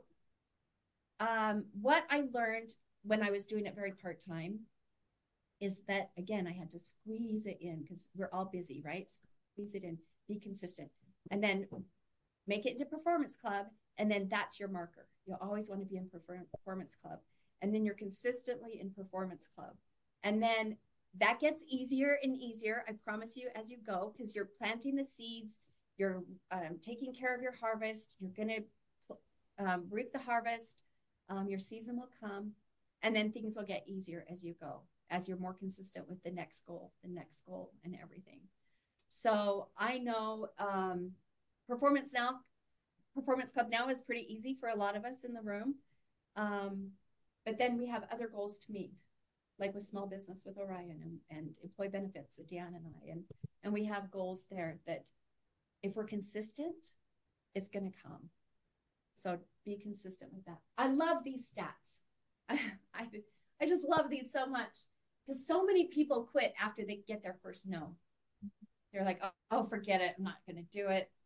what I learned when I was doing it very part-time is that, again, I had to squeeze it in because we're all busy, right? Squeeze it in, be consistent, and then make it into Performance Club. And then that's your marker. You'll always want to be in Performance Club. And then you're consistently in Performance Club. And then that gets easier and easier, I promise you, as you go, because you're planting the seeds, you're taking care of your harvest, you're going to reap the harvest, your season will come, and then things will get easier as you go, as you're more consistent with the next goal, and everything. So I know Performance Club now is pretty easy for a lot of us in the room. But then we have other goals to meet, like with small business with Orion and employee benefits with Deanna and I. And we have goals there that if we're consistent, it's going to come. So be consistent with that. I love these stats. I just love these so much because so many people quit after they get their first no. They're like, oh, forget it. I'm not going to do it.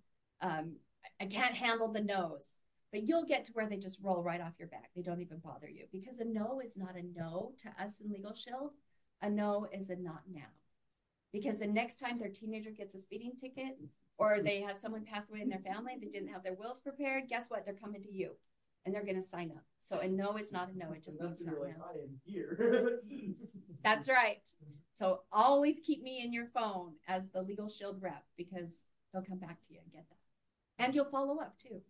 I can't handle the no's. But you'll get to where they just roll right off your back. They don't even bother you because a no is not a no to us in Legal Shield. A no is a not now. Because the next time their teenager gets a speeding ticket or they have someone pass away in their family, they didn't have their wills prepared, guess what? They're coming to you and they're going to sign up. So a no is not a no. It just means not now. I am here. That's right. So always keep me in your phone as the Legal Shield rep because they'll come back to you and get that. And you'll follow up too.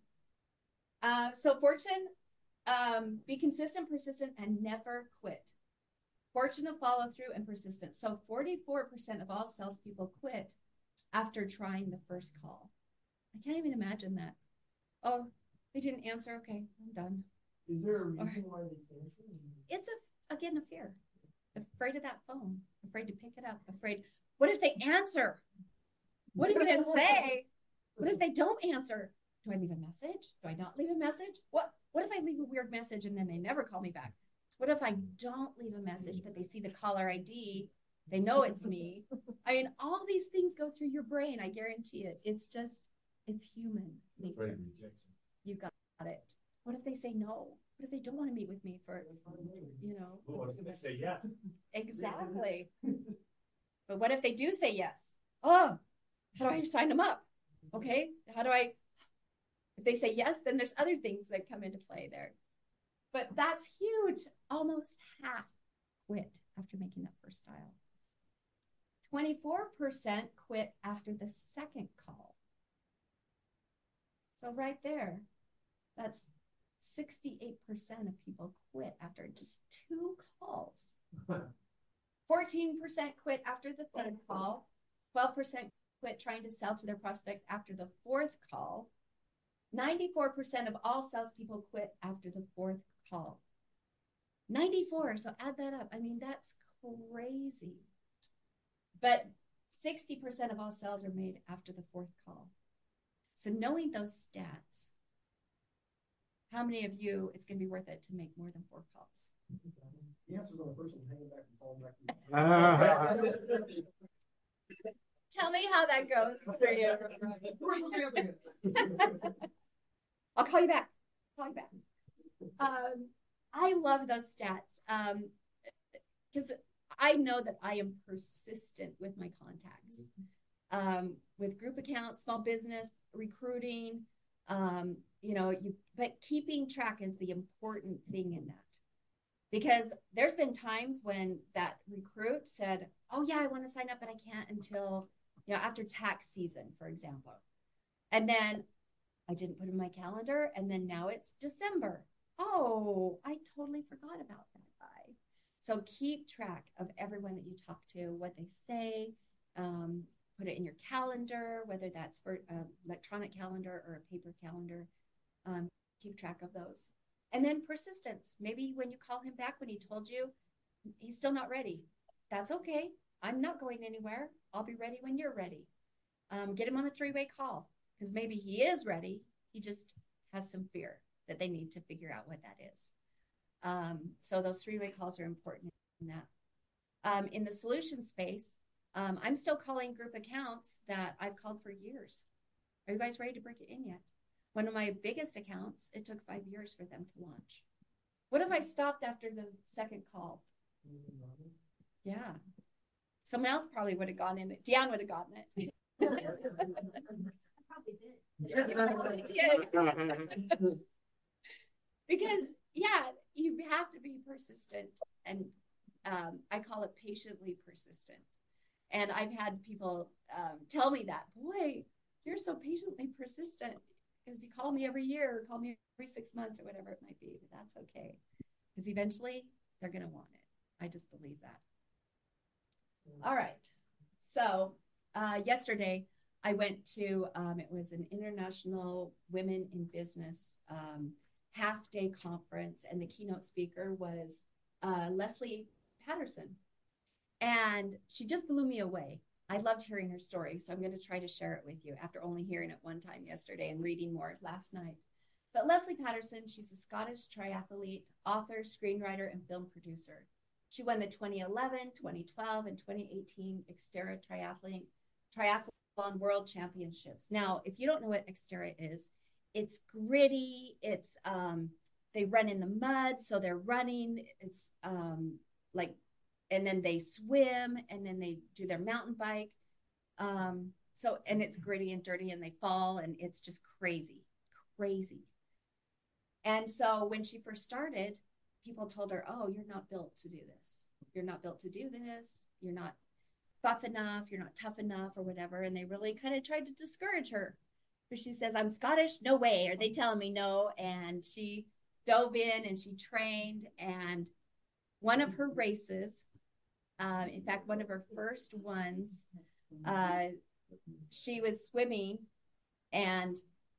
So Fortune, be consistent, persistent, and never quit. Fortune of follow through and persistence. So 44% of all salespeople quit after trying the first call. I can't even imagine that. Oh, they didn't answer. Okay, I'm done. Is there a reason why they cancel? It's again a fear. Afraid of that phone. Afraid to pick it up. Afraid. What if they answer? What are you going to say? What if they don't answer? Do I leave a message? Do I not leave a message? What if I leave a weird message and then they never call me back? What if I don't leave a message, but they see the caller ID, they know it's me? I mean, all these things go through your brain. I guarantee it. It's human nature. You got it. What if they say no? What if they don't want to meet with me for, What if they say yes? Exactly. But what if they do say yes? Oh, how do I sign them up? Okay. If they say yes, then there's other things that come into play there. But that's huge. Almost half quit after making that first dial. 24% quit after the second call. So right there, that's 68% of people quit after just 2 calls. 14% quit after the third call. 12% quit trying to sell to their prospect after the fourth call. 94% of all salespeople quit after the fourth call. 94, so add that up. I mean, that's crazy. But 60% of all sales are made after the fourth call. So knowing those stats, how many of you, it's going to be worth it to make more than 4 calls? The answer's on the first one, hanging back and falling back. Tell me how that goes for you. I'll call you back. I love those stats because I know that I am persistent with my contacts, with group accounts, small business, recruiting. But keeping track is the important thing in that. Because there's been times when that recruit said, oh yeah, I want to sign up, but I can't until, after tax season, for example. And then I didn't put in my calendar, and then now it's December. Oh, I totally forgot about that guy. So keep track of everyone that you talk to, what they say, put it in your calendar, whether that's for an electronic calendar or a paper calendar. Keep track of those. And then persistence. Maybe when you call him back when he told you he's still not ready. That's okay. I'm not going anywhere. I'll be ready when you're ready. Get him on a 3-way call because maybe he is ready. He just has some fear that they need to figure out what that is. So those 3-way calls are important in that. In the solution space, I'm still calling group accounts that I've called for years. Are you guys ready to break it in yet? One of my biggest accounts, it took 5 years for them to launch. What if I stopped after the second call? Yeah. Someone else probably would have gone in it. Deanne would have gotten it. I probably did. Because, you have to be persistent. And I call it patiently persistent. And I've had people tell me that, boy, you're so patiently persistent. Because you call me every year, or call me every 6 months, or whatever it might be. But that's okay. Because eventually, they're going to want it. I just believe that. All right. So yesterday, I went to, it was an International Women in Business half-day conference. And the keynote speaker was Leslie Patterson. And she just blew me away. I loved hearing her story, so I'm going to try to share it with you after only hearing it one time yesterday and reading more last night. But Leslie Patterson, she's a Scottish triathlete, author, screenwriter, and film producer. She won the 2011, 2012, and 2018 Xterra Triathlon World Championships. Now, if you don't know what Xterra is, it's gritty. It's they run in the mud, so they're running. It's and then they swim, and then they do their mountain bike. And it's gritty and dirty, and they fall, and it's just crazy. And so when she first started, people told her, oh, you're not built to do this. You're not built to do this. You're not buff enough. You're not tough enough or whatever. And they really kind of tried to discourage her. But she says, I'm Scottish, no way. Are they telling me no? And she dove in and she trained. And one of her races, in fact, one of her first ones, she was swimming and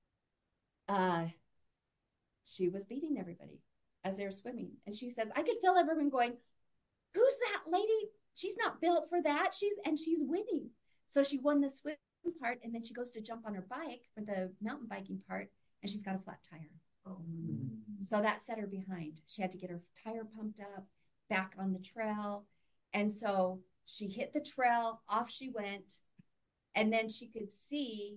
she was beating everybody as they were swimming. And she says, I could feel everyone going, who's that lady? She's not built for that. She's winning. So she won the swim part, and then she goes to jump on her bike for the mountain biking part, and she's got a flat tire. Oh. So that set her behind. She had to get her tire pumped up, back on the trail. And so she hit the trail, off she went, and then she could see,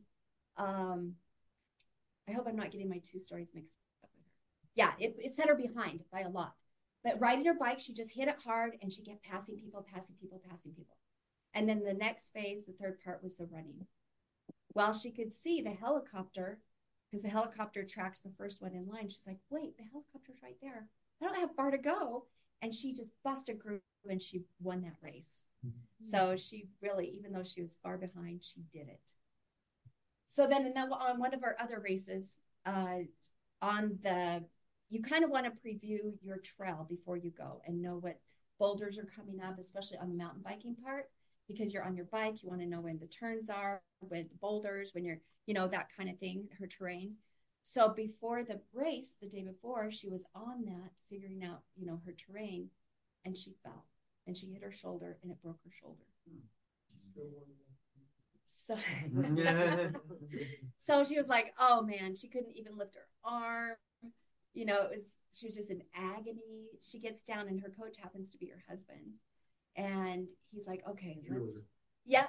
I hope I'm not getting my two stories mixed up with her. Yeah, it set her behind by a lot. But riding her bike, she just hit it hard, and she kept passing people. And then the next phase, the third part, was the running. Well, she could see the helicopter, because the helicopter tracks the first one in line. She's like, wait, the helicopter's right there. I don't have far to go. And she just busted through, and she won that race. Mm-hmm. So she really, even though she was far behind, she did it. So then on one of our other races, you kind of want to preview your trail before you go and know what boulders are coming up, especially on the mountain biking part, because you're on your bike. You want to know when the turns are, when the boulders, when you're, that kind of thing, her terrain. So before the race, the day before, she was on that, figuring out, her terrain, and she fell and she hit her shoulder and it broke her shoulder. So, so she was like, oh man, she couldn't even lift her arm. She was just in agony. She gets down and her coach happens to be her husband. And he's like, okay, yeah.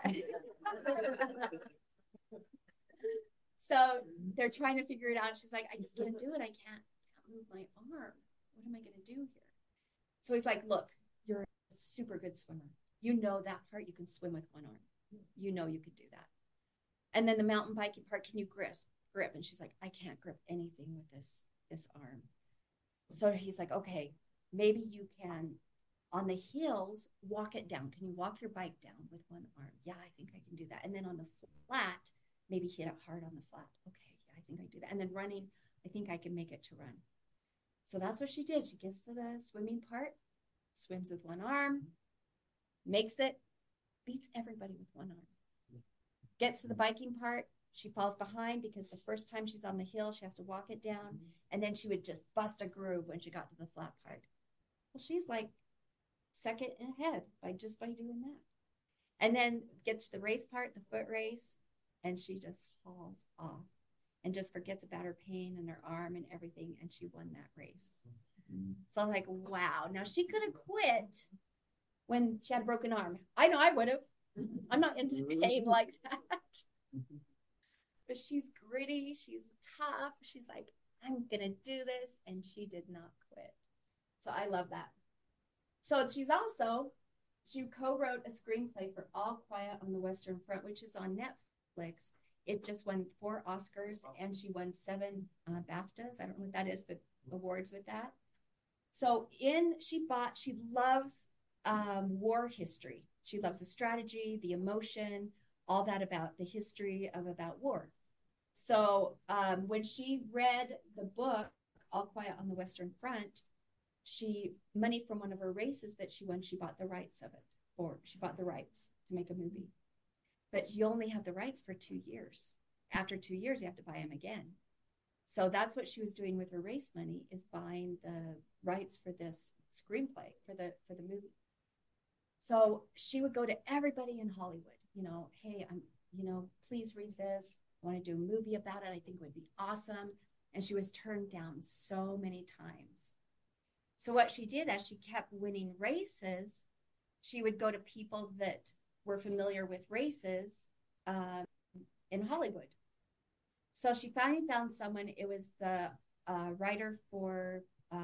So they're trying to figure it out. She's like, I just can't do it. I can't move my arm. What am I going to do here? So he's like, look, you're a super good swimmer. You know that part. You can swim with one arm. You know you could do that. And then the mountain biking part, can you grip? And she's like, I can't grip anything with this arm. So he's like, okay, maybe you can, on the hills, walk it down. Can you walk your bike down with one arm? Yeah, I think I can do that. And then on the flat, maybe hit it hard on the flat. Okay, yeah, I think I can do that. And then running, I think I can make it to run. So that's what she did. She gets to the swimming part, swims with one arm, makes it, beats everybody with one arm. Gets to the biking part, she falls behind because the first time she's on the hill, she has to walk it down. And then she would just bust a groove when she got to the flat part. Well, she's like second ahead by doing that. And then get to the race part, the foot race, and she just hauls off and just forgets about her pain and her arm and everything. And she won that race. So I'm like, wow. Now she could have quit when she had a broken arm. I know I would have. I'm not into pain like that. But she's gritty. She's tough. She's like, I'm going to do this. And she did not quit. So I love that. So she co-wrote a screenplay for All Quiet on the Western Front, which is on Netflix. It just won 4 Oscars and she won 7 BAFTAs. I don't know what that is, but awards with that. So she loves war history. She loves the strategy, the emotion, all that about the history about war. So when she read the book, All Quiet on the Western Front, money from one of her races that she won, she bought the rights of it, or she bought the rights to make a movie. But you only have the rights for 2 years. After 2 years, you have to buy them again. So that's what she was doing with her race money, is buying the rights for this screenplay for the movie. So she would go to everybody in Hollywood, hey, please read this. I want to do a movie about it. I think it would be awesome. And she was turned down so many times. So what she did, as she kept winning races, she would go to people that were familiar with races in Hollywood. So she finally found someone. It was the writer for,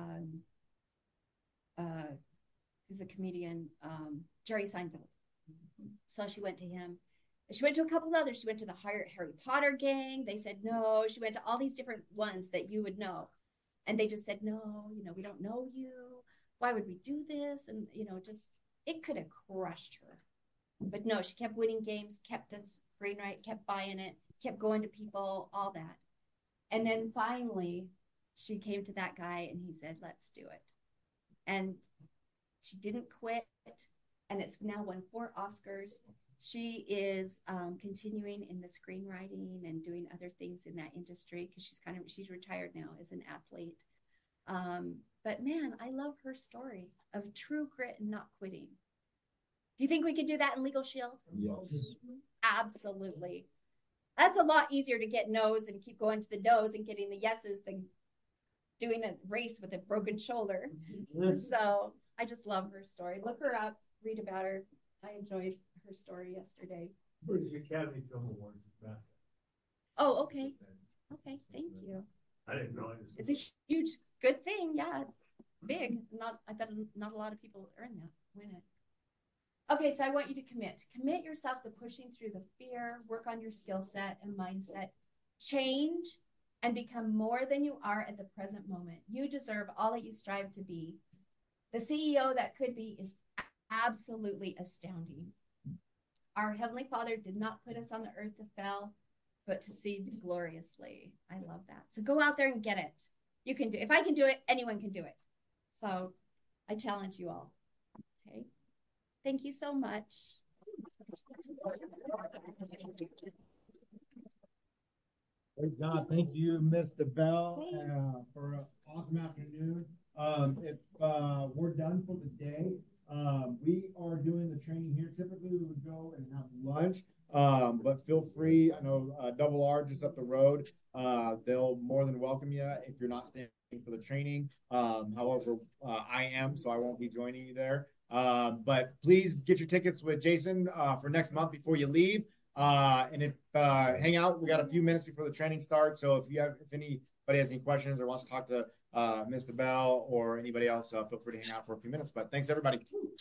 who's a comedian, Jerry Seinfeld. So she went to him. She went to a couple of others. She went to the Harry Potter gang. They said no. She went to all these different ones that you would know. And they just said, no, we don't know you. Why would we do this? And, it could have crushed her. But no, she kept winning games, kept the screenwriter, kept buying it, kept going to people, all that. And then finally, she came to that guy and he said, let's do it. And she didn't quit. And it's now won 4 Oscars. She is continuing in the screenwriting and doing other things in that industry because she's retired now as an athlete. But man, I love her story of true grit and not quitting. Do you think we could do that in Legal Shield? Yes. Absolutely. That's a lot easier to get no's and keep going to the no's and getting the yeses than doing a race with a broken shoulder. So I just love her story. Look her up, read about her. I enjoyed her story yesterday. Where's the Academy Film Awards? Oh, okay. Okay, thank you. I didn't know. It's a huge, good thing. Yeah, it's big. I bet not a lot of people win it. Okay, so I want you to commit. Commit yourself to pushing through the fear, work on your skill set and mindset, change, and become more than you are at the present moment. You deserve all that you strive to be. The CEO that could be is absolutely astounding. Our Heavenly Father did not put us on the earth to fail, but to succeed gloriously. I love that. So go out there and get it. You can do it. If I can do it, anyone can do it. So I challenge you all. Okay. Thank you so much. Great job. Thank you, Mr. Bell, for an awesome afternoon. If we're done for the day, we are doing the training here. Typically, we would go and have lunch, but feel free. I know Double R just up the road. They'll more than welcome you if you're not staying for the training. However, I am, so I won't be joining you there. But please get your tickets with Jason for next month before you leave. And if hang out, we got a few minutes before the training starts. So if anybody has any questions or wants to talk to Mr. Bell or anybody else, feel free to hang out for a few minutes. But thanks everybody.